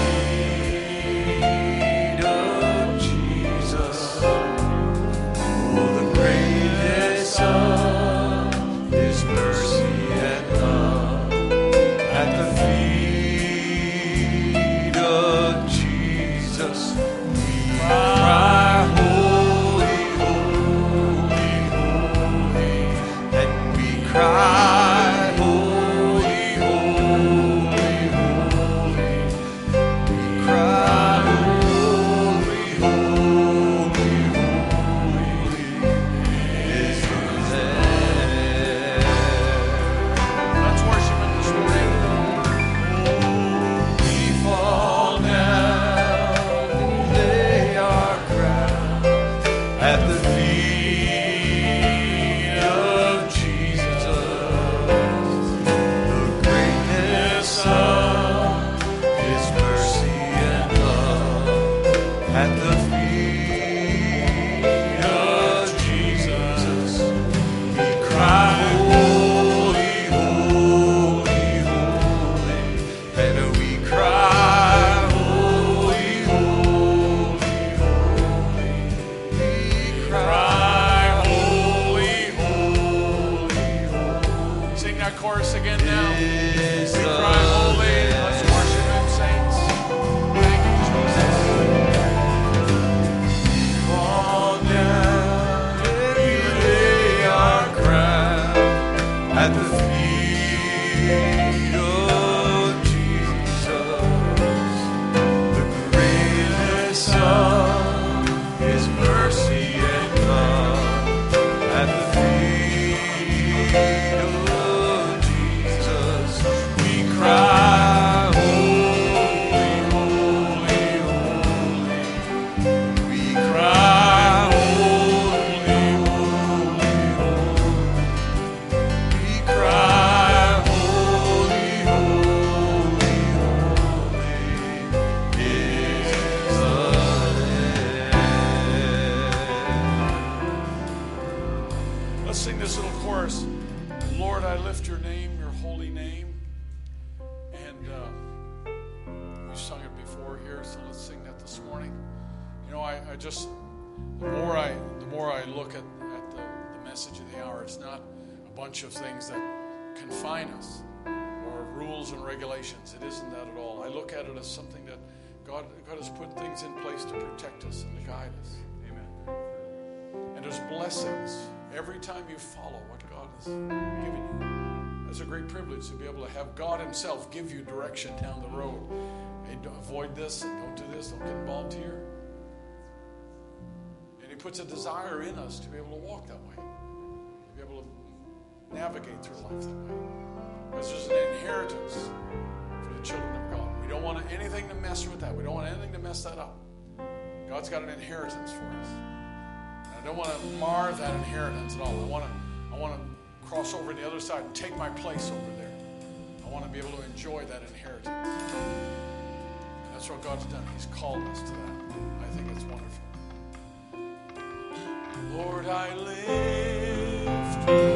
the feet of Jesus. Oh, the greatness of His mercy and love at the feet of Jesus. We cry, holy, holy, holy, and we cry, holy, holy, holy. We cry, holy, holy, holy is the Lamb. Let's worship Him this morning. Oh, we fall down and lay our crowns at the feet of Jesus. The greatness of His mercy and love at the feet of Jesus. We cry, holy, holy, holy, cry, holy, holy, holy. Sing that chorus again now. We cry, holy. Let's worship Him, saints. Thank you, Jesus. Fall down and we lay our crown at the feet of Jesus, the greatness of His mercy and love. At the feet of Jesus, we cry, holy, holy, holy. We cry, holy, holy, holy. We cry, holy, holy, holy is the Lamb. Let's sing this little chorus. Lord, I lift your name, your holy name. And uh, we sung it before here, so let's sing that this morning. You know, I, I just, the more I, the more I look at, at the, the message of the hour, it's not a bunch of things that confine us or rules and regulations. It isn't that at all. I look at it as something that God, God has put things in place to protect us and to guide us. Amen. And there's blessings every time you follow what God has given you. It's a great privilege to be able to have God Himself give you direction down the road. Hey, don't avoid this and don't do this, don't get involved here. And He puts a desire in us to be able to walk that way, to be able to navigate through life that way. Because there's an inheritance for the children of God. We don't want anything to mess with that. We don't want anything to mess that up. God's got an inheritance for us. And I don't want to mar that inheritance at all. I want to, I want to cross over to the other side and take my place over there. I want to be able to enjoy that inheritance. And that's what God's done. He's called us to that. I think it's wonderful. Lord, I lift your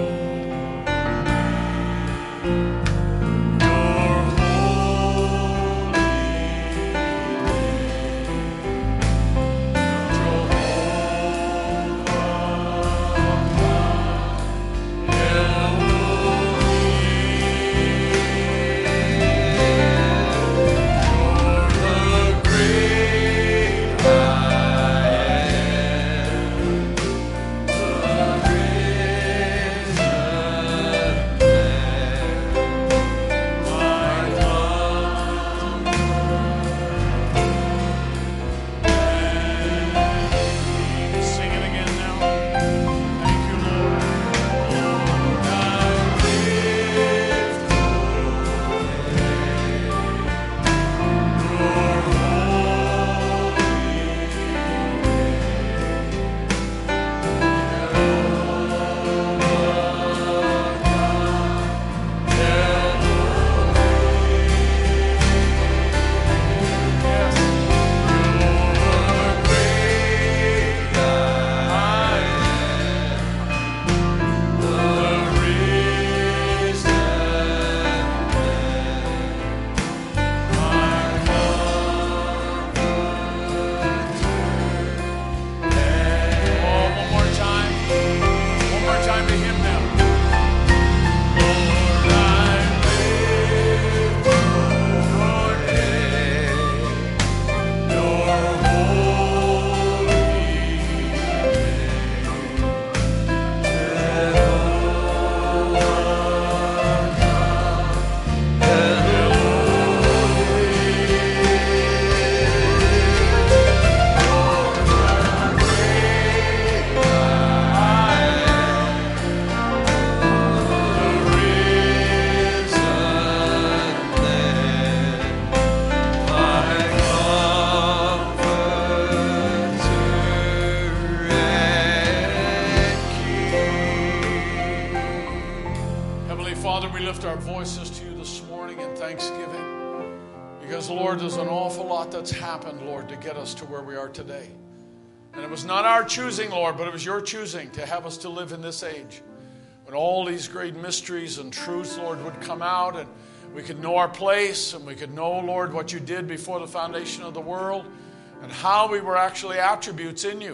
voices to you this morning in thanksgiving. Because, Lord, there's an awful lot that's happened, Lord, to get us to where we are today. And it was not our choosing, Lord, but it was your choosing to have us to live in this age. When all these great mysteries and truths, Lord, would come out and we could know our place and we could know, Lord, what you did before the foundation of the world and how we were actually attributes in you.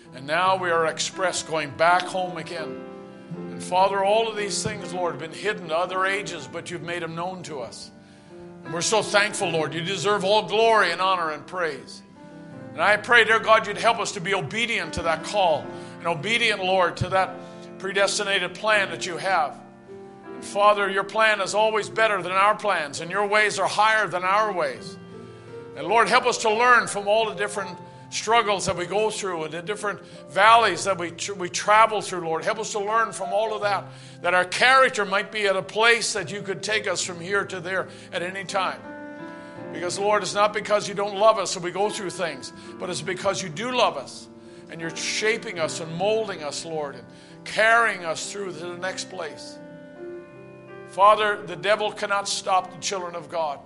And now we are express going back home again. And Father, all of these things, Lord, have been hidden to other ages, but you've made them known to us. And we're so thankful, Lord. You deserve all glory and honor and praise. And I pray, dear God, you'd help us to be obedient to that call. And obedient, Lord, to that predestinated plan that you have. And Father, your plan is always better than our plans, and your ways are higher than our ways. And Lord, help us to learn from all the different struggles that we go through and the different valleys that we, tr- we travel through, Lord. Help us to learn from all of that, that our character might be at a place that you could take us from here to there at any time. Because, Lord, it's not because you don't love us and we go through things, but it's because you do love us and you're shaping us and molding us, Lord, and carrying us through to the next place. Father, the devil cannot stop the children of God.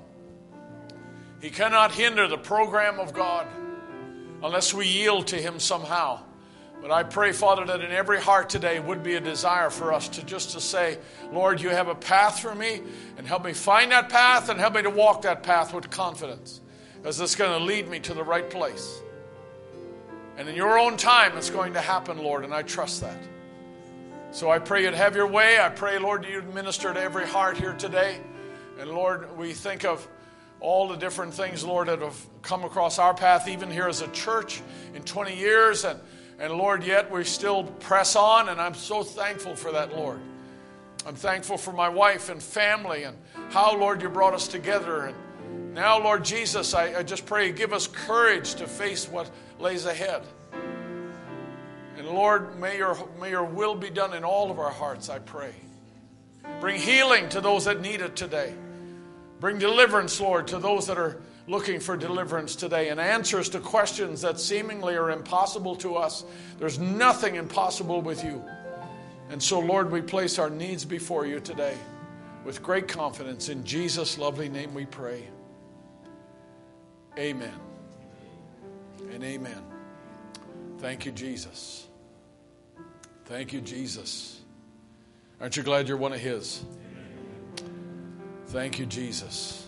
He cannot hinder the program of God unless we yield to him somehow. But I pray, Father, that in every heart today would be a desire for us to just to say, Lord, you have a path for me, and help me find that path and help me to walk that path with confidence, because it's going to lead me to the right place. And in your own time, it's going to happen, Lord, and I trust that. So I pray you'd have your way. I pray, Lord, you'd minister to every heart here today. And Lord, we think of all the different things, Lord, that have come across our path, even here as a church in twenty years. And, and Lord, yet we still press on, and I'm so thankful for that, Lord. I'm thankful for my wife and family and how, Lord, you brought us together. And now, Lord Jesus, I, I just pray, give us courage to face what lays ahead. And Lord, may your, may your will be done in all of our hearts, I pray. Bring healing to those that need it today. Bring deliverance, Lord, to those that are looking for deliverance today, and answers to questions that seemingly are impossible to us. There's nothing impossible with you. And so, Lord, we place our needs before you today with great confidence. In Jesus' lovely name we pray. Amen. And amen. Thank you, Jesus. Thank you, Jesus. Aren't you glad you're one of his? Thank you, Jesus.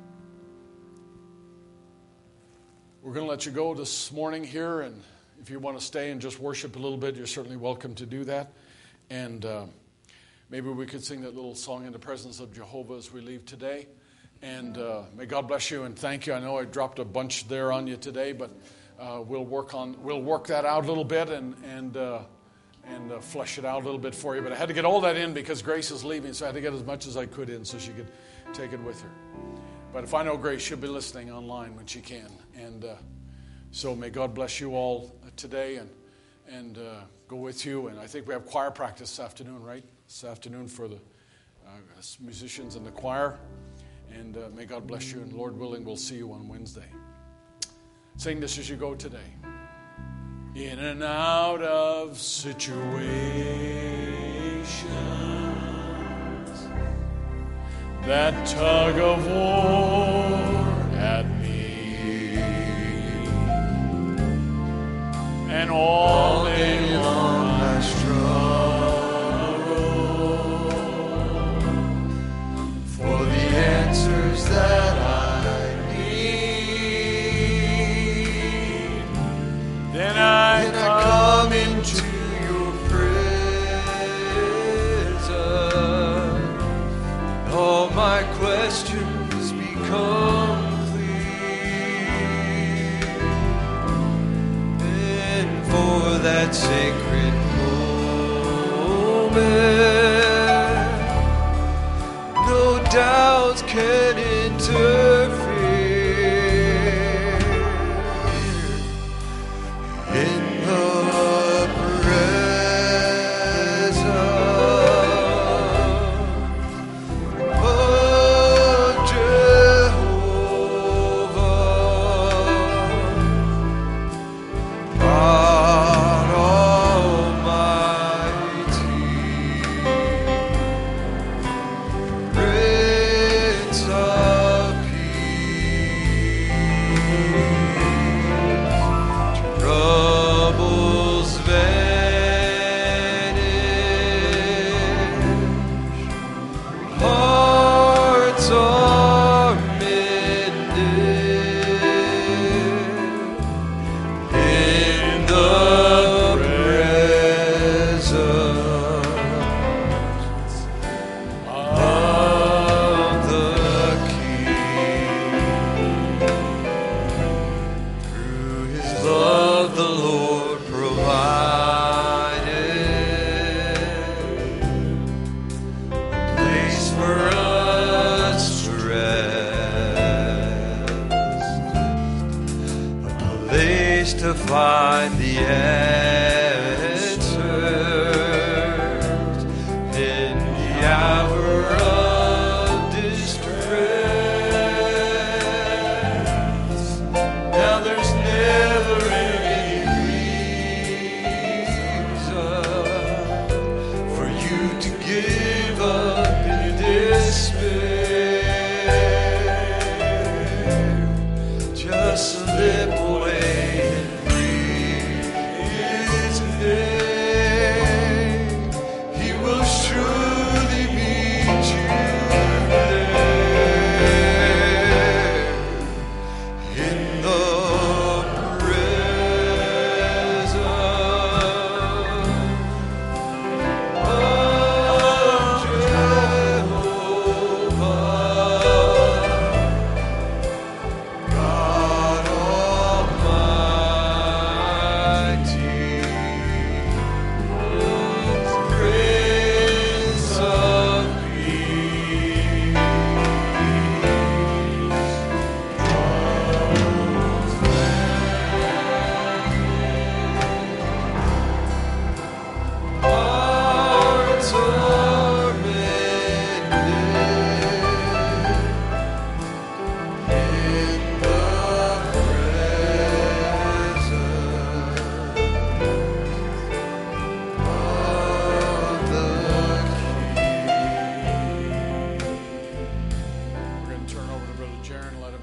We're going to let you go this morning here, and if you want to stay and just worship a little bit, you're certainly welcome to do that. And uh, maybe we could sing that little song, In the Presence of Jehovah, as we leave today. And uh, may God bless you and thank you. I know I dropped a bunch there on you today, but uh, we'll work on we'll work that out a little bit and and uh, and uh, flesh it out a little bit for you. But I had to get all that in because Grace is leaving, so I had to get as much as I could in so she could take it with her. But if I know Grace, she'll be listening online when she can. And uh, so may God bless you all today and and uh, go with you. And I think we have choir practice this afternoon, right? This afternoon for the uh, musicians in the choir. And uh, may God bless you. And Lord willing, we'll see you on Wednesday. Sing this as you go today. In and out of situations that tug of war at me, and all day long I struggle for the answers that I need. Then I, then I come into your presence. All my questions become clear. And for that sacred moment, no doubts can interfere. In the presence of Jehovah, God Almighty,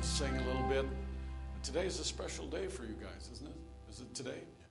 sing a little bit. Today is a special day for you guys, isn't it? Is it today?